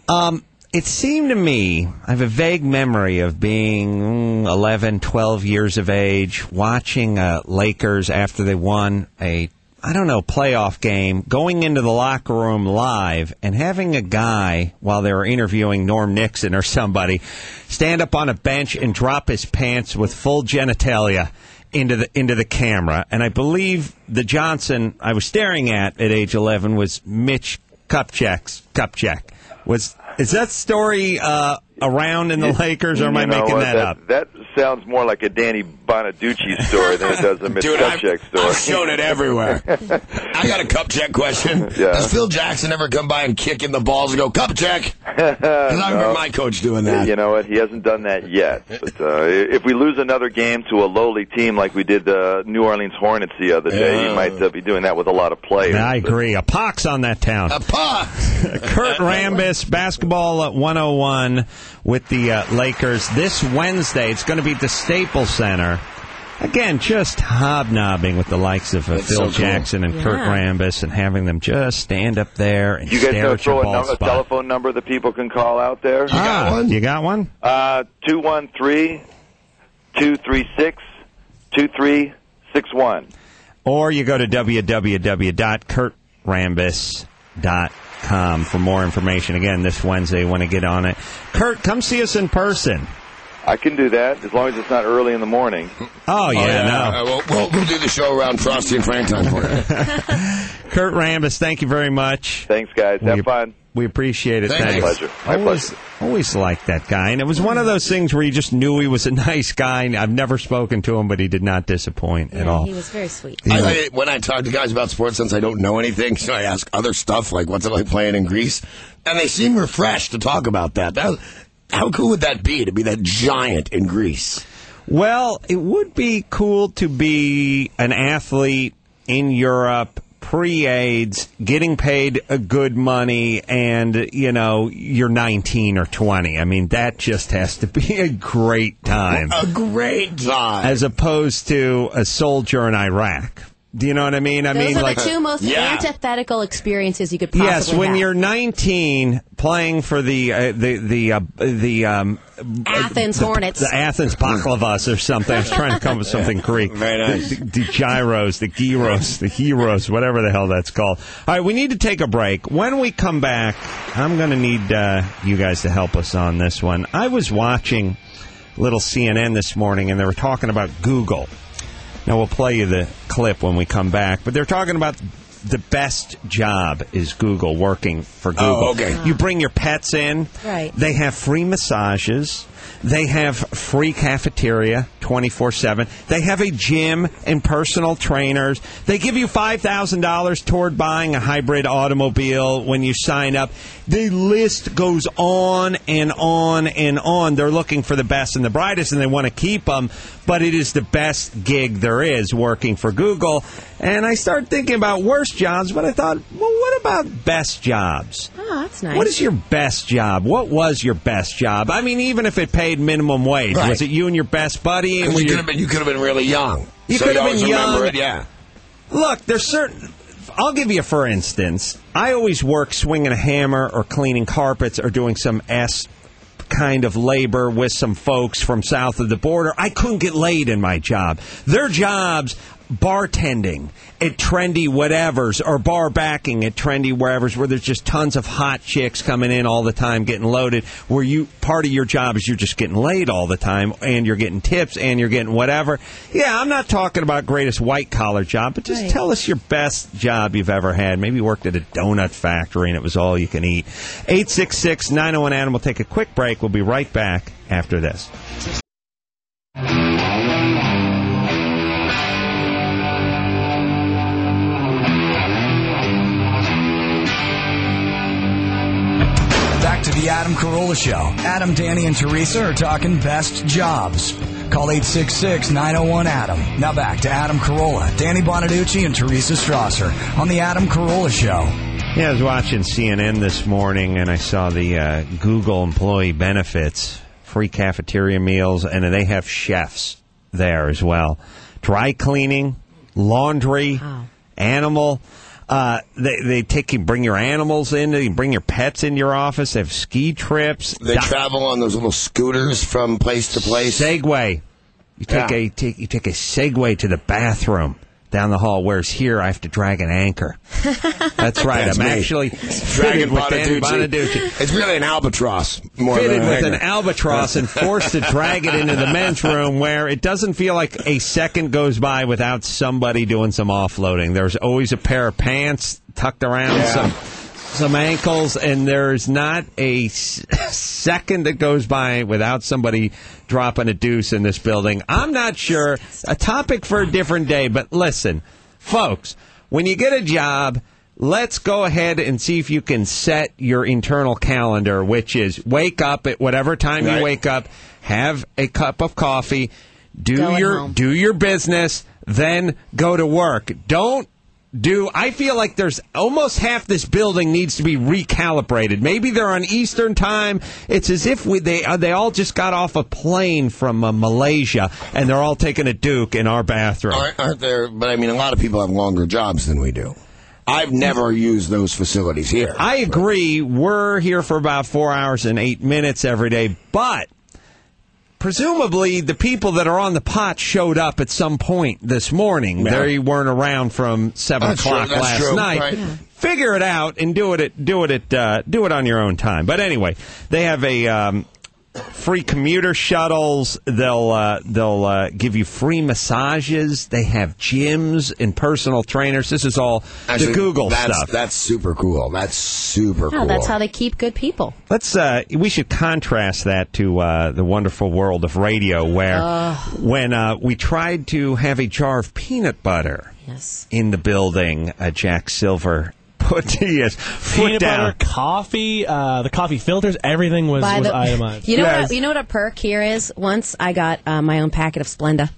It seemed to me, I have a vague memory of being 11, 12 years of age, watching Lakers after they won a playoff game, going into the locker room live and having a guy, while they were interviewing Norm Nixon or somebody, stand up on a bench and drop his pants with full genitalia into the camera. And I believe the Johnson I was staring at age 11 was Mitch Kupchak. Is that story around in the Lakers, or am I making that up? That sounds more like a Danny Bonaducci story than it does a Mitch Kupchak story. I've shown it everywhere. I got a Kupchak question. Yeah. Does Phil Jackson ever come by and kick in the balls and go, Kupchak? Because I remember my coach doing that. You know what? He hasn't done that yet. But if we lose another game to a lowly team like we did the New Orleans Hornets the other day, he might be doing that with a lot of players. I agree. A pox on that town. A pox! Kurt Rambis, Basketball 101 with the Lakers this Wednesday. It's going to be at the Staples Center. Again, just hobnobbing with the likes of Phil Jackson and Kurt Rambis and having them just stand up there and you guys stare know at your throw ball a spot. telephone number that people can call out there? You got one? 213-236-2361. Or you go to www.kurtrambis.com for more information. Again, this Wednesday, want to get on it. Kurt, come see us in person. I can do that, as long as it's not early in the morning. Oh, yeah, no. We'll do the show around Frosty and Frank time for you. Kurt Rambis, thank you very much. Thanks, guys. Have fun. We appreciate it. Thanks. Thanks. My pleasure. Always liked that guy. And it was one of those things where you just knew he was a nice guy. I've never spoken to him, but he did not disappoint at all. He was very sweet. When I talk to guys about sports, since I don't know anything, so I ask other stuff, like what's it like playing in Greece? And they seem refreshed to talk about that. How cool would that be, to be that giant in Greece? Well, it would be cool to be an athlete in Europe, pre-AIDS, getting paid good money, and, you're 19 or 20. I mean, that just has to be a great time. A great time. As opposed to a soldier in Iraq. Do you know what I mean? Those are the two most antithetical experiences you could possibly have. Yes, when you're 19, playing for the Athens Hornets. The Athens Baklavas or something. I was trying to come up with something Greek. Very nice. The gyros, the gyros, the heroes, whatever the hell that's called. All right, we need to take a break. When we come back, I'm going to need you guys to help us on this one. I was watching little CNN this morning, and they were talking about Google. Now, we'll play you the clip when we come back, but they're talking about the best job is Google, working for Google. Oh, okay. You bring your pets in. Right. They have free massages. They have free cafeteria 24/7. They have a gym and personal trainers. They give you $5,000 toward buying a hybrid automobile when you sign up. The list goes on and on and on. They're looking for the best and the brightest, and they want to keep them. But it is the best gig there is, working for Google. And I started thinking about worst jobs, but I thought, well, what about best jobs? Oh, that's nice. What is your best job? What was your best job? I mean, even if it paid minimum wage, right. Was it you and your best buddy? And you could have been really young. You so could have always been young. remember it, yeah. Look, there's certain. I'll give you a for instance. I always work swinging a hammer or cleaning carpets or doing some kind of labor with some folks from south of the border. I couldn't get laid in my job. Their jobs, bartending at trendy whatevers or bar backing at trendy wherevers, where there's just tons of hot chicks coming in all the time getting loaded, where part of your job is you're just getting laid all the time, and you're getting tips and you're getting whatever. Yeah, I'm not talking about greatest white collar job, but just tell us your best job you've ever had. Maybe you worked at a donut factory and it was all you can eat. 866-901-ADAM. We'll take a quick break. We'll be right back after this. Back to the Adam Carolla Show. Adam, Danny, and Teresa are talking best jobs. Call 866-901-ADAM. Now back to Adam Carolla, Danny Bonaducci, and Teresa Strasser on the Adam Carolla Show. Yeah, I was watching CNN this morning, and I saw the Google employee benefits, free cafeteria meals, and they have chefs there as well. Dry cleaning, laundry, animal. They take you, bring your animals in, they bring your pets in your office. They have ski trips. They travel on those little scooters from place to place. Segway. You take a Segway to the bathroom down the hall, whereas here I have to drag an anchor. That's right. That's I'm me. actually fitted with Danny Bonaducci. It's really an albatross. Fitted with an albatross and forced to drag it into the men's room, where it doesn't feel like a second goes by without somebody doing some offloading. There's always a pair of pants tucked around some ankles, and there's not a second that goes by without somebody dropping a deuce in this building. I'm not sure. A topic for a different day, but listen, folks, when you get a job, let's go ahead and see if you can set your internal calendar, which is wake up at whatever time you wake up, have a cup of coffee, do your business, then go to work. I feel like there's almost half this building needs to be recalibrated. Maybe they're on Eastern time. It's as if they all just got off a plane from Malaysia, and they're all taking a Duke in our bathroom. Aren't there? But I mean, a lot of people have longer jobs than we do. I've never used those facilities here. I agree. We're here for about 4 hours and 8 minutes every day, but presumably, the people that are on the pot showed up at some point this morning. Yeah. They weren't around from 7 o'clock last night. Right. Yeah. Figure it out and do it on your own time. But anyway, they have a free commuter shuttles. They'll give you free massages. They have gyms and personal trainers. This is all the Google stuff. That's super cool. That's super cool. That's how they keep good people. We should contrast that to the wonderful world of radio, where when we tried to have a jar of peanut butter in the building, Jack Silver put his foot peanut down. butter, coffee, the coffee filters, everything was itemized. You know what a perk here is? Once I got my own packet of Splenda.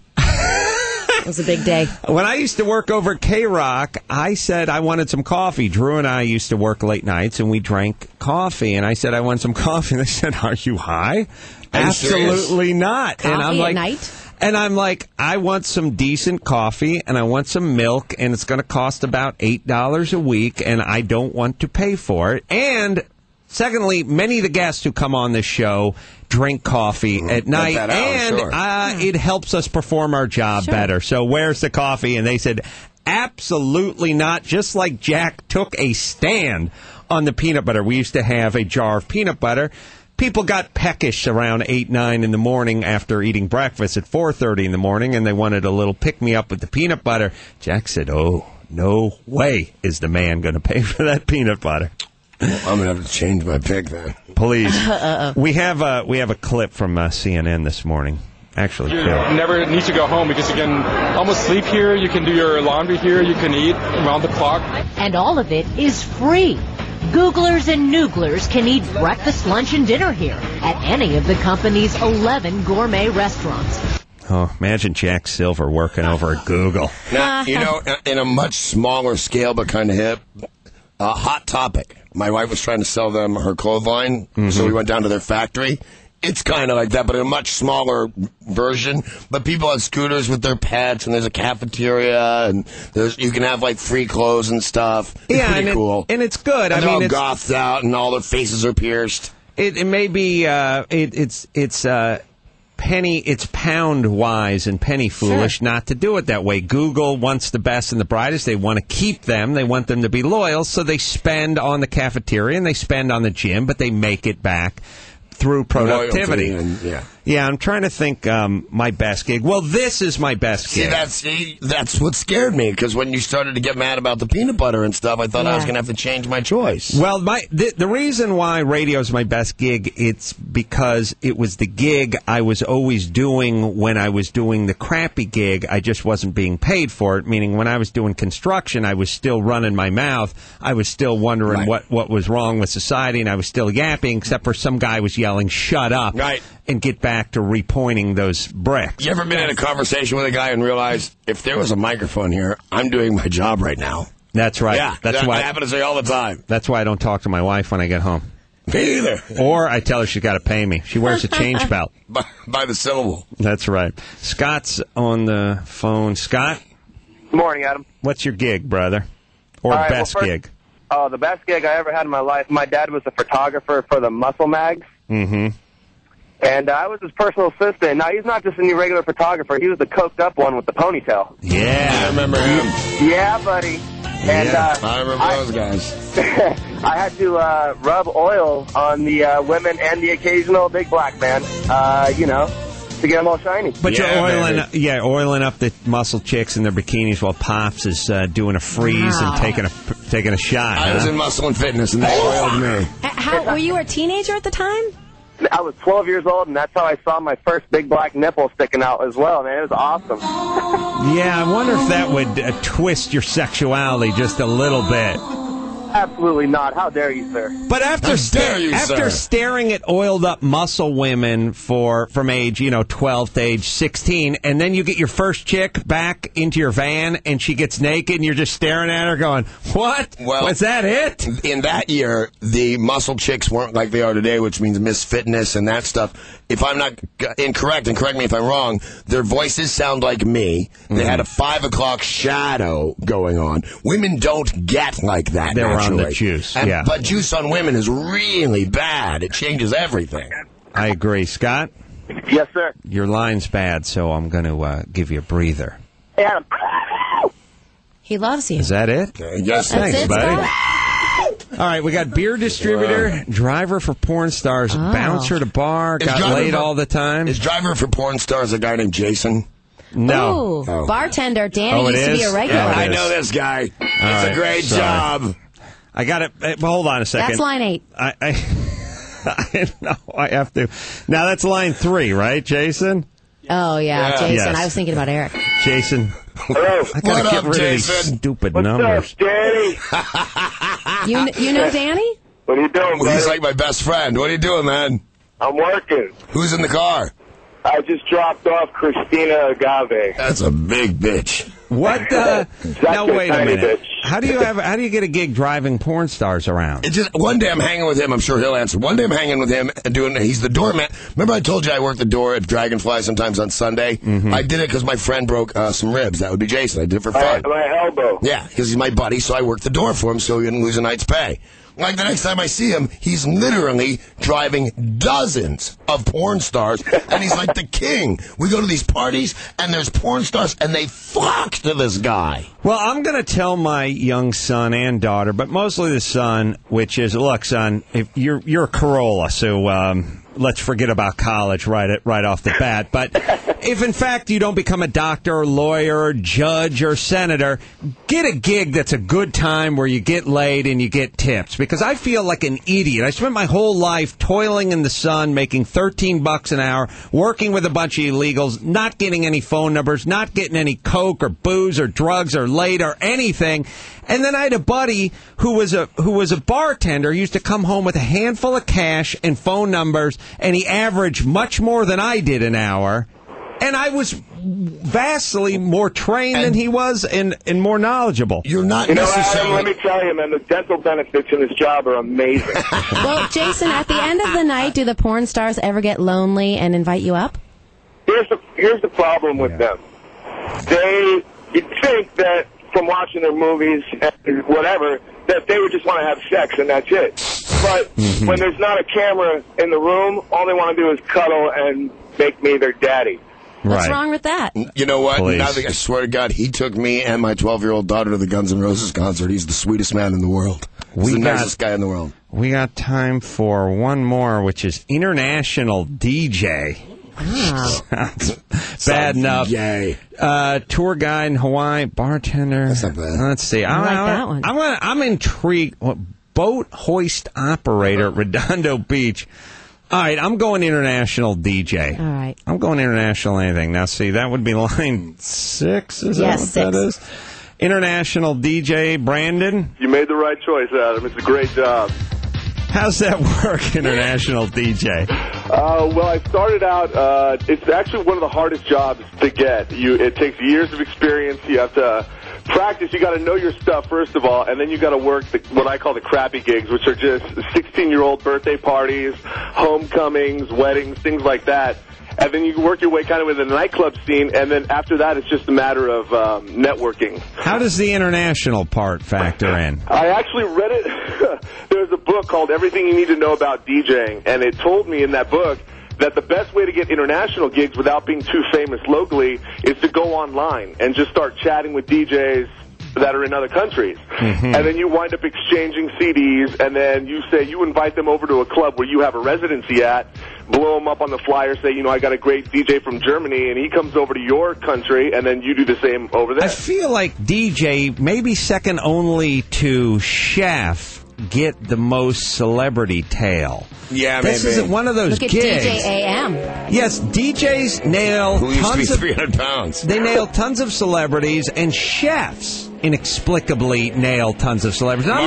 It was a big day. When I used to work over at K-Rock, I said I wanted some coffee. Drew and I used to work late nights, and we drank coffee. And I said, I want some coffee. And they said, are you high? Absolutely not. Coffee and I'm at like, night? And I'm like, I want some decent coffee, and I want some milk, and it's going to cost about $8 a week, and I don't want to pay for it. And secondly, many of the guests who come on this show drink coffee at night, and it helps us perform our job better. So where's the coffee? And they said, absolutely not. Just like Jack took a stand on the peanut butter. We used to have a jar of peanut butter. People got peckish around 8, 9 in the morning after eating breakfast at 4:30 in the morning, and they wanted a little pick-me-up with the peanut butter. Jack said, oh, no way is the man going to pay for that peanut butter. Well, I'm going to have to change my pick then. Please. We have a clip from CNN this morning. Actually, you never need to go home because you can almost sleep here, you can do your laundry here, you can eat around the clock. And all of it is free. Googlers and Nooglers can eat breakfast, lunch, and dinner here at any of the company's 11 gourmet restaurants. Oh, imagine Jack Silver working over at Google. Now, in a much smaller scale but kind of hip, Hot Topic. My wife was trying to sell them her clothesline, so we went down to their factory. It's kind of like that, but in a much smaller version. But people have scooters with their pets, and there's a cafeteria, and you can have like free clothes and stuff. It's pretty cool. And it's good. And I mean, all goths out, and all their faces are pierced. It may be it's pound wise and penny foolish not to do it that way. Google wants the best and the brightest. They want to keep them. They want them to be loyal, so they spend on the cafeteria and they spend on the gym, but they make it back through productivity. Yeah, I'm trying to think my best gig. Well, this is my best gig. That's what scared me, because when you started to get mad about the peanut butter and stuff, I thought I was going to have to change my choice. Well, the reason why radio is my best gig, it's because it was the gig I was always doing when I was doing the crappy gig. I just wasn't being paid for it, meaning when I was doing construction, I was still running my mouth. I was still wondering what was wrong with society, and I was still yapping, except for some guy was yelling, shut up, and get back to repointing those bricks. You ever been in a conversation with a guy and realized, if there was a microphone here, I'm doing my job right now? That's right. Yeah, that's why I happen to say all the time. That's why I don't talk to my wife when I get home. Me either. Or I tell her she's got to pay me. She wears a change belt. By the syllable. That's right. Scott's on the phone. Scott? Good morning, Adam. What's your gig, brother? Or best gig? Oh, the best gig I ever had in my life. My dad was a photographer for the Muscle Mags. Mm-hmm. And I was his personal assistant. Now, he's not just any regular photographer. He was the coked-up one with the ponytail. Yeah. I remember him. Yeah, buddy. And I remember those guys. I had to rub oil on the women and the occasional big black man, to get them all shiny. But you're oiling up the muscle chicks in their bikinis while Pops is doing a freeze and taking a shot. I was in Muscle and Fitness, and they oiled me. Were you a teenager at the time? I was 12 years old, and that's how I saw my first big black nipple sticking out as well, man. It was awesome. Yeah, I wonder if that would twist your sexuality just a little bit. Absolutely not. How dare you, sir? But after staring at oiled-up muscle women from age 12 to age 16, and then you get your first chick back into your van, and she gets naked, and you're just staring at her going, what? Well, was that it? In that year, the muscle chicks weren't like they are today, which means Miss Fitness and that stuff. If I'm not incorrect, and correct me if I'm wrong, their voices sound like me. They had a 5 o'clock shadow going on. Women don't get like that. They're on the juice, But juice on women is really bad. It changes everything. I agree. Scott? Yes, sir. Your line's bad, so I'm going to give you a breather. Hey, Adam. He loves you. Is that it? Yes, thanks, it, buddy. Scott? All right, we got beer distributor, driver for porn stars, bouncer to bar, got laid all the time. Is driver for porn stars a guy named Jason? No. Ooh, bartender. Danny used to be a regular. Yeah, I know this guy. It's a great job. I got it. Well, hold on a second. That's line 8. I know. I have to. Now that's line 3, right, Jason? Oh yeah, Jason. Yes. I was thinking about Eric. Jason. Hello. I gotta What get up, rid Jason? of these stupid numbers. Up, Danny? You know Danny? What are you doing, buddy? He's like my best friend. What are you doing, man? I'm working. Who's in the car? I just dropped off Christina Agave. That's a big bitch. What? Now wait a minute. How do you get a gig driving porn stars around? It's just one day I'm hanging with him. I'm sure he'll answer. One day I'm hanging with him and he's the doorman. Remember I told you I work the door at Dragonfly sometimes on Sunday? Mm-hmm. I did it because my friend broke some ribs. That would be Jason. I did it for fun. My elbow. Yeah, because he's my buddy, so I worked the door for him so he didn't lose a night's pay. Like the next time I see him, he's literally driving dozens of porn stars, and he's like the king. We go to these parties, and there's porn stars, and they flock to this guy. Well, I'm going to tell my young son and daughter, but mostly the son, which is, look, son, if you're a Corolla, so let's forget about college right off the bat. But if, in fact, you don't become a doctor or lawyer or judge or senator, get a gig that's a good time where you get laid and you get tips. Because I feel like an idiot. I spent my whole life toiling in the sun, making $13 an hour, working with a bunch of illegals, not getting any phone numbers, not getting any coke or booze or drugs or laid or anything. And then I had a buddy who was a bartender, used to come home with a handful of cash and phone numbers, and he averaged much more than I did an hour. And I was vastly more trained than he was and more knowledgeable. You're not Adam, let me tell you, man, the dental benefits in this job are amazing. Well, Jason, at the end of the night, do the porn stars ever get lonely and invite you up? Here's the problem with them. You'd think that from watching their movies and whatever, that they would just want to have sex and that's it. But when there's not a camera in the room, all they want to do is cuddle and make me their daddy. What's wrong with that? You know what? Please. Now that I swear to God, he took me and my 12-year-old daughter to the Guns N' Roses concert. He's the sweetest man in the world. He's the nicest guy in the world. We got time for one more, which is international DJ. Bad enough. Yay. Tour guide in Hawaii, bartender. That's not bad. Let's see. I like that one. I'm intrigued. Boat hoist operator at Redondo Beach. All right, I'm going international DJ. All right. I'm going international anything. Now, see, that would be line 6. Is that what that is? International DJ, Brandon. You made the right choice, Adam. It's a great job. How's that work, international DJ? Well, I started out, it's actually one of the hardest jobs to get. It takes years of experience. You have to practice. You got to know your stuff, first of all, and then you got to work what I call the crappy gigs, which are just 16-year-old birthday parties, homecomings, weddings, things like that. And then you work your way kind of with the nightclub scene, and then after that, it's just a matter of networking. How does the international part factor in? I actually read it. There's a book called Everything You Need to Know About DJing, and it told me in that book that the best way to get international gigs without being too famous locally is to go online and just start chatting with DJs that are in other countries. And then you wind up exchanging CDs, and then you invite them over to a club where you have a residency at, blow them up on the flyer, say, I got a great DJ from Germany, and he comes over to your country, and then you do the same over there. I feel like DJ, maybe second only to Chef, get the most celebrity tail. Yeah, this maybe. is one of those Look at gigs. DJ AM. Yes, DJs nail Who used to be tons of 300 pounds. They nail tons of celebrities, and chefs inexplicably nail tons of celebrities. And I'm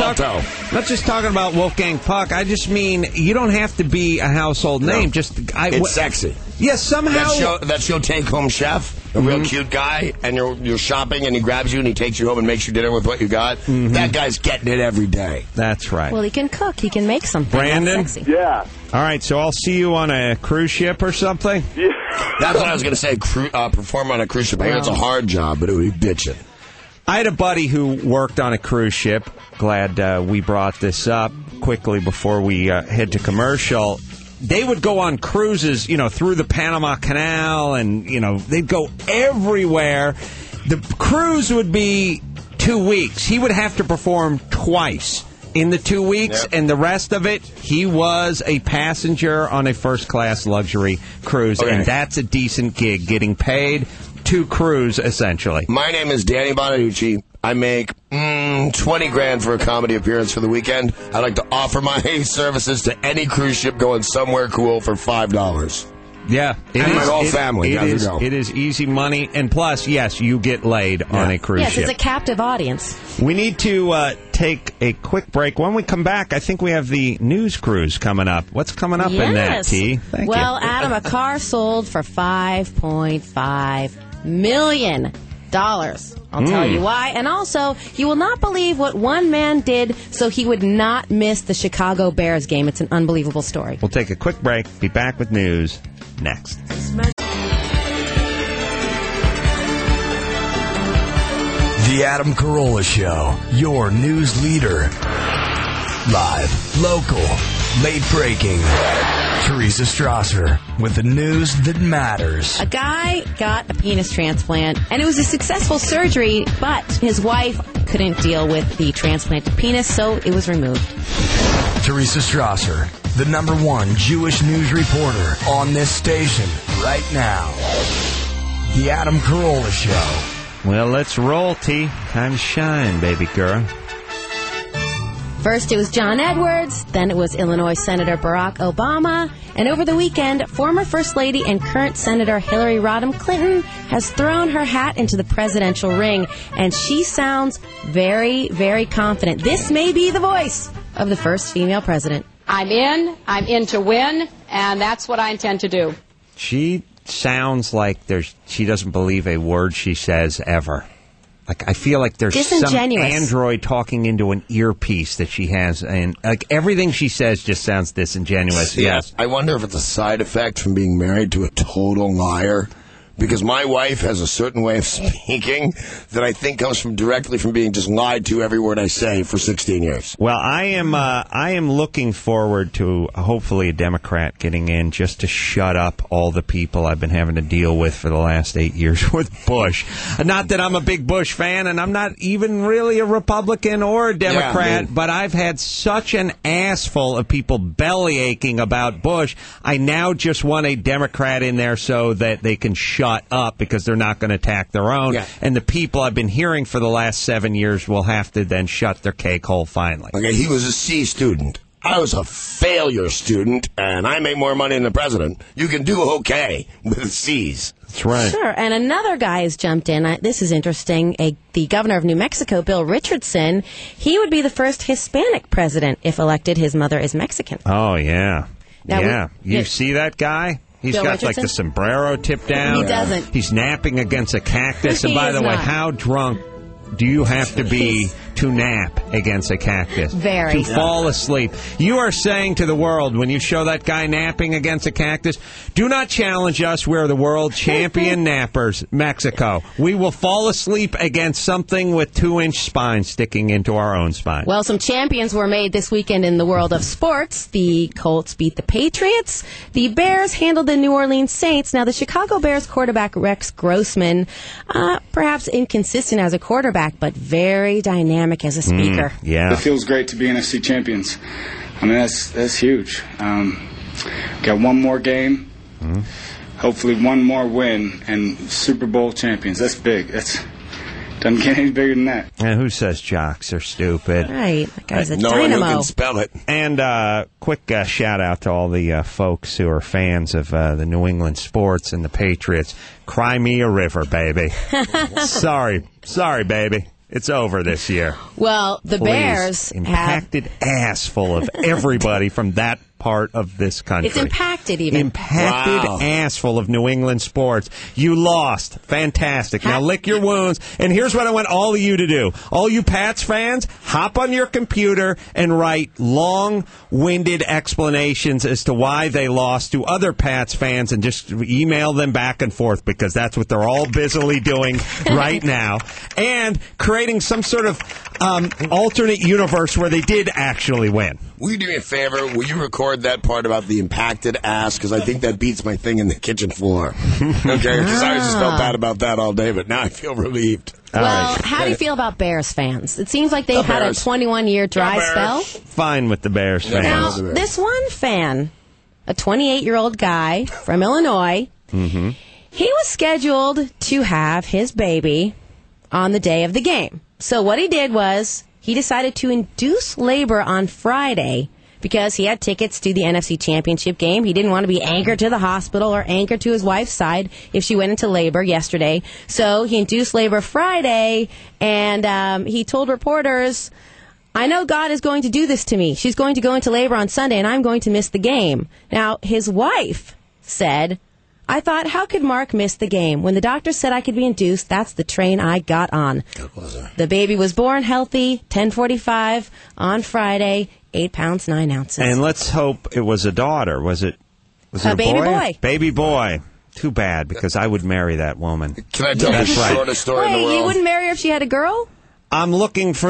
not just talking about Wolfgang Puck. I just mean you don't have to be a household name. It's sexy. Yes, somehow that's your take-home chef, a real cute guy, and you're shopping, and he grabs you and he takes you home and makes you dinner with what you got. That guy's getting it every day. That's right. Well, he can cook. He can make something. Brandon? That's sexy. Yeah. All right, so I'll see you on a cruise ship or something? Yeah. That's what I was going to say, perform on a cruise ship. I hear it's a hard job, but it would be bitching. I had a buddy who worked on a cruise ship. Glad we brought this up quickly before we head to commercial. They would go on cruises, through the Panama Canal, and, they'd go everywhere. The cruise would be 2 weeks. He would have to perform twice in the 2 weeks, and the rest of it, he was a passenger on a first-class luxury cruise, and that's a decent gig, getting paid to cruise, essentially. My name is Danny Bonaducci. I make $20,000 for a comedy appearance for the weekend. I'd like to offer my services to any cruise ship going somewhere cool for $5. Yeah, and my whole family. It is easy money, and plus, yes, you get laid on a cruise ship. Yes, it's a captive audience. We need to take a quick break. When we come back, I think we have the news cruise coming up. What's coming up in that, T? Thank you. Adam, a car sold for $5.5 million. I'll tell you why. And also, you will not believe what one man did so he would not miss the Chicago Bears game. It's an unbelievable story. We'll take a quick break. Be back with news next. The Adam Carolla Show, your news leader. Live, local, late breaking. Teresa Strasser with the news that matters. A guy got a penis transplant, and it was a successful surgery, but his wife couldn't deal with the transplanted penis, so it was removed. Teresa Strasser, the #1 Jewish news reporter on this station right now. The Adam Carolla Show. Well, let's roll, T. Time to shine, baby girl. First, it was John Edwards, then it was Illinois Senator Barack Obama, and over the weekend, former First Lady and current Senator Hillary Rodham Clinton has thrown her hat into the presidential ring, and she sounds very, very confident. This may be the voice of the first female president. I'm in to win, and that's what I intend to do. She sounds like she doesn't believe a word she says ever. Like, I feel like there's some android talking into an earpiece that she has, and like everything she says just sounds disingenuous. Yes. I wonder if it's a side effect from being married to a total liar. Because my wife has a certain way of speaking that I think comes directly from being just lied to every word I say for 16 years. Well, I am looking forward to hopefully a Democrat getting in just to shut up all the people I've been having to deal with for the last 8 years with Bush. Not that I'm a big Bush fan, and I'm not even really a Republican or a Democrat, but I've had such an ass full of people belly aching about Bush. I now just want a Democrat in there so that they can shut up because they're not going to attack their own. Yeah. And the people I've been hearing for the last 7 years will have to then shut their cake hole finally. Okay, he was a C student. I was a failure student, and I make more money than the president. You can do okay with C's. That's right. Sure, and another guy has jumped in. This is interesting. The governor of New Mexico, Bill Richardson, he would be the first Hispanic president if elected. His mother is Mexican. Oh, yeah. Now you see that guy? He's Bill got Richardson? like the sombrero tipped down. He doesn't. He's napping against a cactus. And by the way, how drunk do you have to be to nap against a cactus? Very. To fall asleep. You are saying to the world, when you show that guy napping against a cactus, do not challenge us. We're the world champion nappers, Mexico. We will fall asleep against something with 2-inch spines sticking into our own spine. Well, some champions were made this weekend in the world of sports. The Colts beat the Patriots. The Bears handled the New Orleans Saints. Now, the Chicago Bears quarterback Rex Grossman, perhaps inconsistent as a quarterback, but very dynamic as a speaker. It feels great to be NFC champions. I mean, that's huge. Got one more game, hopefully one more win, and Super Bowl champions. That's big. Doesn't get any bigger than that. And who says jocks are stupid? Right. That guy's a no dynamo. one who can spell it. And quick shout out to all the folks who are fans of the New England sports and the Patriots. Cry me a river, baby. Sorry, baby. It's over this year. Well, the Bears impacted ass full of everybody from that part of this country. It's impacted even. Impacted ass full of New England sports. You lost. Fantastic. Now lick your wounds. And here's what I want all of you to do. All you Pats fans, hop on your computer and write long-winded explanations as to why they lost to other Pats fans and just email them back and forth because that's what they're all busily doing right now. And creating some sort of alternate universe where they did actually win. Will you do me a favor? Will you record that part about the impacted ass? Because I think that beats my thing in the kitchen floor. Okay? Because I just felt bad about that all day, but now I feel relieved. Well, how do you feel about Bears fans? It seems like they've had a 21-year dry spell. Fine with the Bears fans. Now, this one fan, a 28-year-old guy from Illinois, he was scheduled to have his baby on the day of the game. So what he did was he decided to induce labor on Friday because he had tickets to the NFC Championship game. He didn't want to be anchored to the hospital or anchored to his wife's side if she went into labor yesterday. So he induced labor Friday, and he told reporters, I know God is going to do this to me. She's going to go into labor on Sunday, and I'm going to miss the game. Now, his wife said, I thought, how could Mark miss the game? When the doctor said I could be induced, that's the train I got on. The baby was born healthy, 10:45 on Friday, 8 pounds, 9 ounces. And let's hope it was a daughter. Was it a baby boy? Baby boy. Too bad, because I would marry that woman. Can I tell you the shortest story in the world? You wouldn't marry her if she had a girl? I'm looking for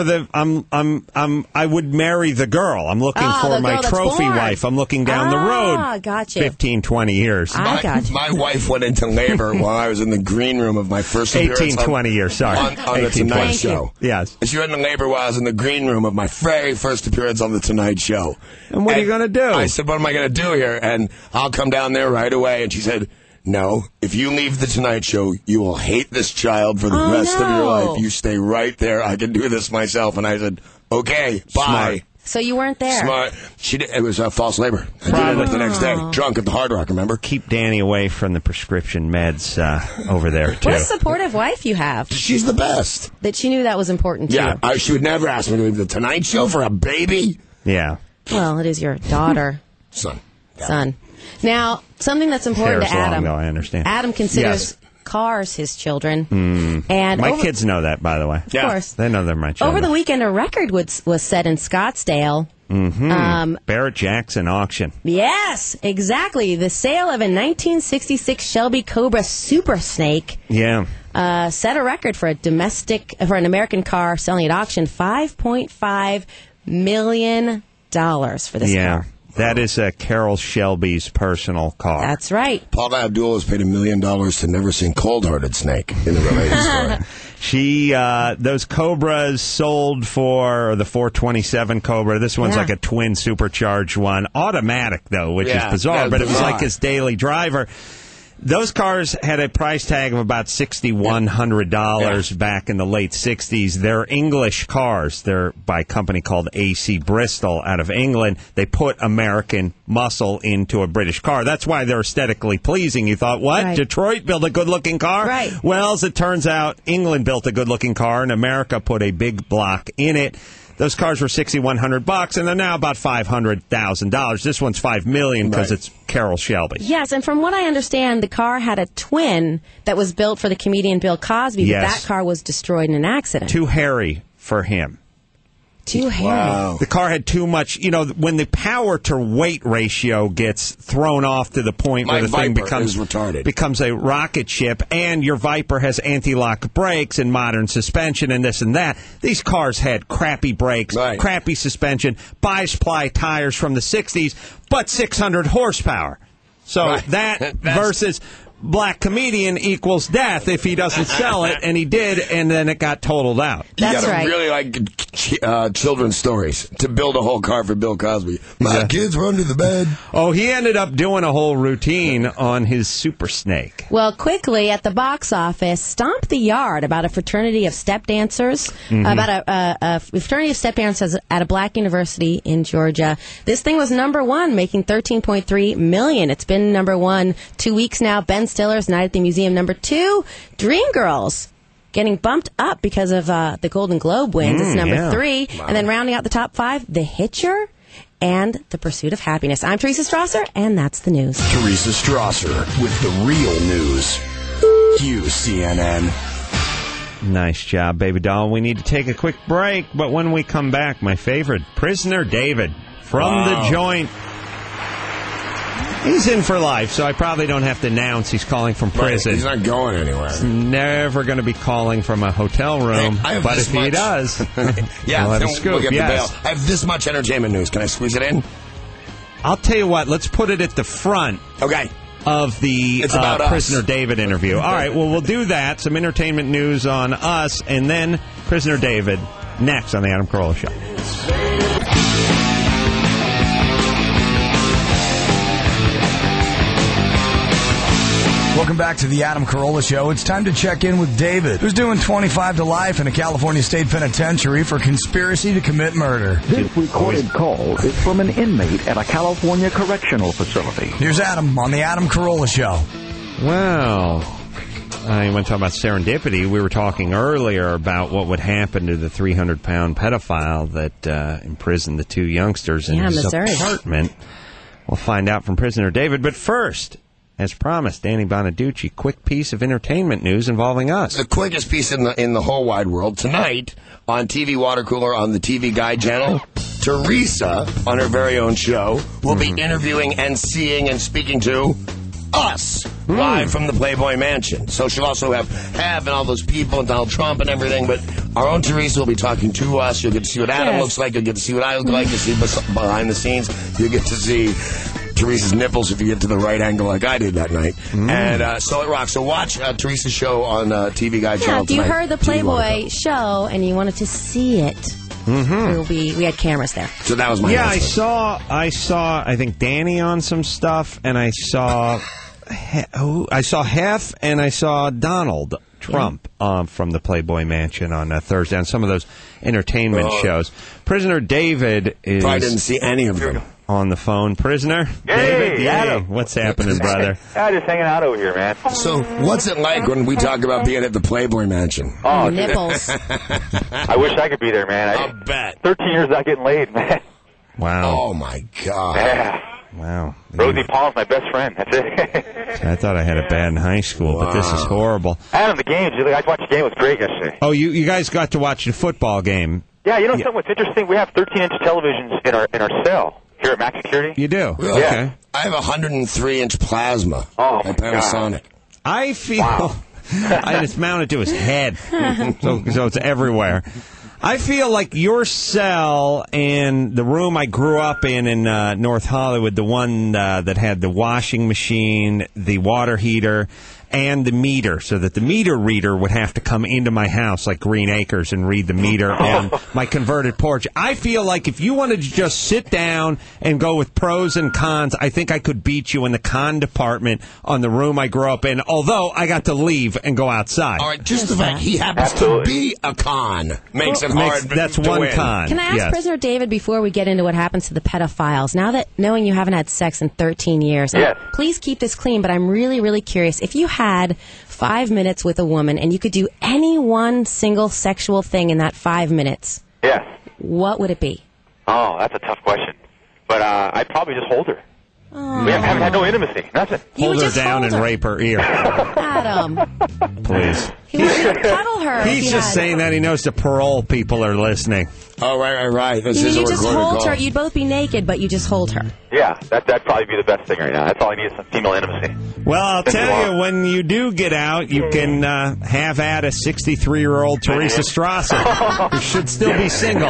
I would marry the girl. I'm looking for my trophy wife. I'm looking down the road. Gotcha. 15, 20 years. My wife went into labor while I was in the green room of my first appearance 18, 20 years, sorry. On the Tonight Show. Yes. And she went into labor while I was in the green room of my very first appearance on the Tonight Show. And what are you going to do? I said, what am I going to do here? And I'll come down there right away. And she said, no, if you leave the Tonight Show, you will hate this child for the rest of your life. You stay right there. I can do this myself. And I said, okay, bye. Smart. So you weren't there. Smart. It was false labor. I did it the next day, drunk at the Hard Rock, remember? Keep Danny away from the prescription meds over there, too. What a supportive wife you have. She's the best. That she knew that was important to you. She would never ask me to leave the Tonight Show for a baby. Yeah. Well, it is your daughter. Son. Now, something that's important to Adam. Long, though, I understand. Adam considers cars his children. And my kids know that, by the way. Of course. They know they're my children. Over the weekend, a record was set in Scottsdale. Barrett Jackson auction. Yes, exactly. The sale of a 1966 Shelby Cobra Super Snake set a record for an American car selling at auction $5.5 million for this car. That is Carol Shelby's personal car. That's right. Paula Abdul has paid $1 million to never seen Cold-Hearted Snake in the related story. Those Cobras sold for the 427 Cobra. This one's like a twin supercharged one. Automatic, though, which is bizarre, but it was like his daily driver. Those cars had a price tag of about $6,100 back in the late 60s. They're English cars. They're by a company called AC Bristol out of England. They put American muscle into a British car. That's why they're aesthetically pleasing. You thought, what? Right. Detroit built a good-looking car? Right. Well, as it turns out, England built a good-looking car, and America put a big block in it. Those cars were $6,100, and they're now about $500,000. This one's $5 million because it's Carol Shelby. Yes, and from what I understand, the car had a twin that was built for the comedian Bill Cosby, but that car was destroyed in an accident. Too hairy for him. Too hairy. Wow. The car had too much, when the power to weight ratio gets thrown off to the point where the thing becomes a rocket ship, and your Viper has anti-lock brakes and modern suspension and this and that. These cars had crappy brakes, crappy suspension, bi-ply tires from the 60s, but 600 horsepower. So that versus black comedian equals death if he doesn't sell it, and he did, and then it got totaled out. That's you right. Really like children's stories to build a whole car for Bill Cosby. My kids were under the bed. Oh, he ended up doing a whole routine on his Super Snake. Well, quickly at the box office, Stomp the Yard about a fraternity of step dancers, about a fraternity of step dancers at a black university in Georgia. This thing was number one, making $13.3 million. It's been number one 2 weeks now. Ben Stiller's Night at the Museum, number 2. Dreamgirls getting bumped up because of the Golden Globe wins. It's number 3. Wow. And then rounding out the top 5, The Hitcher and The Pursuit of Happiness. I'm Teresa Strasser, and that's the news. Teresa Strasser with the real news. QCNN. Nice job, baby doll. We need to take a quick break, but when we come back, my favorite, Prisoner David from The Joint. He's in for life, so I probably don't have to announce he's calling from prison. He's not going anywhere. He's never going to be calling from a hotel room. Hey, but if he does, yeah, we'll have a then scoop. we'll get the Yes. bail. I have this much entertainment news. Can I squeeze it in? I'll tell you what. Let's put it at the front. Okay. Of the It's about us. Prisoner David interview. All right, well, we'll do that. Some entertainment news on us, and then Prisoner David next on the Adam Carolla Show. Welcome back to the Adam Carolla Show. It's time to check in with David, who's doing 25 to life in a California state penitentiary for conspiracy to commit murder. This recorded call is from an inmate at a California correctional facility. Here's Adam on the Adam Carolla Show. Well, you want to talk about serendipity? We were talking earlier about what would happen to the 300-pound pedophile that imprisoned the two youngsters in his Missouri. apartment. We'll find out from Prisoner David. But first, as promised, Danny Bonaducci, quick piece of entertainment news involving us. The quickest piece in the whole wide world. Tonight, on TV Water Cooler on the TV Guide channel, Teresa, on her very own show, will be interviewing and seeing and speaking to us live from the Playboy Mansion. So she'll also have and all those people and Donald Trump and everything, but our own Teresa will be talking to us. You'll get to see what Adam looks like. You'll get to see what I look like. You'll see behind the scenes. You'll get to see Teresa's nipples if you get to the right angle like I did that night. And so it rocks. So watch Teresa's show on TV Guide channel if you tonight. heard the Playboy show and you wanted to see it, we had cameras there. So that was my announcement. I saw I think Danny on some stuff, and I saw Hef, and I saw Donald Trump from the Playboy Mansion on Thursday on some of those entertainment shows. Prisoner David is Probably didn't see any of them. On the phone. Prisoner? Hey, David? Adam. What's happening, brother? Just hanging out over here, man. So what's it like when we talk about being at the Playboy Mansion? Oh, nipples. I wish I could be there, man. I'll bet. 13 years without getting laid, man. Wow. Oh, my God. Yeah. Wow. Rosie Paul's my best friend. That's it. I thought I had it bad in high school, but this is horrible. Adam, the games. You guys watched the game. It was great yesterday. Oh, you guys got to watch the football game. Yeah, you know something? What's interesting? We have 13-inch televisions in our cell here at Max Security. You do? Really? Okay. Yeah. I have 103-inch plasma at Panasonic. I feel... and it's mounted to his head, so it's everywhere. I feel like your cell and the room I grew up in North Hollywood, the one that had the washing machine, the water heater, and the meter, so that the meter reader would have to come into my house like Green Acres and read the meter on my converted porch. I feel like if you wanted to just sit down and go with pros and cons, I think I could beat you in the con department on the room I grew up in, although I got to leave and go outside. All right, just the fact he happens to be a con makes it hard That's to one win. con. Can I ask Prisoner David, before we get into what happens to the pedophiles, now that knowing you haven't had sex in 13 years, please keep this clean, but I'm really, really curious. If you had 5 minutes with a woman and you could do any one single sexual thing in that 5 minutes, what would it be? Oh, that's a tough question. But I'd probably just hold her. We haven't had no intimacy. Nothing. Hold her down and rape her ear. Adam. Please. He would cuddle her. He's just saying that he knows the parole people are listening. Oh, right. This You is a just recorded hold call. her. You'd both be naked, but you just hold her. Yeah, that'd probably be the best thing right now. That's all I need is some female intimacy. Well, I'll tell you, when you do get out, you can have at a 63-year-old Teresa Strasser, who should still be single.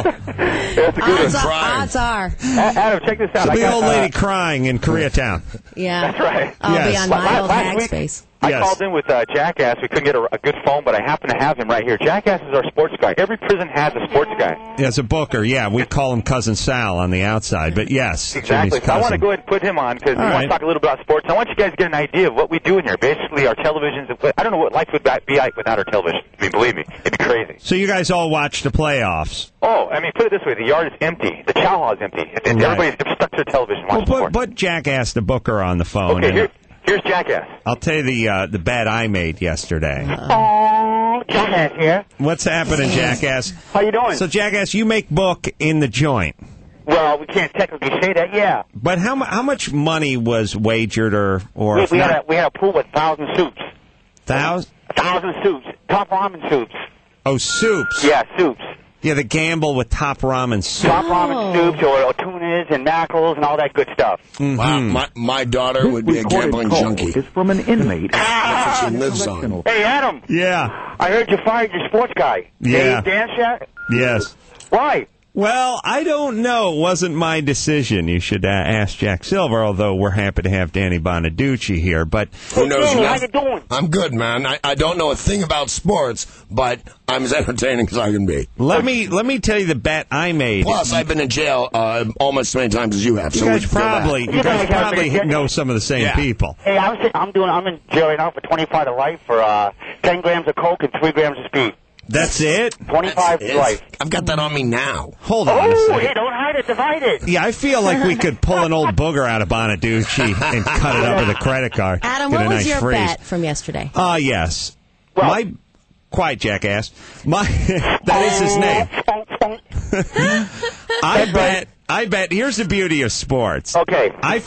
Odds are. Adam, check this out. She'll be an old lady crying in Koreatown. Yeah. That's right. I'll be on my old hag space. I called in with Jackass. We couldn't get a good phone, but I happen to have him right here. Jackass is our sports guy. Every prison has a sports guy. As a booker, we call him Cousin Sal on the outside, but yes. Exactly. So I want to go ahead and put him on because we want to talk a little bit about sports. I want you guys to get an idea of what we do in here. Basically, our televisions. I don't know what life would be like without our television. I mean, believe me, it'd be crazy. So you guys all watch the playoffs. Oh, I mean, put it this way. The yard is empty. The chow hall is empty. Everybody's stuck to their television watching sports. Put Jackass the booker on the phone. Okay, here's Jackass. I'll tell you the bet I made yesterday. Jackass here. What's happening, Jackass? How you doing? So, Jackass, you make book in the joint. Well, we can't technically say that, yeah. But how much money was wagered or we had a pool with 1,000 soups. 1,000? 1,000 soups. Top ramen soups. Oh, soups. Yeah, soups. Yeah, the gamble with Top Ramen Soup. Top ramen soups or tunas and mackerels and all that good stuff. Mm-hmm. Wow, my daughter would be a gambling junkie. It's from an inmate. That's what she lives on. Hey, Adam. Yeah. I heard you fired your sports guy. Yeah. Dave Danshak? Yes. Why? Well, I don't know. It wasn't my decision. You should ask Jack Silver, although we're happy to have Danny Bonaducci here. But who knows? How you doing? I'm good, man. I don't know a thing about sports, but I'm as entertaining as I can be. Let me tell you the bet I made. Plus, I've been in jail almost as many times as you have. You So guys probably know some of the same people. Hey, I'm in jail right now for 25 to life for 10 grams of coke and 3 grams of speed. That's it? 25 to life. I've got that on me now. Hold on a Oh, second. hey, don't hide it, divide it. Yeah, I feel like we could pull an old booger out of Bonaducci and cut it up with a credit card. Adam, Get what a was nice your freeze. bet from yesterday? Yes. Quiet, jackass. That is his name. I bet, here's the beauty of sports. Okay. I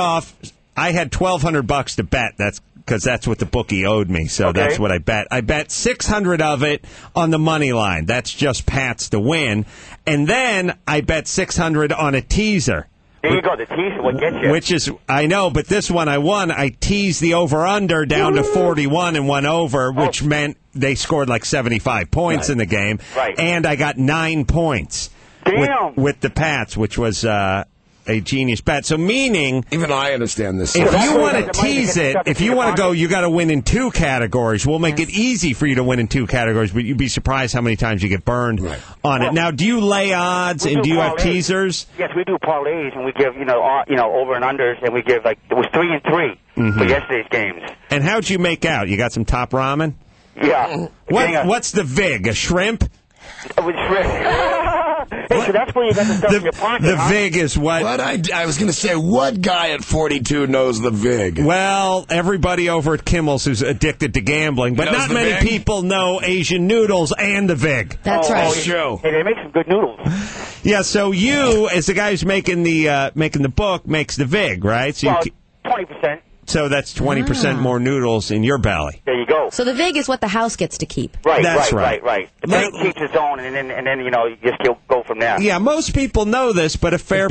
had $1,200 to bet. Because that's what the bookie owed me, so that's what I bet. I bet $600 of it on the money line. That's just Pats to win. And then I bet $600 on a teaser. There you go, the teaser will get you. Which is, I know, but this one I won. I teased the over-under down to 41 and won over, which meant they scored like 75 points in the game. Right. And I got 9 points with the Pats, which was a genius bet. So meaning, even I understand this. If you want to tease it, if you want to go, you got to win in 2 categories. We'll make it easy for you to win in 2 categories, but you'd be surprised how many times you get burned on it. Now, do you lay odds and do you have teasers? Yes, we do parlays and we give over and unders, and we give it was 3 and 3 for yesterday's games. And how'd you make out? You got some Top Ramen? Yeah. What's the vig? A shrimp? It was shrimp. Hey, so that's where you got the stuff in your pocket. The vig is what? I was going to say, what guy at 42 knows the vig? Well, everybody over at Kimmel's who's addicted to gambling, but not many people know Asian noodles and the vig. That's right. That's true. Hey, they make some good noodles. Yeah, so you, as the guy who's making the book, makes the vig, right? So 20%. So that's 20% more noodles in your belly. There you go. So the vig is what the house gets to keep. Right, That's right. The bank keeps its own, and then you just go from there. Yeah, most people know this, but a fair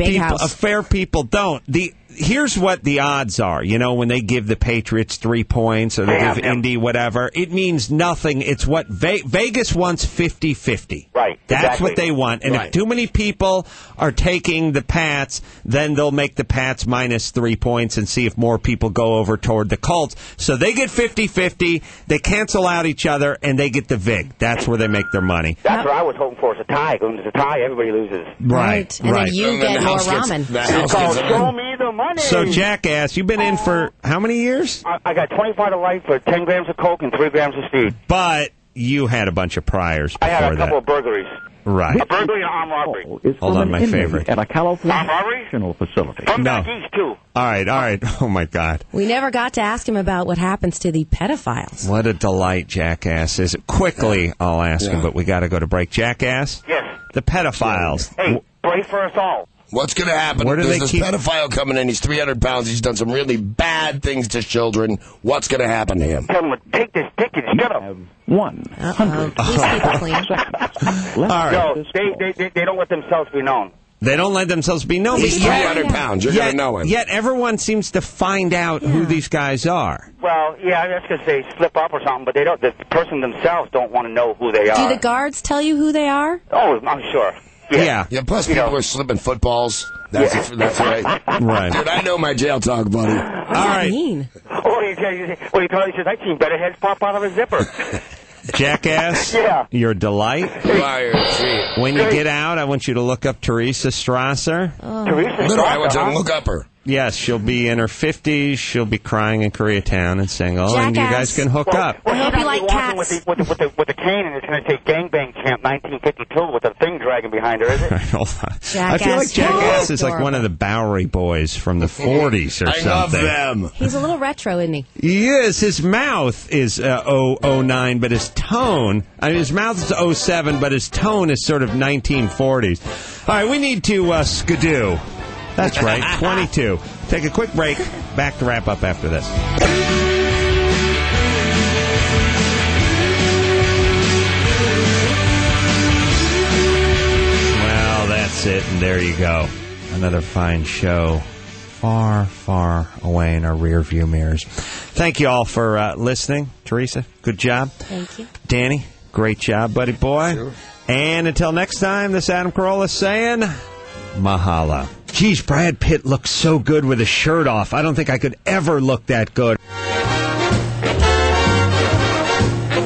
people don't. Here's what the odds are. You know, when they give the Patriots 3 points or they give Indy whatever, it means nothing. It's what Vegas wants 50-50. Right. That's exactly. what they want. And if too many people are taking the Pats, then they'll make the Pats minus 3 points and see if more people go over toward the Colts. So they get 50-50, they cancel out each other, and they get the vig. That's where they make their money. That's what I was hoping for. It's a tie. When there's a tie, everybody loses. Right. And then you get more ramen. It's called Show Me the Money. So, Jackass, you've been in for how many years? I got 25 to life for 10 grams of coke and 3 grams of speed. But you had a bunch of priors before I had a couple that. of burglaries. Right. A burglary and armed robbery. Hold on, my favorite. At a California Armed robbery? correctional facility. From back east, too. All right. Oh, my God. We never got to ask him about what happens to the pedophiles. What a delight, Jackass is. Quickly, I'll ask him, but we got to go to break. Jackass? Yes. The pedophiles. Hey, pray for us all. What's going to happen? Where do There's they this keep- pedophile coming in. He's 300 pounds. He's done some really bad things to children. What's going to happen to him? Tell him to take this dick and get him. 100. Please keep it clean. All right. No, they don't let themselves be known. They don't let themselves be known. He's 300 pounds. You're going to know him. Yet everyone seems to find out who these guys are. Well, yeah, that's because they slip up or something, but they don't. The person themselves don't want to know who they are. Do the guards tell you who they are? Oh, I'm sure. Yeah. Plus people are slipping footballs. That's right. Right. Dude, I know my jail talk, buddy. All right. Oh, he says, I've seen better heads pop out of a zipper. Jackass, Yeah. you're a delight. Fire treat. When you get out, I want you to look up Teresa Strasser. Teresa No, I want you to Strasser, look up her. Yes, she'll be in her 50s. She'll be crying in Koreatown and single, and you guys can hook up. Well, I hope you like cats. With the cane, and it's going to say Gangbang Champ 1952 with a thing dragging behind her, is it? Hold on. Jackass. I feel like Jackass is like Adorable. one of the Bowery boys from the 40s or I love something. them. He's a little retro, isn't he? He is. His mouth is 09, but his tone, his mouth is 07, but his tone is sort of 1940s. All right, we need to skidoo. That's right, 22. Take a quick break. Back to wrap up after this. That's it, and there you go. Another fine show. Far, far away in our rear view mirrors. Thank you all for listening. Teresa, good job. Thank you. Danny, great job, buddy boy. Sure. And until next time, this Adam Carolla saying, mahalo. Geez, Brad Pitt looks so good with his shirt off. I don't think I could ever look that good.